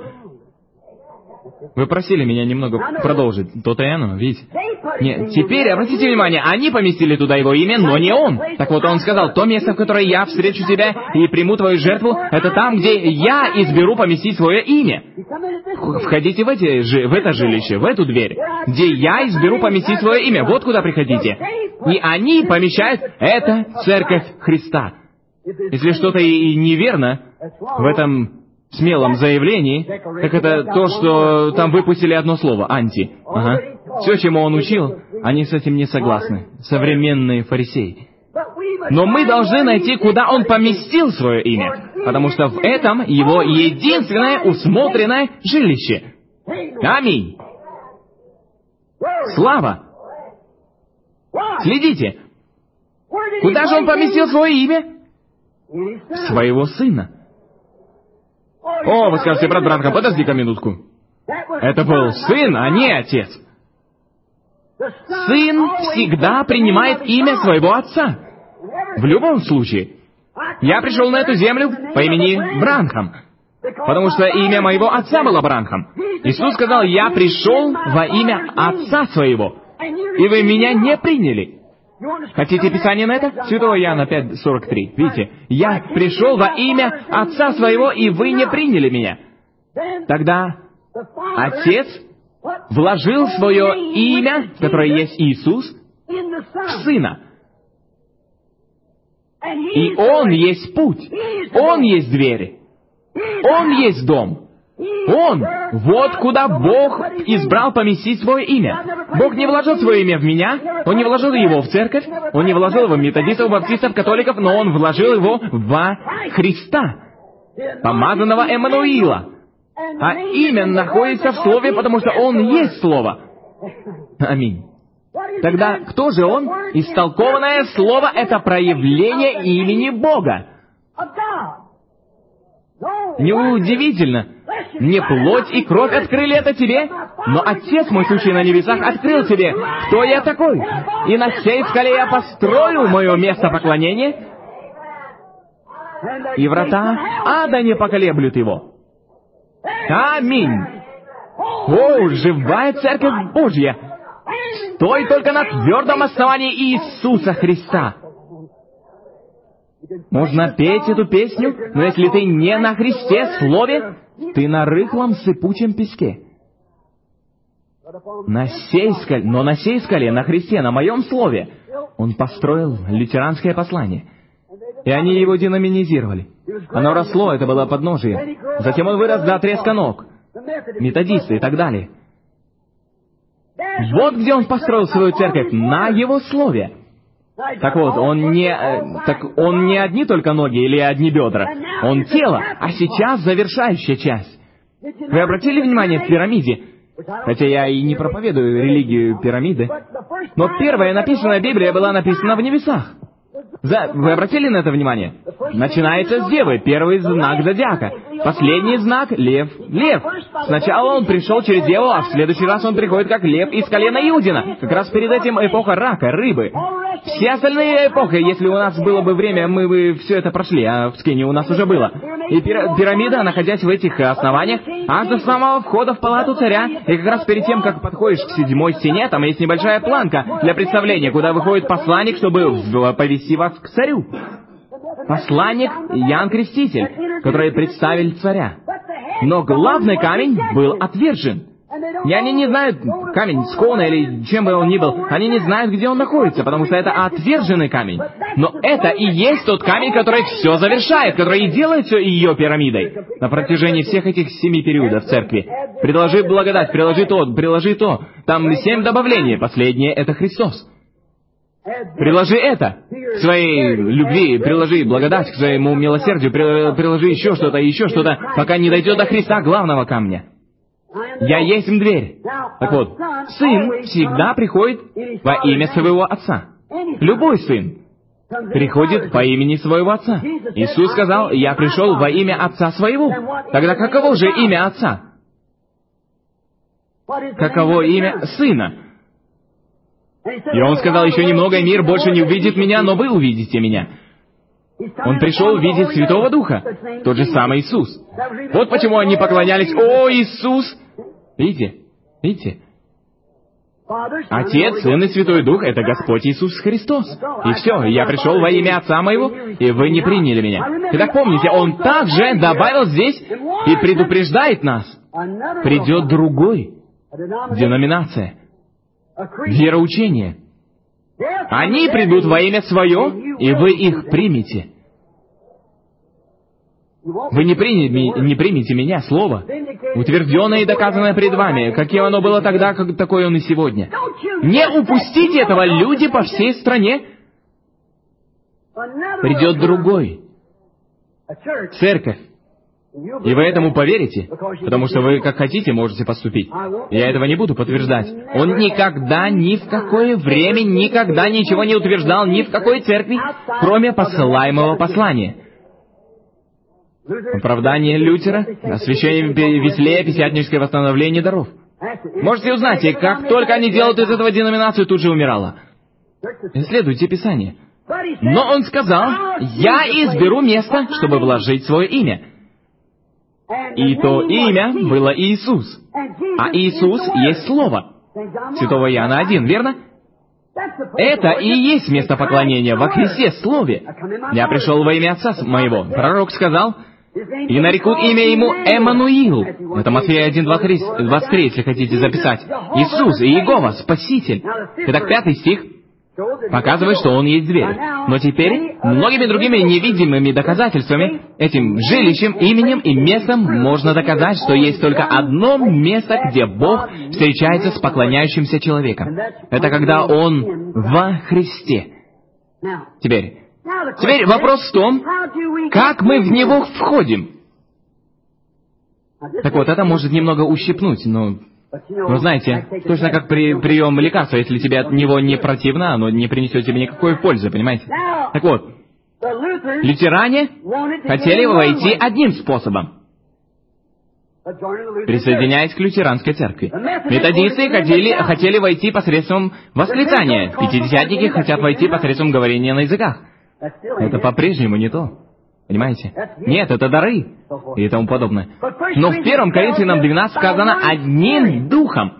Вы просили меня немного продолжить, то-то и оно, видите? Нет, теперь обратите внимание, они поместили туда его имя, но не он. Так вот, он сказал, то место, в которое я встречу тебя и приму твою жертву, это там, где я изберу поместить свое имя. Входите в это жилище, в эту дверь, где я изберу поместить свое имя. Вот куда приходите. И они помещают это церковь Христа. Если что-то и неверно в этом смелом заявлении, так это то, что там выпустили одно слово — «анти». Ага. Все, чему он учил, они с этим не согласны. Современные фарисеи. Но мы должны найти, куда он поместил свое имя, потому что в этом его единственное усмотренное жилище. Аминь. Слава! Следите. Куда же он поместил свое имя? Своего Сына. О, вы скажете, брат Бранхам, подожди-ка минутку. Это был сын, а не отец. Сын всегда принимает имя своего отца. В любом случае. Я пришел на эту землю по имени Бранхам, потому что имя моего отца было Бранхам. Иисус сказал, я пришел во имя отца своего, и вы меня не приняли. Хотите Писание на это? Святого Иоанна 5:43. Видите, я пришел во имя отца своего, и вы не приняли меня. Тогда Отец вложил свое имя, которое есть Иисус, в Сына. И Он есть путь, Он есть двери, Он есть дом. Он, вот куда Бог избрал поместить свое имя. Бог не вложил свое имя в меня, Он не вложил его в церковь, Он не вложил его в методистов, баптистов, католиков, но Он вложил его во Христа, помазанного Эммануила. А имя находится в Слове, потому что Он есть Слово. Аминь. Тогда кто же Он? Истолкованное Слово — это проявление имени Бога. Неудивительно. Не плоть и кровь открыли это тебе, но Отец мой, сущий на небесах, открыл тебе, кто я такой. И на сей скале я построю мое место поклонения, и врата ада не поколеблют его. Аминь. О, живая Церковь Божья! Стой только на твердом основании Иисуса Христа. Можно петь эту песню, но если ты не на Христе, Слове, ты на рыхлом сыпучем песке. На сей скале, на Христе, на моем Слове, Он построил лютеранское послание. И они его динаминизировали. Оно росло, это было подножие. Затем он вырос до отрезка ног. Методисты и так далее. Вот где он построил свою церковь, на его Слове. Так вот, он не одни только ноги или одни бедра. Он тело, а сейчас завершающая часть. Вы обратили внимание в пирамиде? Хотя я и не проповедую религию пирамиды. Но первая написанная Библия была написана в небесах. Вы обратили на это внимание? Начинается с Девы, первый знак зодиака. Последний знак — лев. Лев. Сначала он пришел через Деву, а в следующий раз он приходит как лев из колена Иудина. Как раз перед этим эпоха рака, рыбы. Все остальные эпохи, если у нас было бы время, мы бы все это прошли, а в Скине у нас уже было. И пирамида, находясь в этих основаниях, аж до самого входа в палату царя, и как раз перед тем, как подходишь к 7-й стене, там есть небольшая планка для представления, куда выходит посланник, чтобы повести вас к царю. Посланник Иоанн Креститель, который представил царя. Но главный камень был отвержен. И они не знают, камень Скона или чем бы он ни был, они не знают, где он находится, потому что это отверженный камень. Но это и есть тот камень, который все завершает, который и делает все ее пирамидой. На протяжении всех этих 7 периодов церкви. Приложи благодать, приложи то. Там 7 добавлений, последнее — это Христос. Приложи это к своей любви, приложи благодать к своему милосердию, приложи еще что-то, пока не дойдет до Христа, главного камня. Я есть им дверь. Так вот, сын всегда приходит во имя своего отца. Любой сын приходит по имени своего отца. Иисус сказал, я пришел во имя отца своего. Тогда каково же имя отца? Каково имя сына? И он сказал, еще немного, и мир больше не увидит меня, но вы увидите меня. Он пришел в виде Святого Духа, тот же самый Иисус. Вот почему они поклонялись: «О, Иисус!» Видите? Отец, Сын и Святой Дух — это Господь Иисус Христос. И все, я пришел во имя Отца моего, и вы не приняли меня. Итак, помните, Он также добавил здесь и предупреждает нас. Придет другой, деноминация, вероучение. Они придут во имя свое, и вы их примете. Вы не примете меня, Слово, утвержденное и доказанное пред вами, каким оно было тогда, как такое он и сегодня. Не упустите этого, люди по всей стране. Придет другой. Церковь. И вы этому поверите, потому что вы как хотите можете поступить. Я этого не буду подтверждать. Он никогда, ни в какое время, никогда ничего не утверждал ни в какой церкви, кроме посылаемого послания. Оправдание Лютера, освящение веселее, пятидесятническое восстановление даров. Можете узнать, и как только они делают из этого деноминацию, тут же умирала. Исследуйте Писание. Но он сказал, я изберу место, чтобы вложить свое имя. И то имя было Иисус. А Иисус есть Слово. Святого Иоанна 1, верно? Это и есть место поклонения во Христе, Слове. Я пришел во имя Отца моего. Пророк сказал, и нарекут имя ему Эммануил. Это Матфея 1:23, если хотите записать. Иисус, Иегова, Спаситель. Итак, 5 стих показывает, что Он есть дверь. Но теперь многими другими невидимыми доказательствами, этим жилищем, именем и местом можно доказать, что есть только одно место, где Бог встречается с поклоняющимся человеком. Это когда Он во Христе. Теперь вопрос в том, как мы в Него входим. Так вот, это может немного ущипнуть, но... Вы знаете, точно как при приеме лекарства, если тебе от него не противно, оно не принесет тебе никакой пользы, понимаете? Так вот, лютеране хотели войти одним способом, присоединяясь к лютеранской церкви. Методисты хотели войти посредством восклицания. Пятидесятники хотят войти посредством говорения на языках. Это по-прежнему не то. Понимаете? Нет, это дары и тому подобное. Но в 1 Коринфянам 12 сказано «одним Духом».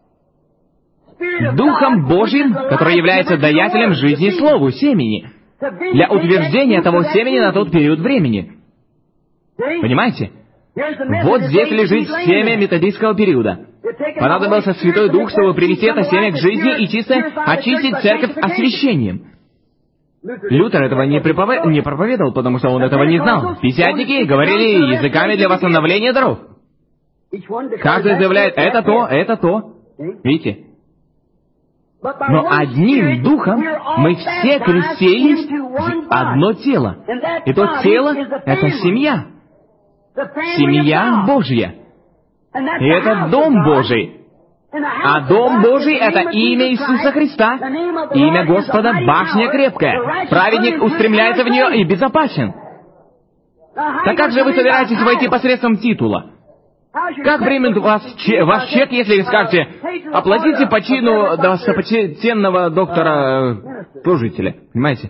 Духом Божьим, который является даятелем жизни Слову, семени, для утверждения того семени на тот период времени. Понимаете? Вот здесь лежит семя методистского периода. Понадобился Святой Дух, чтобы привести это семя к жизни и чисто очистить церковь освящением. Лютер этого не проповедовал, потому что он этого не знал. Пятидесятники говорили языками для восстановления даров. Каждый заявляет, это то. Видите? Но одним духом мы все крестились в одно тело. И то тело — это семья. Семья Божья. И это Дом Божий. А Дом Божий — это имя Иисуса Христа, имя Господа — башня крепкая. Праведник устремляется в нее и безопасен. Так как же вы собираетесь войти посредством титула? Как примет ваш чек, если вы скажете, оплатите по чину достопочтенного доктора-служителя? Понимаете?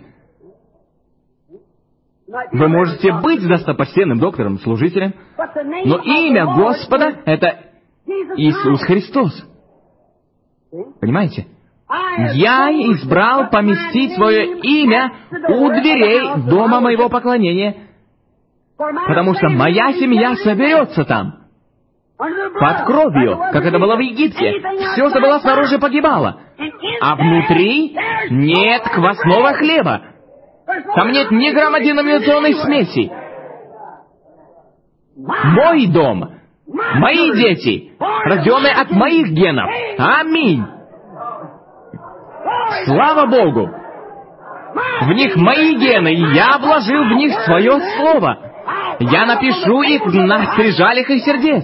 Вы можете быть достопочтенным доктором-служителем, но имя Господа — это Иисус Христос. Понимаете? Я избрал поместить свое имя у дверей дома моего поклонения, потому что моя семья соберется там, под кровью, как это было в Египте. Все, что было снаружи, погибало, а внутри нет квасного хлеба. Там нет ни грамма деноминационной смеси. Мой дом, мои дети, рожденные от моих генов. Аминь. Слава Богу. В них мои гены, и я вложил в них свое слово. Я напишу их на скрижалях их сердец.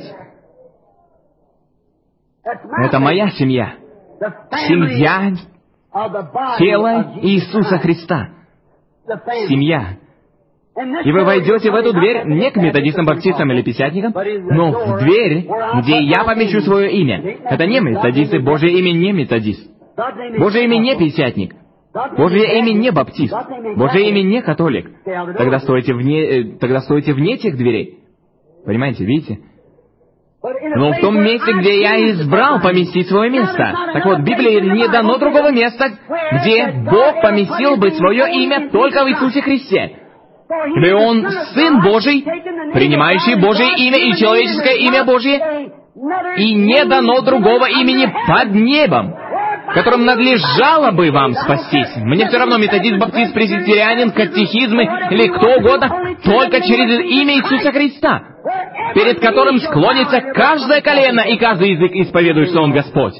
Это моя семья. Семья тела Иисуса Христа. Семья. И вы войдете в эту дверь не к методистам, баптистам или пятидесятникам, но в дверь, где я помещу свое имя. Это не методисты, Божье имя не методист. Божье имя не пятидесятник. Божье имя не баптист. Божье имя не католик. Тогда стойте вне тех дверей. Понимаете, видите? Но в том месте, где я избрал поместить свое место. Так вот, в Библии не дано другого места, где Бог поместил бы свое имя только в Иисусе Христе. Ибо Он Сын Божий, принимающий Божье имя и человеческое имя Божье, и не дано другого имени под небом, которым надлежало бы вам спастись. Мне все равно, методист, баптист, пресвитерианин, катехизмы или кто угодно, только через имя Иисуса Христа, перед которым склонится каждое колено и каждый язык исповедует, что Он Господь.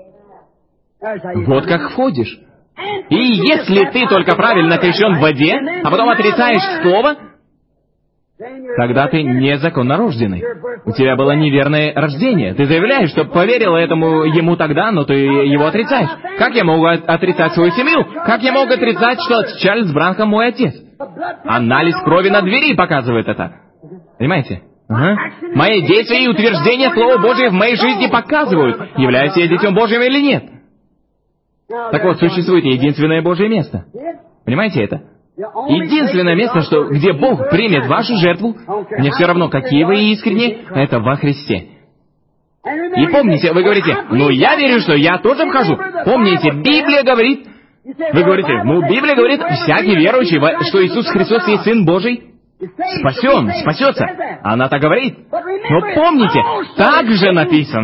Вот как входишь. И если ты только правильно крещен в воде, а потом отрицаешь слово, тогда ты незаконно рожденный. У тебя было неверное рождение. Ты заявляешь, что поверил ему тогда, но ты его отрицаешь. Как я могу отрицать свою семью? Как я могу отрицать, что Чарльз Бранхам мой отец? Анализ крови на двери показывает это. Понимаете? Ага. Мои действия и утверждения Слова Божьего в моей жизни показывают, являюсь я Детем Божьим или нет. Так вот, существует единственное Божье место. Понимаете это? Единственное место, где Бог примет вашу жертву, мне все равно, какие вы искренние, это во Христе. И помните, вы говорите, я верю, что я тоже вхожу. Помните, Библия говорит, вы говорите, Библия говорит, всякий верующий, что Иисус Христос есть Сын Божий, спасется. Она так говорит. Но помните, так же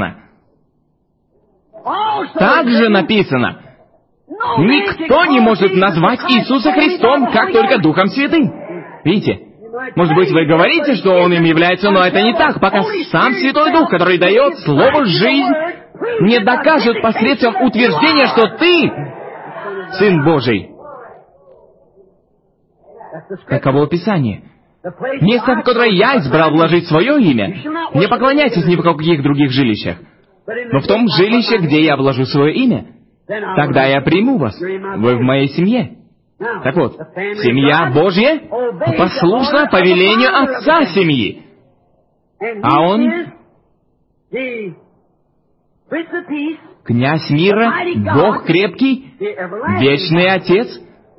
написано, никто не может назвать Иисуса Христом, как только Духом Святым. Видите? Может быть, вы говорите, что Он им является, но это не так, пока сам Святой Дух, который дает Слову жизнь, не докажет посредством утверждения, что ты Сын Божий. Таково Писание. Место, в которое я избрал вложить свое имя, не поклоняйтесь ни в каких других жилищах, но в том жилище, где я вложу свое имя. Тогда я приму вас. Вы в моей семье. Так вот, семья Божья послушна повелению отца семьи. А он князь мира, Бог крепкий, вечный Отец.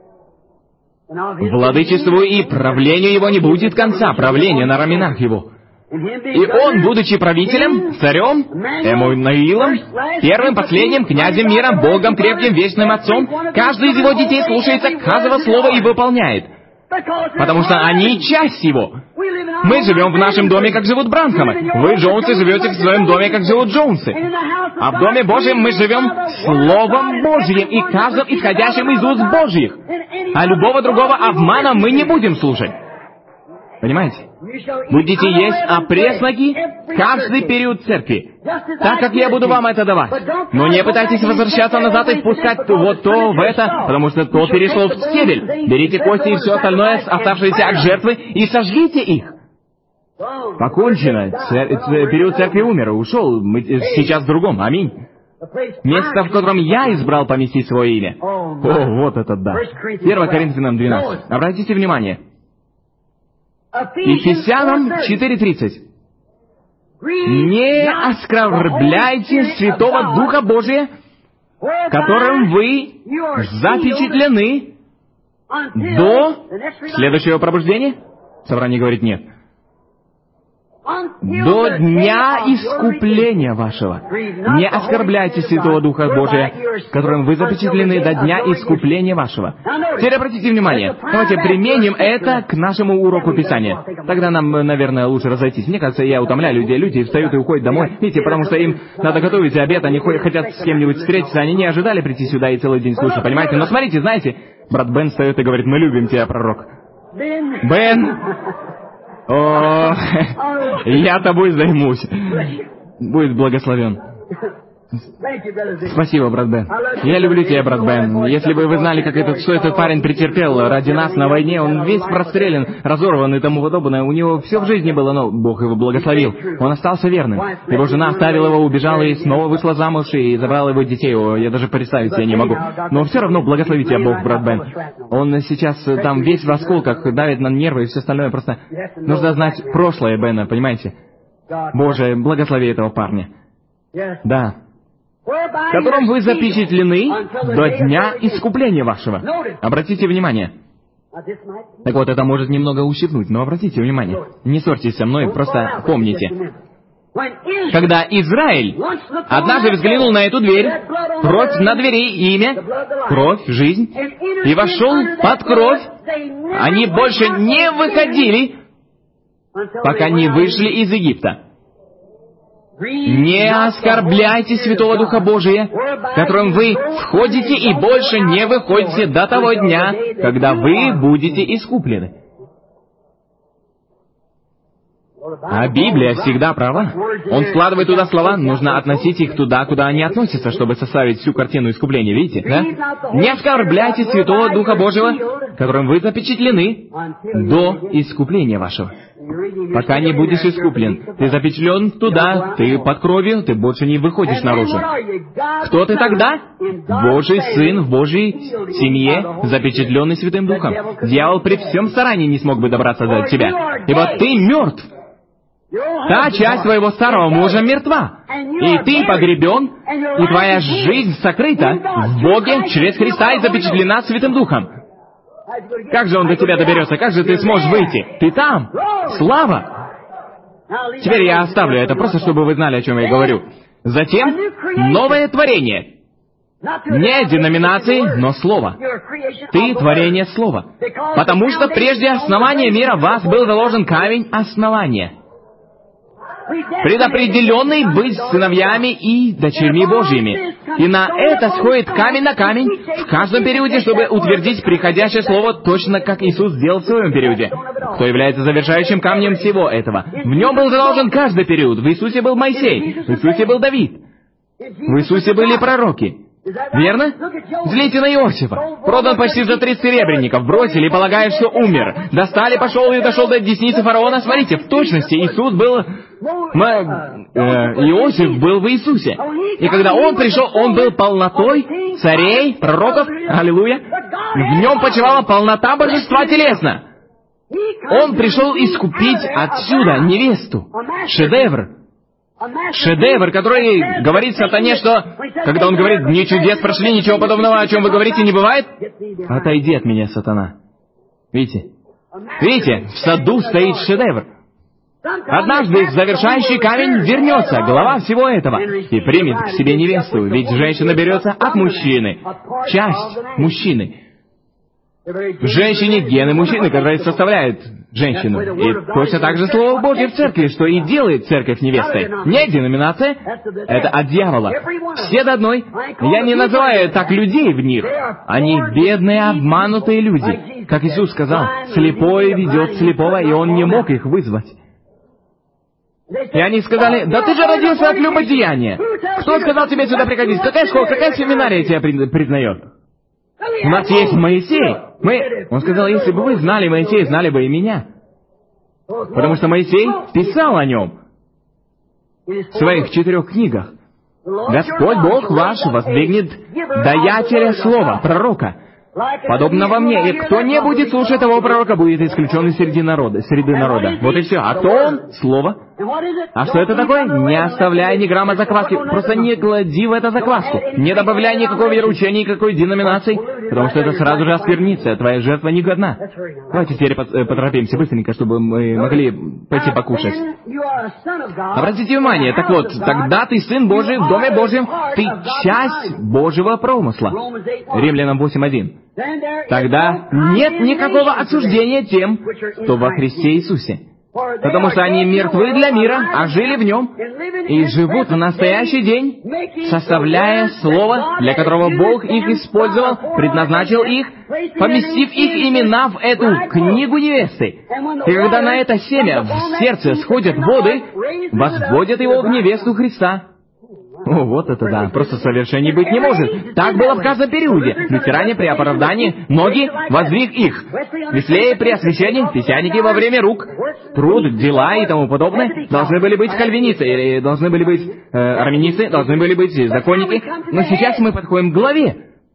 Владычеству и правлению его не будет конца, правление на раменах его. И он, будучи правителем, царем, Эммануилом, первым, последним, князем мира, Богом крепким, вечным Отцом, каждый из его детей слушается каждого слова и выполняет. Потому что они часть его. Мы живем в нашем доме, как живут Бранхамы. Вы, Джонсы, живете в своем доме, как живут Джонсы. А в Доме Божьем мы живем Словом Божьим и каждым исходящим из уст Божьих. А любого другого обмана мы не будем слушать. Понимаете? Будете есть опресноки каждый период церкви, так как я буду вам это давать. Но не пытайтесь возвращаться назад и впускать вот то в это, потому что то перешло в стебель. Берите кости и все остальное, оставшееся от жертвы, и сожгите их. Покончено. Период церкви умер, ушел. Мы сейчас в другом. Аминь. Место, в котором я избрал поместить свое имя. О, вот это да. 1 Коринфянам 12. Обратите внимание. Ефесянам 4:30. Не оскорбляйте Святого Духа Божия, которым вы запечатлены до следующего пробуждения. Собрание говорит нет. До дня искупления вашего. Не оскорбляйте Святого Духа Божия, которым вы запечатлены до дня искупления вашего. Теперь обратите внимание. Давайте применим это к нашему уроку Писания. Тогда нам, наверное, лучше разойтись. Мне кажется, я утомляю людей. Люди встают и уходят домой. Видите, потому что им надо готовить обед, они хотят с кем-нибудь встретиться. Они не ожидали прийти сюда и целый день слушать, понимаете? Но смотрите, знаете, брат Бен встает и говорит, мы любим тебя, пророк. Бен! О, я тобой займусь. Будет благословен. Спасибо, брат Бен. Я люблю тебя, брат Бен. Если бы вы знали, что этот парень претерпел ради нас на войне, он весь прострелен, разорван и тому подобное. У него все в жизни было, но Бог его благословил. Он остался верным. Его жена оставила его, убежала и снова вышла замуж и забрала его детей. О, я даже представить себе не могу. Но все равно благослови тебя Бог, брат Бен. Он сейчас там весь в осколках, давит на нервы и все остальное. Просто нужно знать прошлое Бена, понимаете? Боже, благослови этого парня. Да. Которым вы запечатлены до дня искупления вашего. Обратите внимание. Так вот, это может немного ущипнуть, но обратите внимание. Не ссорьтесь со мной, просто помните. Когда Израиль однажды взглянул на эту дверь, кровь на двери, имя, кровь, жизнь, и вошел под кровь, они больше не выходили, пока не вышли из Египта. Не оскорбляйте Святого Духа Божия, которым вы входите и больше не выходите до того дня, когда вы будете искуплены. А Библия всегда права. Он вкладывает туда слова, нужно относить их туда, куда они относятся, чтобы составить всю картину искупления, видите, да? Не оскорбляйте Святого Духа Божьего, которым вы запечатлены до искупления вашего. Пока не будешь искуплен. Ты запечатлен туда, ты под кровью, ты больше не выходишь наружу. Кто ты тогда? Божий Сын в Божьей семье, запечатленный Святым Духом. Дьявол при всем старании не смог бы добраться до тебя, ибо ты мертв. Та часть твоего старого мужа мертва, и ты погребен, и твоя жизнь сокрыта в Боге через Христа и запечатлена Святым Духом. Как же Он до тебя доберется? Как же ты сможешь выйти? Ты там! Слава! Теперь я оставлю это, просто чтобы вы знали, о чем я говорю. Затем, новое творение. Не деноминации, но Слово. Ты творение Слова. Потому что прежде основания мира в вас был заложен камень основания, предопределенный быть сыновьями и дочерьми Божьими. И на это сходит камень на камень в каждом периоде, чтобы утвердить приходящее Слово, точно как Иисус сделал в своем периоде. Кто является завершающим камнем всего этого? В нем был заложен каждый период. В Иисусе был Моисей, в Иисусе был Давид, в Иисусе были пророки. Верно? Взгляните на Иосифа. Продан почти за 30 серебряников, бросили, и полагая, что умер. Достали, пошел и дошел до десницы фараона. Смотрите, в точности Иисус был... Иосиф был в Иисусе. И когда Он пришел, Он был полнотой царей, пророков. Аллилуйя. В Нем почивала полнота божества телесно. Он пришел искупить отсюда невесту. Шедевр. Шедевр, который говорит сатане, что, когда он говорит, ни чудес прошли, ничего подобного, о чем вы говорите, не бывает. Отойди от меня, сатана. Видите? Видите, в саду стоит шедевр. Однажды завершающий камень вернется, глава всего этого, и примет к себе невесту, ведь женщина берется от мужчины, часть мужчины. В женщине гены мужчины, которые составляют женщину. И точно так же Слово Божье в церкви, что и делает церковь невестой. Не деноминация, это от дьявола. Все до одной. Я не называю так людей в них. Они бедные, обманутые люди. Как Иисус сказал, слепой ведет слепого, и Он не мог их вызвать. И они сказали, да ты же родился от любодеяния. Кто сказал тебе сюда приходить? Какая школа, какая семинария тебя признает? У нас есть Моисей. Он сказал, если бы вы знали Моисея, знали бы и меня. Потому что Моисей писал о нем в своих 4 книгах. Господь Бог ваш воздвигнет даятеля слова, пророка, подобного мне. И кто не будет слушать того пророка, будет исключен из среды народа. Вот и все. А кто он? Слово. А что это такое? Не оставляй ни грамма закваски. Просто не клади в это закваску. Не добавляй никакого вероучения, никакой деноминации, потому что это сразу же осквернится. Твоя жертва негодна. Давайте теперь поторопимся быстренько, чтобы мы могли пойти покушать. Обратите внимание, так вот, тогда ты сын Божий в Доме Божьем, ты часть Божьего промысла. Римлянам 8:1. Тогда нет никакого осуждения тем, кто во Христе Иисусе. Потому что они мертвы для мира, а жили в нем, и живут в настоящий день, составляя Слово, для которого Бог их использовал, предназначил их, поместив их имена в эту книгу невесты. И когда на это семя в сердце сходят воды, возводят его в невесту Христа. О, вот это да, просто совершений быть не может. Так было в каждом периоде. Лютеране при оправдании, многие воздвиг их. Веслеи при освящении, песянники во время рук, труд, дела и тому подобное. Должны были быть кальвинисты, или должны были быть армянисты, должны были быть законники. Но сейчас мы подходим к главе,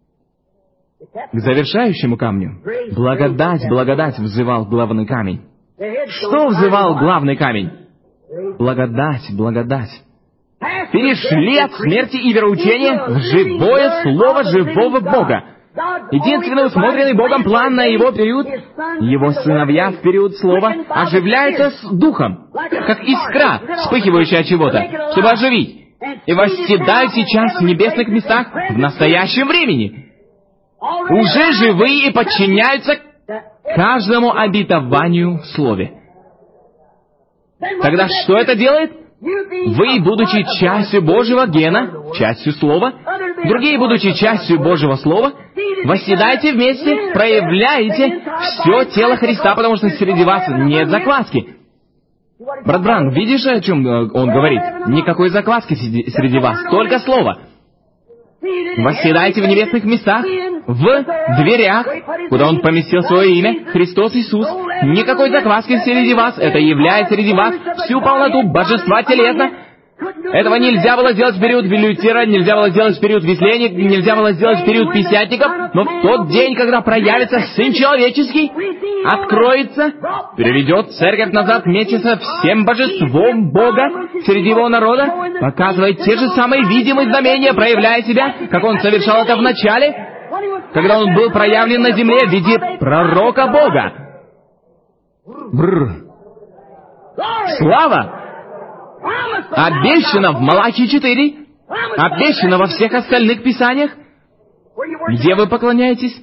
к завершающему камню. Благодать, благодать взывал главный камень. Что взывал главный камень? Благодать, благодать. Перешли от смерти и вероучения в живое Слово живого Бога. Единственный усмотренный Богом план на его период, его сыновья в период Слова оживляются с Духом, как искра, вспыхивающая от чего-то, чтобы оживить, и восседают сейчас в небесных местах в настоящем времени. Уже живые и подчиняются каждому обетованию в Слове. Тогда что это делает? Вы, будучи частью Божьего гена, частью Слова, другие, будучи частью Божьего Слова, восседайте вместе, проявляете все тело Христа, потому что среди вас нет закваски. Брат Бран, видишь, о чем он говорит? Никакой закваски среди вас, только Слово. Восседайте в небесных местах, в дверях, куда Он поместил свое имя, Христос Иисус. Никакой закваски среди вас, это являет среди вас всю полноту божества телеса. Этого нельзя было сделать в период Лютера, нельзя было сделать в период Весления, нельзя было сделать в период Пятидесятников, но в тот день, когда проявится Сын Человеческий, откроется, переведет церковь назад вместе со всем божеством Бога среди его народа, показывает те же самые видимые знамения, проявляя себя, как он совершал это в начале, когда он был проявлен на земле в виде пророка Бога. Слава! Обещано в Малахии 4, обещано во всех остальных писаниях. Где вы поклоняетесь?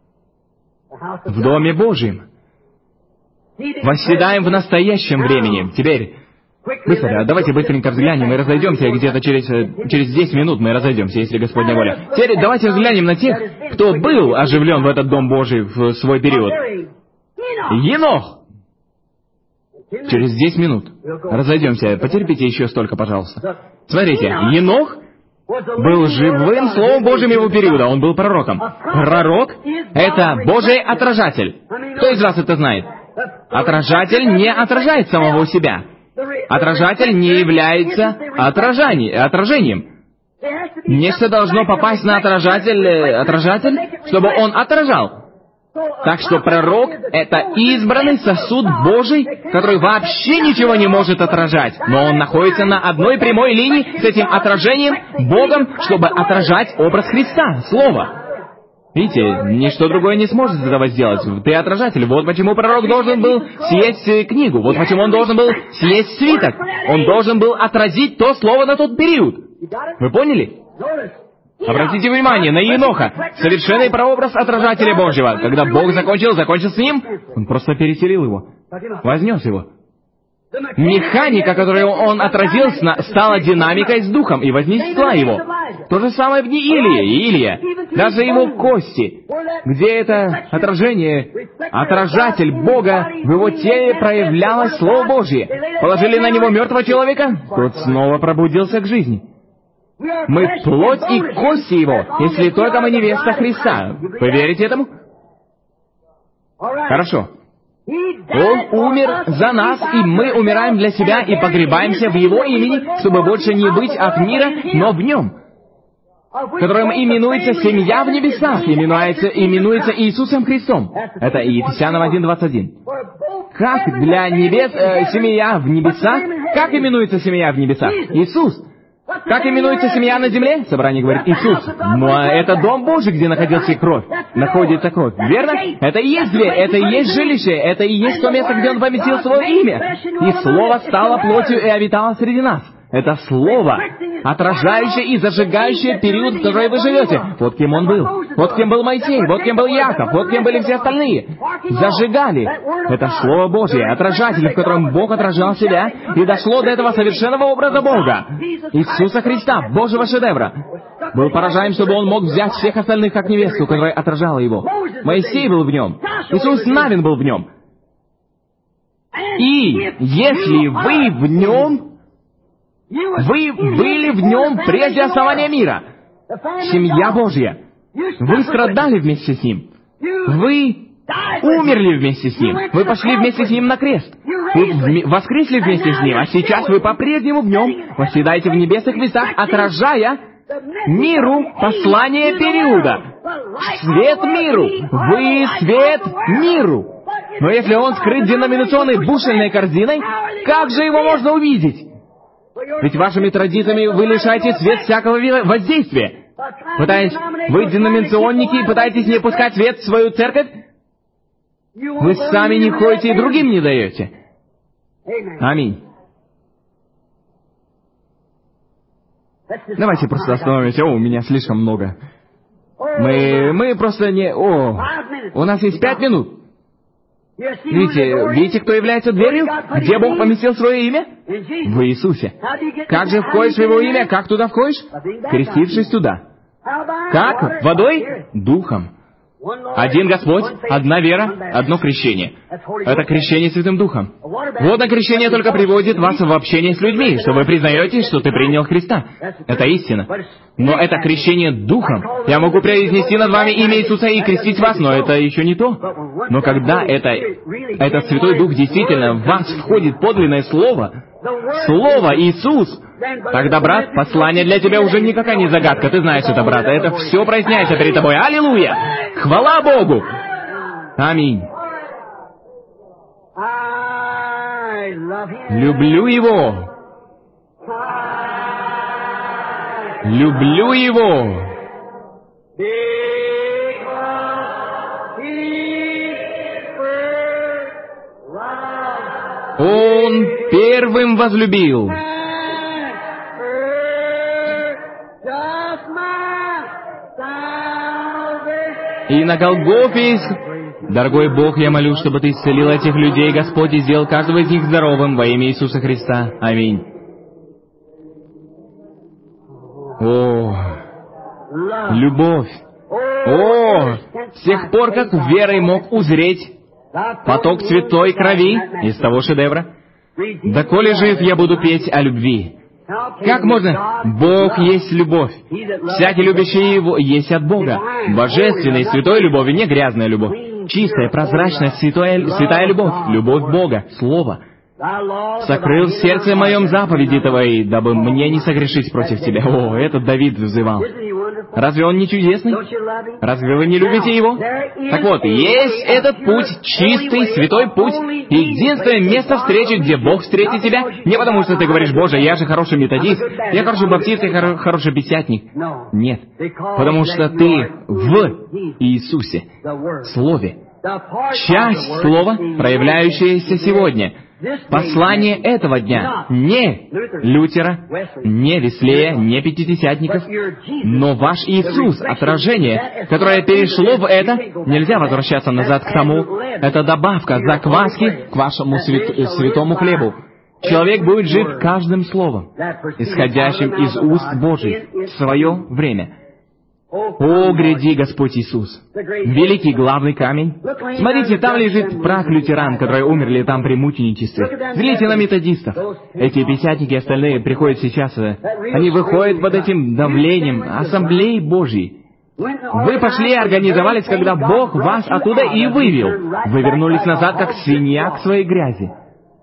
В Доме Божьем. Восседаем в настоящем времени. Теперь, быстро, давайте быстренько взглянем и разойдемся, где-то через 10 минут мы разойдемся, если Господня воля. Теперь давайте взглянем на тех, кто был оживлен в этот Дом Божий в свой период. Енох! Через 10 минут. Разойдемся. Потерпите еще столько, пожалуйста. Смотрите, Енох был живым Словом Божьим его периода. Он был пророком. Пророк — это Божий отражатель. Кто из вас это знает? Отражатель не отражает самого себя. Отражатель не является отражением. Нечто должно попасть на отражатель, чтобы он отражал. Так что пророк — это избранный сосуд Божий, который вообще ничего не может отражать, но он находится на одной прямой линии с этим отражением Богом, чтобы отражать образ Христа, Слово. Видите, ничто другое не сможет этого сделать. Ты отражатель. Вот почему пророк должен был съесть книгу. Вот почему он должен был съесть свиток. Он должен был отразить то слово на тот период. Вы поняли? Обратите внимание на Еноха, совершенный прообраз отражателя Божьего. Когда Бог закончил с ним, он просто переселил его, вознес его. Механика, которую он отразил, стала динамикой с духом и вознесла его. То же самое в дни Илия. Даже его кости, где это отражатель Бога, в его теле проявлялось Слово Божье. Положили на него мертвого человека, тот снова пробудился к жизни. Мы плоть и кости его, если только мы невеста Христа. Вы верите этому? Хорошо. Он умер за нас, и мы умираем для себя и погребаемся в Его имени, чтобы больше не быть от мира, но в Нем, которым именуется семья в небесах, именуется Иисусом Христом. Это Ефесянам 1:21. Как для небес семья в небесах? Как именуется семья в небесах? Иисус. Как именуется семья на земле? Собрание говорит Иисус. Но это Дом Божий, где находится кровь. Находится кровь. Верно? Это и есть дверь, это и есть жилище, это и есть то место, где Он поместил свое имя. И Слово стало плотью и обитало среди нас. Это Слово, отражающее и зажигающее период, в который вы живете. Вот кем он был. Вот кем был Моисей, вот кем был Яков, вот кем были все остальные. Зажигали. Это Слово Божье, отражатель, в котором Бог отражал себя, и дошло до этого совершенного образа Бога, Иисуса Христа, Божьего шедевра. Был поражаем, чтобы Он мог взять всех остальных как невесту, которая отражала Его. Моисей был в нем. Иисус Навин был в нем. И если вы в нем, вы были в нем прежде основания мира. Семья Божья. Вы страдали вместе с Ним. Вы умерли вместе с Ним. Вы пошли вместе с Ним на крест. Вы воскресли вместе с Ним, а сейчас вы по-прежнему в Нем восседаете в небесных местах, отражая миру послание периода. Свет миру. Вы свет миру. Но если он скрыт деноминационной бушельной корзиной, как же его можно увидеть? Ведь вашими традициями вы лишаете свет всякого воздействия. Вы деноминационники, пытаетесь не пускать свет в свою церковь? Вы сами не ходите и другим не даете. Аминь. Давайте просто остановимся. У меня слишком много. Мы просто не... У нас есть 5 минут. Видите, кто является дверью? Где Бог поместил свое имя? В Иисусе. Как же входишь в Его имя? Как туда входишь? Крестившись туда. Как? Водой? Духом. Один Господь, одна вера, одно крещение. Это крещение Святым Духом. Водное крещение только приводит вас в общение с людьми, что вы признаете, что ты принял Христа. Это истина. Но это крещение Духом. Я могу произнести над вами имя Иисуса и крестить вас, но это еще не то. Но когда этот Святой Дух действительно в вас входит подлинное Слово, Слово Иисус, тогда, брат, послание для тебя уже никакая не загадка. Ты знаешь это, брат. Это все проясняется перед тобой. Аллилуйя! Хвала Богу! Аминь. Люблю Его. Люблю Его. Он первым возлюбил. И на Голгофе, дорогой Бог, я молю, чтобы Ты исцелил этих людей, Господь, и сделал каждого из них здоровым во имя Иисуса Христа. Аминь. О, любовь. О, с тех пор, как верой мог узреть поток святой крови из того шедевра, доколе жив я буду петь о любви. Как можно? Бог есть любовь. Всякий любящий Его есть от Бога. Божественной, святой любовь, не грязная любовь. Чистая, прозрачная, святая любовь. Любовь Бога, Слово. «Сокрыл в сердце моем заповеди Твои, дабы мне не согрешить против Тебя». О, этот Давид взывал. Разве он не чудесный? Разве вы не любите его? Так вот, есть этот путь, чистый, святой путь, единственное место встречи, где Бог встретит тебя, не потому что ты говоришь: «Боже, я же хороший методист, я хороший баптист, я хороший пятидесятник». Нет, потому что ты в Иисусе, Слове. Часть Слова, проявляющаяся сегодня. Послание этого дня не Лютера, не Веслея, не пятидесятников, но ваш Иисус, отражение, которое перешло в это, нельзя возвращаться назад к тому. Это добавка, закваски к вашему святому хлебу. Человек будет жив каждым словом, исходящим из уст Божьих в свое время. О, гряди, Господь Иисус! Великий главный камень. Смотрите, там лежит прах лютеран, которые умерли там при мученичестве. Взгляните на методистов. Эти пятидесятники и остальные приходят сейчас, они выходят под этим давлением ассамблеи Божьей. Вы пошли и организовались, когда Бог вас оттуда и вывел. Вы вернулись назад, как свинья к своей грязи.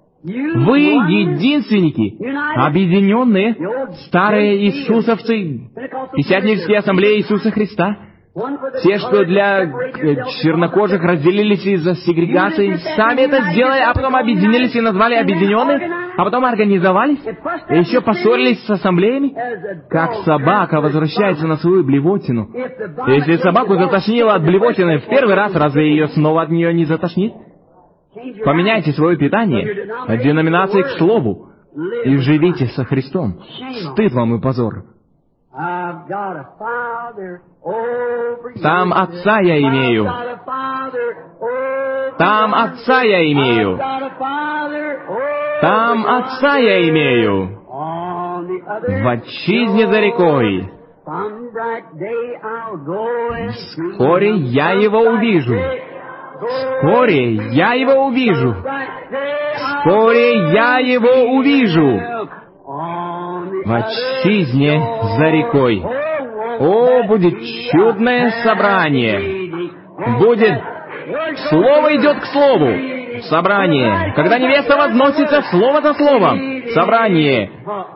Вы единственники, объединенные, старые иисусовцы, пятидесятнические ассамблеи Иисуса Христа. Те, что для чернокожих разделились из-за сегрегации, сами это сделали, а потом объединились и назвали объединенные, а потом организовались, и еще поссорились с ассамблеями. Как собака возвращается на свою блевотину. Если собаку затошнило от блевотины в первый раз, разве ее снова от нее не затошнит? Поменяйте свое питание от деноминации к Слову и живите со Христом. Стыд вам и позор. Там Отца я имею. Там Отца я имею. Там Отца я имею. В отчизне за рекой. Вскоре я его увижу. Вскоре я его увижу. Вскоре я его увижу. В отчизне за рекой. О, будет чудное собрание. Будет... Слово идет к слову. Собрание. Когда невеста возносится слово за словом. Собрание.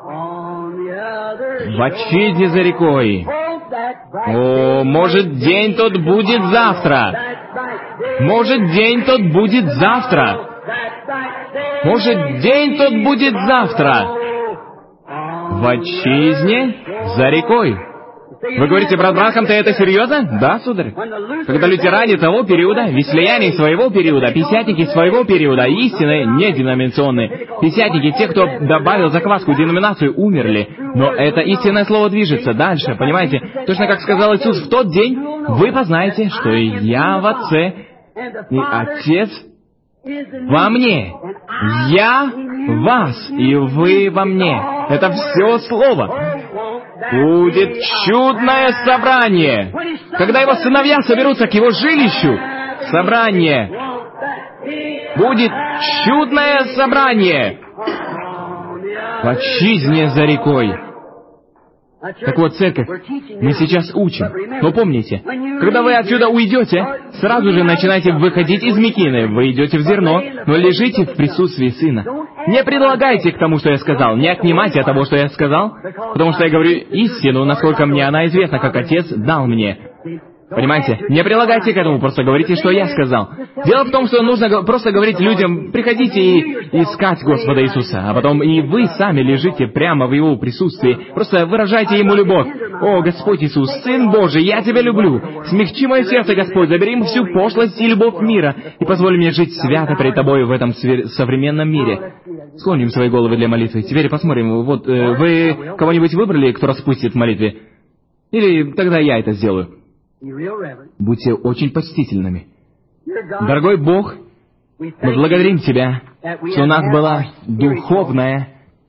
В отчизне за рекой. О, может, день тот будет завтра. Может, день тот будет завтра. Может, день тот будет завтра. В отчизне за рекой. Вы говорите: брат Бранхам, ты это серьезно? Да, сударь. Когда лютеране того периода, веслеяне своего периода, пятидесятники своего периода, истинные, неденоминационные, пятидесятники, те, кто добавил закваску в деноминацию, умерли. Но это истинное слово движется дальше, понимаете? Точно как сказал Иисус: в тот день вы познаете, что и я в Отце, и Отец во мне. Я в вас, и вы во мне. Это все слово. будет чудное собрание. Когда его сыновья соберутся к его жилищу, собрание. Будет чудное собрание в отчизне за рекой. Так вот, церковь, мы сейчас учим. Но помните, когда вы отсюда уйдете, сразу же начинайте выходить из мекины. Вы идете в зерно, но лежите в присутствии Сына. Не предлагайте к тому, что я сказал. Не отнимайте от того, что я сказал, потому что я говорю истину, насколько мне она известна, как Отец дал мне. Понимаете? Не прилагайте к этому, просто говорите, что я сказал. Дело в том, что нужно просто говорить людям, приходите и искать Господа Иисуса, а потом и вы сами лежите прямо в Его присутствии, просто выражайте Ему любовь. О, Господь Иисус, Сын Божий, я Тебя люблю. Смягчи мое сердце, Господь, забери всю пошлость и любовь мира, и позволь мне жить свято перед Тобой в этом современном мире. Склоним свои головы для молитвы. Теперь посмотрим, вот вы кого-нибудь выбрали, кто распустит в молитве? Или тогда я это сделаю? Будьте очень почтительными. Дорогой Бог, мы благодарим Тебя, что у нас была духовная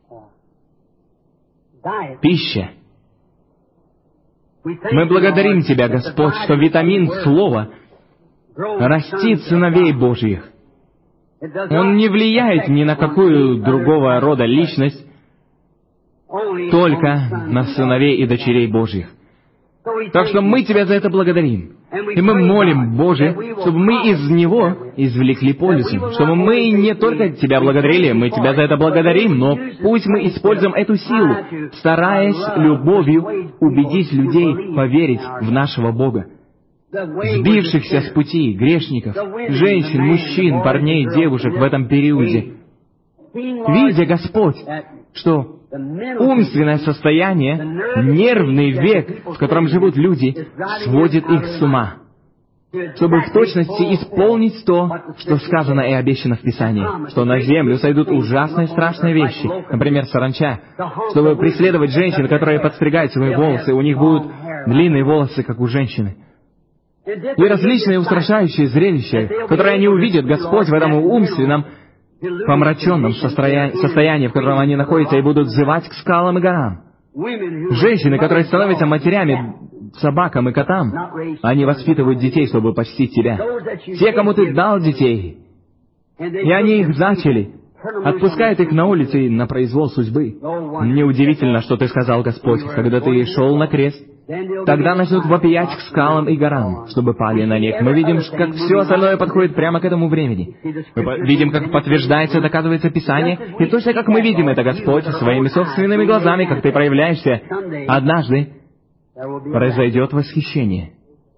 пища. Мы благодарим Тебя, Господь, что витамин Слова растит сыновей Божьих. Он не влияет ни на какую другого рода личность, только на сыновей и дочерей Божьих. Так что мы Тебя за это благодарим. И мы молим, Боже, чтобы мы из него извлекли пользу, чтобы мы не только Тебя благодарили, мы Тебя за это благодарим, но пусть мы используем эту силу, стараясь любовью убедить людей поверить в нашего Бога. Сбившихся с пути, грешников, женщин, мужчин, парней, девушек в этом периоде. Видя, Господь, что умственное состояние, нервный век, в котором живут люди, сводит их с ума, чтобы в точности исполнить то, что сказано и обещано в Писании, что на землю сойдут ужасные страшные вещи, например, саранча, чтобы преследовать женщин, которые подстригают свои волосы, у них будут длинные волосы, как у женщины. И различные устрашающие зрелища, которые они увидят, Господь, в этом умственном, помраченном состоянии, в котором они находятся, и будут взывать к скалам и горам. Женщины, которые становятся матерями собакам и котам, они воспитывают детей, чтобы почтить Тебя. Те, кому Ты дал детей, и они их зачали, отпускают их на улице и на произвол судьбы. Неудивительно, что Ты сказал, Господь, когда Ты шел на крест. Тогда начнут вопиять к скалам и горам, чтобы пали на них. Мы видим, как все остальное подходит прямо к этому времени. Мы видим, как подтверждается и доказывается Писание. И точно как мы видим это, Господь, своими собственными глазами, как Ты проявляешься, однажды произойдет восхищение.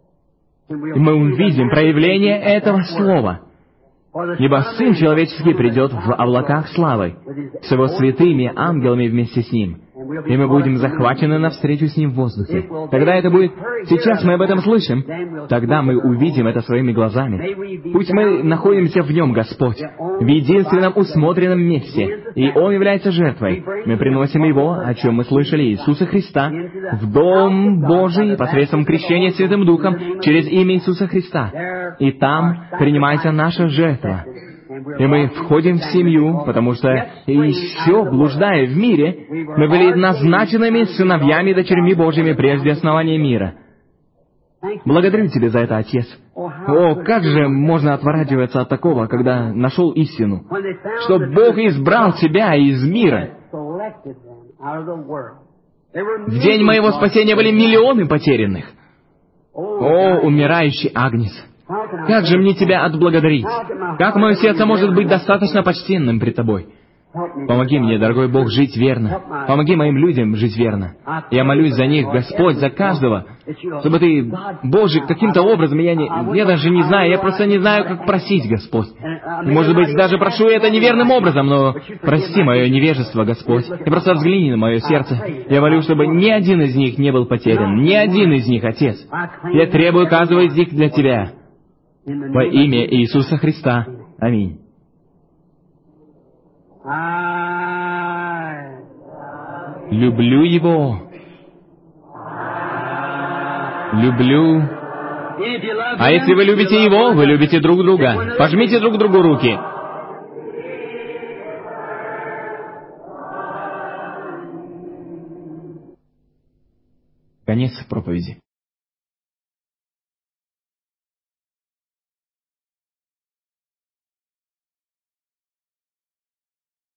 И мы увидим проявление этого Слова. Ибо Сын Человеческий придет в облаках славы, с Его святыми ангелами вместе с Ним. И мы будем захвачены навстречу с Ним в воздухе. Когда это будет... Сейчас мы об этом слышим. Тогда мы увидим это своими глазами. Пусть мы находимся в Нем, Господь, в единственном усмотренном месте. И Он является жертвой. Мы приносим Его, о чем мы слышали, Иисуса Христа, в Дом Божий посредством крещения Святым Духом через имя Иисуса Христа. И там принимается наша жертва. И мы входим в семью, потому что еще, блуждая в мире, мы были назначенными сыновьями и дочерьми Божьими прежде основания мира. Благодарю Тебя за это, Отец. О, как же можно отворачиваться от такого, когда нашел истину, что Бог избрал Тебя из мира. В день моего спасения были миллионы потерянных. О, умирающий Агнец! Как же мне Тебя отблагодарить? Как мое сердце может быть достаточно почтенным пред Тобой? Помоги мне, дорогой Бог, жить верно. Помоги моим людям жить верно. Я молюсь за них, Господь, за каждого, чтобы Ты, Боже, каким-то образом, я даже не знаю, я просто не знаю, как просить, Господь. Может быть, даже прошу это неверным образом, но прости мое невежество, Господь, и просто взгляни на мое сердце. Я молю, чтобы ни один из них не был потерян, ни один из них, Отец. Я требую каждого из них для Тебя. Во имя Иисуса Христа. Аминь. Люблю Его. Люблю. А если вы любите Его, вы любите друг друга. Пожмите друг другу руки. Конец проповеди.